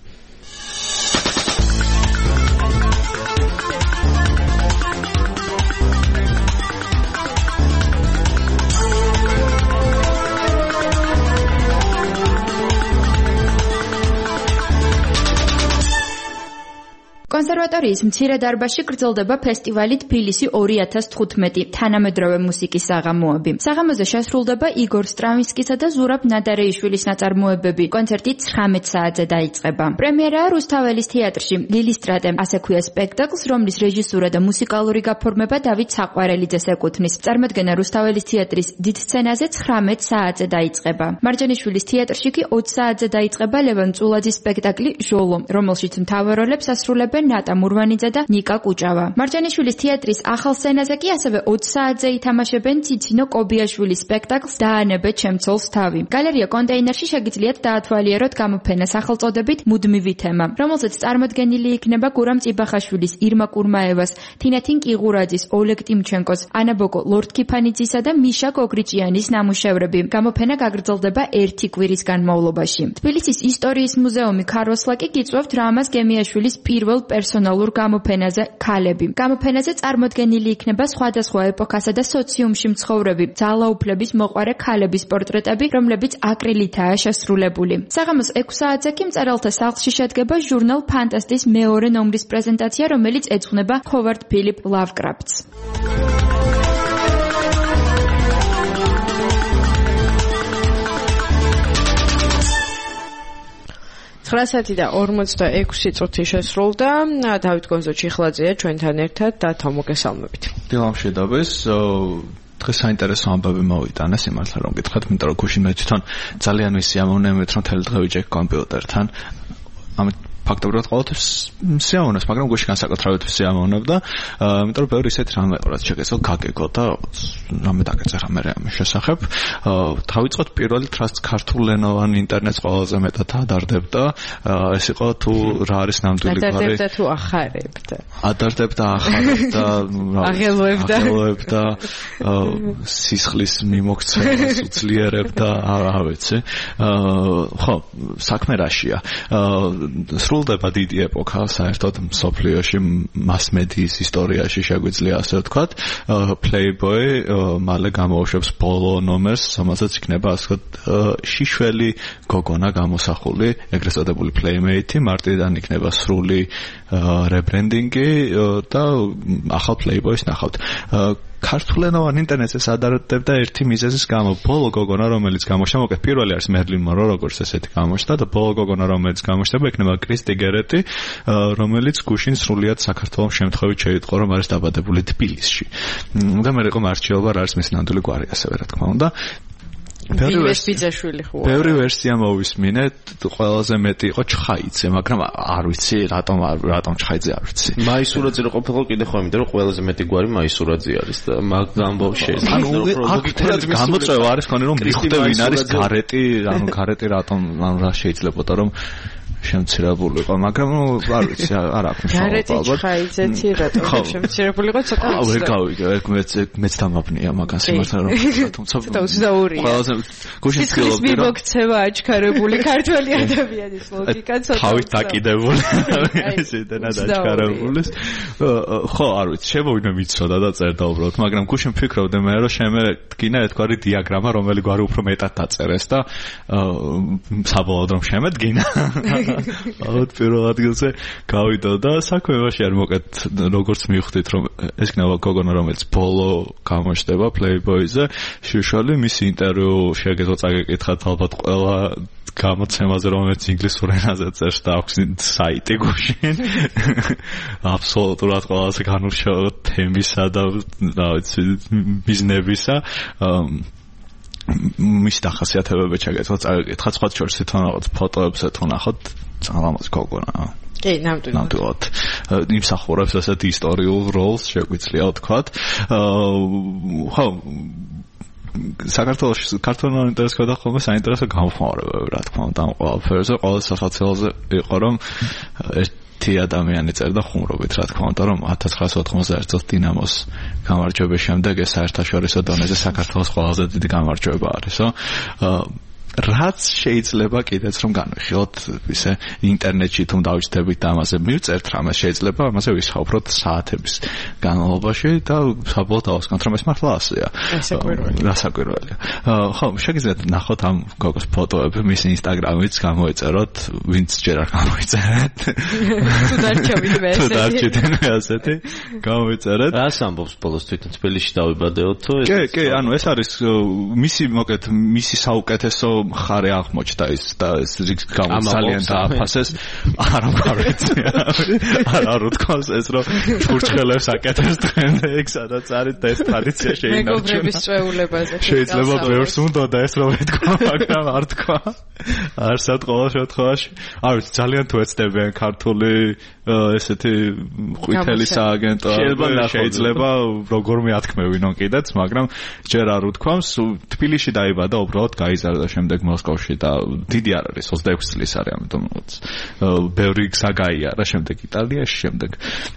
კონსერვატორიის მცირე დარბაზში გრძელდება ფესტივალი თბილისი 2015 თანამედროვე მუსიკის საღამოები. საღამოზე შესრულდება იგორ სტრავინსკისა და ზურაბ ნადარეიშვილის ნაწარმოებები. კონცერტი 19 საათზე დაიწყება. პრემიერაა რუსთაველის თეატრში. ლილისტრატე ასე ქვია სპექტაკლს, რომლის რეჟისურა და მუსიკალური გაფორმება დავით საყვარელიძეს ეკუთვნის. წარმოდგენა რუსთაველის თეატრის დიდ სცენაზე 19 საათზე დაიწყება. მარჯანიშვილის თეატრში კი 20 საათზე დაიწყება ლევან წულაძის სპექტაკლი ჟოლო, რომელშიც მთავარ როლებს ასრულებენ ნატა მურვანიძე და ნიკა კუჭავა. მარჯანიშვილის თეატრის ახალ სცენაზე კი ასევე 20 საათზე ითამაშებენ ციცინო კობიაშვილის სპექტაკლს დაანებე ჩემცოლს თავი. გალერეა კონტეინერში შეგიძლიათ დაათვალიეროთ გამოფენა სახელწოდებით მუდმივი თემა, რომელზეც წარმოდგენილი იქნება გურამ წიბახაშვილის, ირმა კურმაევას, თინათინ კიღურაძის, ოლეგ ტიმჩენკოს, ანაბოკო ლორდ-ქიფანიძისა და მიშა გოგრიჭიანის ნამუშევრები. გამოფენა გაგრძელდება 1 კვირის განმავლობაში. თბილისის ისტორიის მუზეუმი ქარვასლაკი გიწვევთ რამაზ გემიაშვილის პირველ პერსონალურ გამოფენაზე ქალები. გამოფენაზე წარმოდგენილი იქნება სხვადასხვა ეპოქასა და სოციუმში მცხოვრები ძალაუფლების მოყვარე ქალების პორტრეტები, რომლებიც აკრილითაა შესრულებული. საღამოს 6 საათზე კი მწერალთა სახლში შედგება ჟურნალ ფანტასტის მეორე ნომრის პრეზენტაცია, რომელიც ეძღვნება ჰოვარდ ფილიპ ლავკრაფტს. 9 და 46 წუთი შესრულდა. დავით გონზო-ჩიხლაძეა ჩვენთან ერთად და თომოგესალმებით. დილამშვიდობის. დღეს საინტერესო ამბავი მოვიტანე, სიმართლე რომ გითხრათ, იმიტომ რომ გუშინ მე თვითონ ძალიან ვისიამოვნებთ, რომ თელი დღე ვიჯექ კომპიუტერთან. ამით ფაქტობრივად ყოველთვის სიამოვნებს, მაგრამ გუშინ განსაკუთრებით ვისიამოვნებდა, იმიტომ რომ ბევრი ისეთი რამე ყურაც შეგეძლო გაგეგო და რამე დაგეწერა მე ამის შესახებ. დავიწყოთ პირველით, რაც ქართულენოვან ინტერნეტს ყველაზე მეტად ადარდებდა, ეს იყო თუ რა არის ნამდვილი გვარი. ადარდებდა თუ ახარებდა. ადარდებდა, ახარებდა, აღელვებდა, სისხლის მიმოქცევას უძლიერებდა, არ ვიცი. ხო, საქმე რაშია. სრულდება დიდი ეპოქა საერთოდ მსოფლიოში მასმედიის ისტორიაში შეგვიძლია ასე ვთქვათ. Playboy მალე გამოუშვებს ბოლო ნომერს, რომელსაც იქნება ასე ვთქვათ შიშველი გოგონა გამოსახული, ეგრეთ წოდებული Playmate-ი, მარტიდან იქნება სრული რებრენდინგი და ახალ Playboy-ს ნახავთ. ქართულენოვან ინტერნეტზე სადაროდებდა ერთი მიზეზის გამო. ბოლო გოგონა, რომელიც გამოჩნდა, მოკლედ პირველი არის მერლინ მონრო, როგორც ესეთი გამოჩნდა და ბოლო გოგონა, რომელიც გამოჩნდა, იქნება კრისტი გერეტი, რომელიც გუშინ სრულიად საქართველოს შემთხვევით შეიტყო, რომ არის დაბადებული თბილისში. და მე იყო მარჩიელბარ არის მისი ნამდვილი გვარი, ასევე რა თქმა უნდა. ბევრი ვერსია მოვისმინეთ, ყველაზე მეტი იყო ჩხაიძე, მაგრამ არ ვიცი რატომ ჩხაიძე არ ვიცი. მაისურაძე რო ყოფილიყო კიდე ხო, იმიტომ რომ ყველაზე მეტი გვარი მაისურაძე არის და მაგ ამბობს შეიძლება. აქ გამოწვევა არის ხონი რომ მიხვდე ვინ არის გარეტი, გარეტი რატომ რა შეიძლებოდა რომ შემცირებულიყო, მაგრამ არ ვიცი, არ აქვს მშრალობა. გარეტი ჩხაიძეთი რატომ შემცირებულიყო ცოტა ვიცი. ვერ გავიგე, მეც დამაბნია მაგას იმასთან რომ ცოტა უცნაურია. ყველაზე გუშინ ცდილობდი რომ მიბოქცევა აჩქარებული ქართველი ადამიანის ლოგიკა ცოტა თავით დაკიდებული ისედანაც აჩქარებული. ხო, არ ვიცი, შემოვიდა მიცოდა და წერდა უბრალოდ, მაგრამ გუშინ ფიქრობდი მე რომ შემედგინა ერთგვარი დიაგრამა, რომელი გვარი უფრო მეტად დაწერეს და საბოლოოდ რომ შემედგინა აუთ პირველ ადგილზე გავიდო და საქმე მაშინ არ მოკეთ როგორც მივხვდით რომ ეს იქნება გოგონა რომელიც ბოლო გამოჩნდება Playboy-ზე შუშალი მისი ინტერვიუ შეგეძლო წაგეკითხათ ალბათ ყველა გამოცემაზე რომელიც ინგლისურ ენაზე წერს და აქვს საიტი გუშინ აბსოლუტურად ყველაზე განუშავა თემისა და ვიცი ბიზნესისა მის დახასიათებები ჩაგეცვალა წაგეკითხათ სხვა შორის თვითონ რაღაც ფოტოებზე თუ ნახოთ ძალამაც გოგონა კი ნამდვილად იმსახურებს ასეთ ისტორიულ როლს შეგვიძლია ვთქვათ ხო საქართველოს ქართულენოვან ინტერესს ქონდა ხოლმე საინტერესო გამოხმაურებები რა თქმა უნდა ამ ყველაფერზე ყველა სახალხოზე იყო რომ ერთი ადამიანი წერდა ხუმრობით რა თქმა უნდა რომ 1991 წელს დინამოს გამარჯვების შემდეგ ეს საერთაშორისო დონეზე საქართველოს ყველაზე დიდი გამარჯვება არისო რაც შეიძლება კიდეც რომ განვიხილოთ ისე ინტერნეტში თუ დავიჩნდებით და ამაზე მივწერთ რამე შეიძლება ამაზე ვისაუბროთ საათების განმავლობაში და საბოლოოდ დავასკვნოთ რომ ეს მართლა ასეა გასაკვირველია ხო შეგიძლიათ ნახოთ ამ გოგოს ფოტოები მის ინსტაგრამიც გამოიწეროთ ვინც ჯერ არ გამოიწერეთ თუ დარჩით მე ასეთი გამოიწერეთ რას ამბობს ბოლოს თვითონ თბილისში დავიბადეოთ თუ კი ანუ ეს არის მისი მოკეთ მისი საუკეთესო ხარე აღმოჩნდა ის და ეს ძალიან დააფასეს არ ვიცი არ უთქვას ეს რომ ჩურჩხელებს აკეთებს დღემდე ეგ სადაც არის და ეს ტრადიცია შეინარჩუნა მეგობრების წვეულებაზე შეიძლება ბევრს უნდა და ეს რომ ეთქვა მაგრამ არ თქვა არსად ყოველ შემთხვევაში არ ვიცი ძალიან თუ ეცდებიან ქართული ესეთი ყვითელი სააგენტო შეიძლება როგორმე ათქმევინონ კიდეც მაგრამ ჯერ არ უთქვამს თბილისში დაიბადა უბრალოდ გაიზარდა შემდეგ მოსკოვში და დიდი არ არის 26 წლის არის ამიტომ ბევრი გზა გაიარა შემდეგ იტალიაში შემდეგ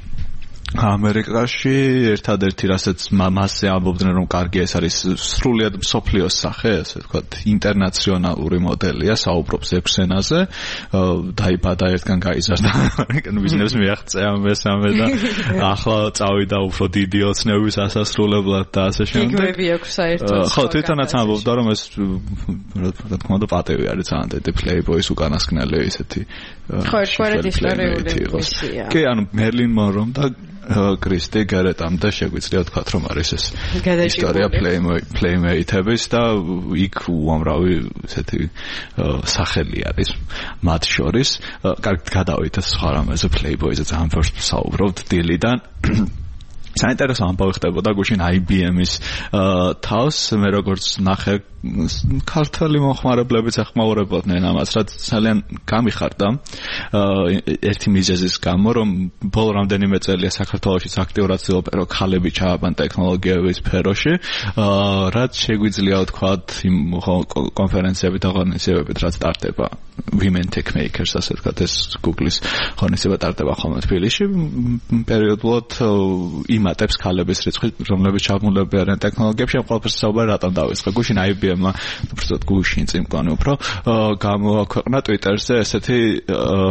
ამერიკაში ერთადერთი რასაც მასზე ამბობდნენ რომ კარგი ეს არის სრულიად მსოფლიოს სახე ასე ვთქვათ ინტერნაციონალური მოდელია საუბრობს 6 ენაზე დაიბადა ერთგან გაიზარდა ამერიკან ბიზნესს მიაღწია მესამე და ახლა წავიდა უფრო დიდი ოცნების ასასრულებლად და ასე შემდეგ გიგმები აქვს საერთოდ ხო თვითონაც ამბობდა რომ ეს რა თქმა უნდა პატევი არის ძალიან დიდი Playboy-ის უკანასკნელი ესეთი ხო ერთგვარად ისტორიული მისია კი ანუ მერლინ მონრომ და კრისტი გერეტამ და შეგვიძლია ვთქვათ რომ არის ეს ისტორია Playmate-ების და იქ უამრავი ესეთი სახელი არის მათ შორის კარგად გადავიდეთ სხვა რამეზე Playboy-ზე ძალიან ფერს საუბრობთ დილიდან საინტერესო ამბავი ხდებოდა გუშინ IBM-ის თავს მე როგორც ნახე ქართული მოხმარებლებიც ახმაურებოდნენ ამას რაც ძალიან გამიხარდა ერთი მიზეზის გამო რომ ბოლო რამდენიმე წელია საქართველოშიც აქტიურად ცდილობენ რომ ქალები ჩააბან ტექნოლოგიების სფეროში რაც შეგვიძლია ვთქვათ იმ კონფერენციებით და ღონისძიებებით რაც ტარდება Women Tech Makers ასე ვთქვათ ეს Google-ის ღონისძიება ტარდება ხოლმე თბილისში პერიოდულად იმატებს ქალების რიცხვი რომლებიც ჩაბმულები არიან ტექნოლოგიებში ამ ყველაფერს საუბარი რატომ დავიწყე გუშინ IBM-მა უბრალოდ გუშინ წინ მგონი უფრო გამოაქვეყნა Twitter-ზე ესეთი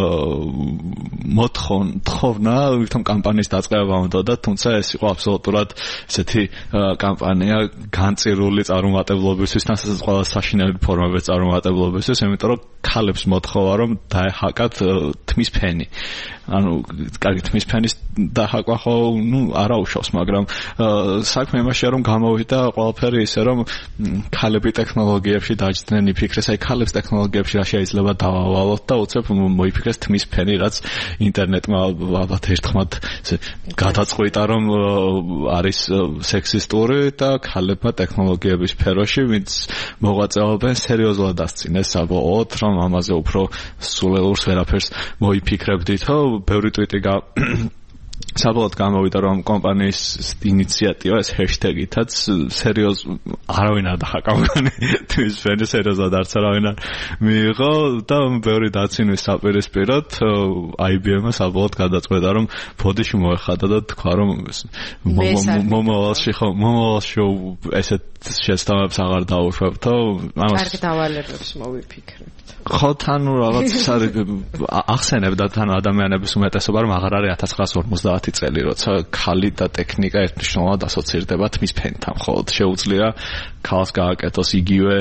მოთხოვნა თვითონ კამპანიის დაწყება უნდა და თუმცა ეს იყო აბსოლუტურად ესეთი კამპანია განწირული წარმატებლობისთვის, თასასაც ყველა საშინელი ფორმების წარმატებლობისთვის, იმიტომ რომ ქალებს მოთხოვა რომ დაეხაკათ თმის ფენი. ანუ კარგი თმის ფენის დაჰაკვა ხო, არა უშავს, მაგრამ საქმე იმაშია რომ გამოვიდა ყველაფერი ისე რომ ქალები ტექნოლოგიებში დაჯდნენ, იფიქრეს აი ქალებს ტექნოლოგიებში რა შეიძლება დავავალოთ და უცებ მოიფიქრეს თმის ფენი, რაც ინტერნეტმა ალბათ ერთხმად გადაწყვიტა რომ არის სექსისტური და ქალებმა ტექნოლოგიების სფეროში ვინც მოღვაწეობენ სერიოზულად ასწინეს საბოლოოდ რომ ამაზე უფრო სულელურს ვერაფერს მოიფიქრებდითო. ბევრი ტვიტი საბოლოოდ გამოვიდა რომ კომპანიის ინიციატივა ეს ჰეშტეგითაც სერიოზ არავინ არ დახაკავგანი თვის ფენი სერიოზად არც არავინ არ მიიღო და ბევრი დაცინის საპირისპიროდ IBM-მა საბოლოოდ გადაწყვეტა რომ ბოდიში მოეხადა და თქვა რომ მომავალში ესეთ შესთავებს აღარ დაუშვებთო. კარგ დავალებებს მოვიფიქრებთ. ხო თან რაღაც ახსენებდა თან ადამიანების უმეტესობა რომ აღარ არის 1950 წელი როცა ქალი და ტექნიკა ერთმნიშვნელოვნად ასოცირდება თმის ფენთან. ხოლო შეუძლია ქალს გააკეთოს იგივე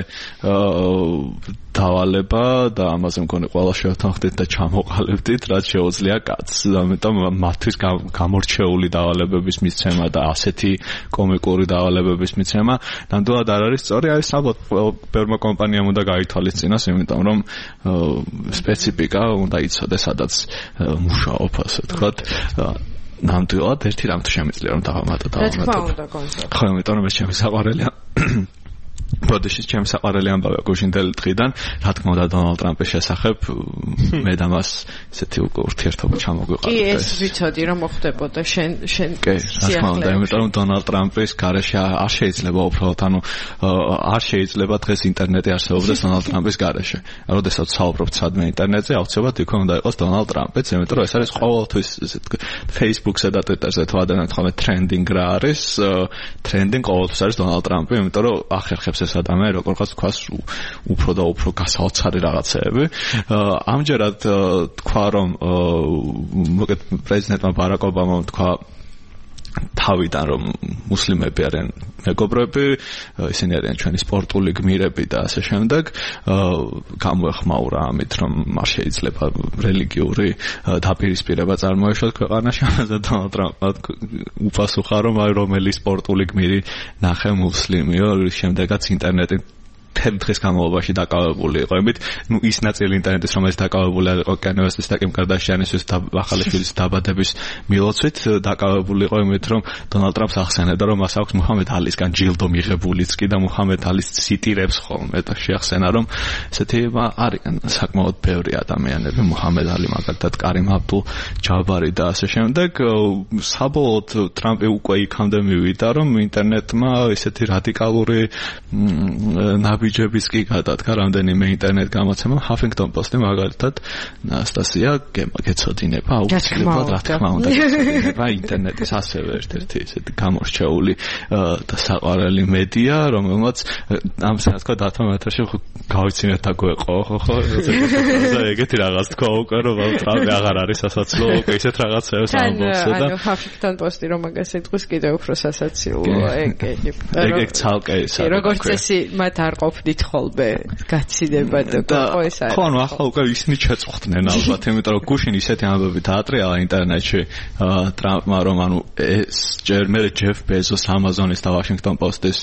დავალება და ამაზე მგონი ყველა შევთანხმდით და ჩამოყალიბდით რაც შეუძლია კაცს. ამიტომ მათთვის გამორჩეული დავალებების მიცემა და ასეთი კომიკური დავალებების მიცემა ნამდვილად არ არის სწორი. აი საბოლოოდ ბევრმა კომპანიამ უნდა გაითვალისწინოს, იმიტომ რომ სპეციფიკა უნდა იცოდეს, სადაც მუშაობ, ასე ვთქვათ. ნამდვილად ერთი რამ თუ შემიძლია რომ დავამატო. რა თქმა უნდა, კონცერტი. ხო, იმიტომ რომ ეს ჩემი საყვარელია. ბოდიშის ჩემი საყვარელი ამბავია გუშინდელი დღიდან, რა თქმა უნდა დონალდ ტრამპის შესახებ მე და მას ესეთი ურთიერთობა ჩამოგვიყარა. კი, ეს ვიცოდი რომ მოხდებოდა შენ კი, რა თქმა უნდა, იმიტომ რომ დონალდ ტრამპის გარეშე არ შეიძლება უბრალოდ, ანუ არ შეიძლება დღეს ინტერნეტი არსებობდეს დონალდ ტრამპის გარეშე. როდესაც საუბრობთ სადმე ინტერნეტზე, აუცილებლად იქ უნდა იყოს დონალდ ტრამპიც, იმიტომ რომ ეს არის ყოველთვის Facebook-ზე და Twitter-ზე თუ ადამიანები თქო ტრენდინგ რა არის, ტრენდინგ ყოველთვის არის დონალდ ტრამპი, იმიტომ რომ ახერხებს ეს ადამიანი როგორღაც თქვას უფრო და უფრო გასაოცარი რაღაცეები. ამჯერად თქვა რომ მოგეთ პრეზიდენტმა ბარაკ ობამამ თქვა თავიდან რომ მუსლიმები არიან მეგობრები, ისინი არიან ჩვენი სპორტული გმირები და ასე შემდეგ. გამოეხმაურა ამით რომ არ შეიძლება რელიგიური დაპირისპირება წარმოეშვათ ქვეყანაში. ამაზე დონალდ ტრამპმა უპასუხა რომ აი რომელი სპორტული გმირი ნახე მუსლიმიო, რის შემდეგაც ინტერნეტი დღის განმავლობაში დაკავებული იყო იმით, ის ნაწილი ინტერნეტის რომელიც დაკავებული იყო კენე ვესტის და კიმ კარდაშიანის და ახალი შვილის დაბადების მილოცვით, დაკავებული იყო იმით, რომ დონალდ ტრამპს ახსენებდა რომ მას აქვს მუჰამედ ალისგან ჯილდო მიღებულიც კი და მუჰამედ ალის ციტირებს ხოლმე და შეახსენა რომ ესეთი არიან საკმაოდ ბევრი ადამიანები, მუჰამედ ალი მაგალითად, კარიმ აბდულ ჯაბარი და ასე შემდეგ. საბოლოოდ ტრამპი უკვე იქამდე მივიდა რომ ინტერნეტმა ესეთი რადიკალური ნაბიჯების კი გადადგა რამდენიმე ინტერნეტ გამოცემა. Huffington Post-ი მაგალითად ნასტასია გეცოდინება აუცილებლად, რა თქმა უნდა, გეცოდინება ინტერნეტის ასევე ერთ-ერთი ესეთი გამორჩეული და საყვარელი მედია, რომელმაც ამ თქო დათომ ეთერში გავიცინეთ და გვეყო, ხო, ეგეთი რაღაც თქვა უკვე რომ ტრამპი აღარ არის სასაცილო, უკვე ისეთ რაღაცებს ამბობს და ანუ Huffington Post-ი რომ მაგას ეთქვის კიდევ უფრო სასაცილოა, ეგ ცალკე ის არის. როგორც წესი მათ არ ყოფნით ხოლმე გაციდება და ხო ეს არის. ხო, ანუ ახლა უკვე ისინი შეწუხდნენ ალბათ, იმიტომ რომ გუშინ ისეთი ამბები დაატრიალა ინტერნეტში ტრამპმა რომ ანუ ეს ჯერ ჯეფ ბეზოს ამაზონის და ვაშინგტონ პოსტის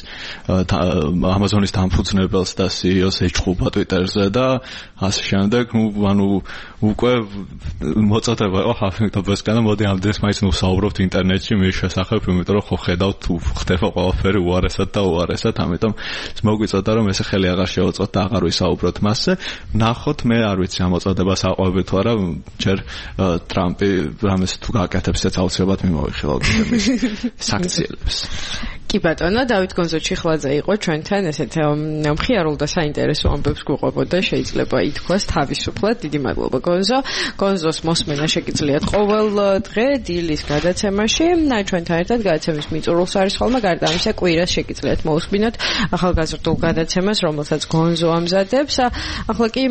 ამაზონის დამფუძნებელს და CEO-ს ეჭხუბა Twitter-ზე და ასე შემდეგ, ანუ უკვე მოწოდება იყო Huffington Post-გან და მოდი ამდენს მაინც ვსაუბრობთ ინტერნეტში მის შესახებ, იმიტომ რომ ხო ხედავთ თუ ხდება ყველაფერი უარესად და უარესად, ამიტომ მოგვიწოდა რომ ესე ხელი აღარ შევაწოთ და აღარ ვისაუბროთ მასზე. ნახოთ, მე არ ვიცი ამ მოწოდებას აყვები თუ არა, ჯერ ტრამპი რამეს თუ გააკეთებს, ეს აუცილებლად მიმოვიხილავთ საკციელებს. კი ბატონო, დავით გონზო-ჩიხლაძე იყო ჩვენთან, ესეთ მხიარულ და საინტერესო ამბებს გვიყვებოდა, შეიძლება ითქვას თავისუფლად. დიდი მადლობა გონზო. გონზოს მოსმენა შეგიძლიათ ყოველ დღე დილის გადაცემაში. ჩვენთან ერთად გადაცემის მიწურულს არის ხოლმე, გარდა ამისა კვირას შეგიძლიათ მოусმინოთ ახალგაზრდულ გადაცემას, რომელსაც გონზო ამზადებს. ახლა კი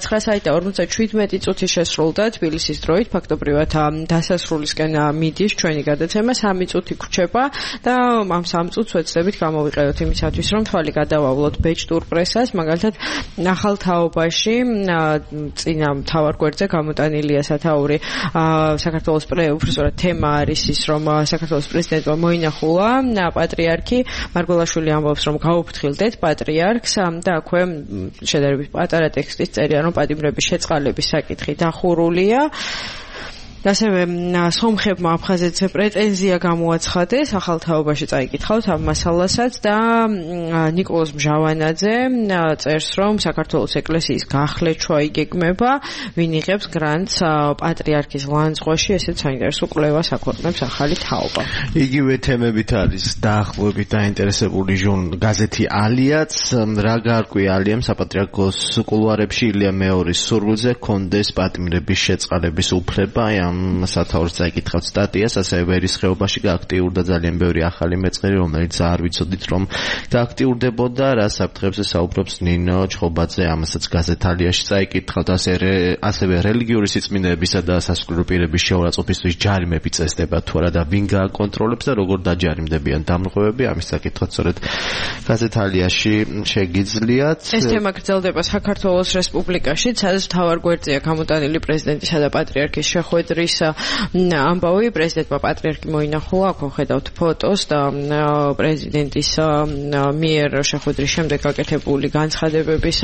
9:47 წუთი შესრულდა თბილისის დროით, ფაქტობრივად დასასრულისკენ მიდის ჩვენი გადაცემა, 3 წუთი გვჩება და ამ 3 წუთს ვეცდებით გამოვიყენოთ იმისათვის, რომ თვალი გადავავლოთ ბეჭდურ პრესას, მაგალითად ახალ თაობაში წინა მთავარ გვერდზე გამოტანილია სათაური საქართველოს უბრალოდ თემა არის ის, რომ საქართველოს პრეზიდენტმა მოინახულა პატრიარქი მარგველაშვილი ამბობს, რომ გაუფრთხილდეთ პატრიარქს და აქვე შედარებით პატარა ტექსტის წერია, რომ პატიმრების შეწყალების საკითხი დახურულია. ასევე სომხებმა აფხაზეთზე პრეტენზია გამოაცხადეს, ახალ თაობაში წაიკითხავთ ამ მასალასაც და ნიკოლოზ მჟავანაძე წერს, რომ საქართველოს ეკლესიის გახლეჩვა იგეგმება, ვინ იღებს გრანტს პატრიარქის ლანძღვაში, ესეც საინტერესო კვლევას აქვეყნებს ახალი თაობა. იგივე თემებით არის დაახლოებით დაინტერესებული გაზეთი ალიაც, რა გარკვია ალიამ საპატრიარქოს კულუარებში ილია მეორის სურვილზე კონდეს პატიმრების შეწყალების უფლება. სათაურს წაიკითხავთ სტატიას, ასევე ვერის ხეობაში გააქტიურდა ძალიან ბევრი ახალი მეწყერი, რომელიც არ ვიცოდით რომ გააქტიურდებოდა, რა საფრთხებზე საუბრობს ნინო ჩხობაძე, ამასაც გაზეთ ალიაში წაიკითხავთ, ასევე რელიგიური სიწმინდეებისა და სასულიერო პირების შეურაცხყოფისთვის ჯარიმები წესდება თუ არა და ვინ გააკონტროლებს და როგორ დაჯარიმდებიან დამრღვევები, ამის საკითხად სწორედ გაზეთ ალიაში შეგიძლიათ. ეს თემა გრძელდება საქართველოს რესპუბლიკაში, სადაც მთავარ გვერდზეა გამოტანილი პრეზიდენტისა და პატრიარქის შეხვედრის ამბავი. პრეზიდენტმა პატრიარქი მოინახულა, აქ ხედავთ ფოტოს და პრეზიდენტის მიერ შეხვედრის შემდეგ გაკეთებული განცხადებების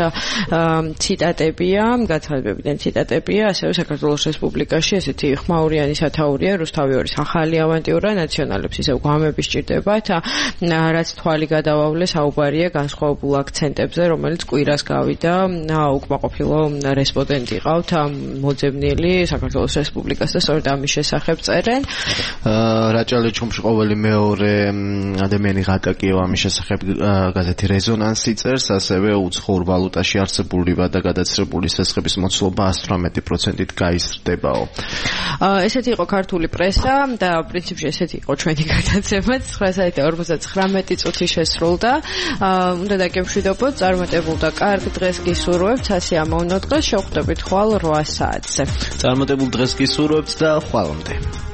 ციტატებია, ასევე საქართველოს რესპუბლიკაში ესეთი ხმაურიანი სათაურია, რუსთავი ორის ახალი ავანტიურა, ნაციონალებს ისევ გვამები სჭირდებათ, რაც თვალი გადავავლეს, აუბარია განსხვავებულ აქცენტებზე, რომელიც კვირას გავიდა, უკმაყოფილო რესპონდენტი ყავთ მოძებნილი საქართველოს რესპუბლიკას და სწორედ ამის შესახებ წერენ. რაჭალე ჩხუმში ყოველი მეორე ადამიანი ღატაკიო ამის შესახებ გაზეთი რეზონანსი წერს, ასევე უცხოურ ვალუტაში არსებული და გადაცრებული სესხების მოცულობა 118%-ით გაიზრდებაო. ესეთი იყო ქართული პრესა და პრინციპში ესეთი იყო ჩვენი გადაცემა. 9:59 წუთი შესრულდა. უნდა დაგემშვიდობოთ, წარმატებულ და კარგ დღეს გისურვებთ. სასიამოვნო დღეს, შევხვდებით ხვალ 8 საათზე. წარმატებულ დღეს გისურვებთ და ხვალამდე.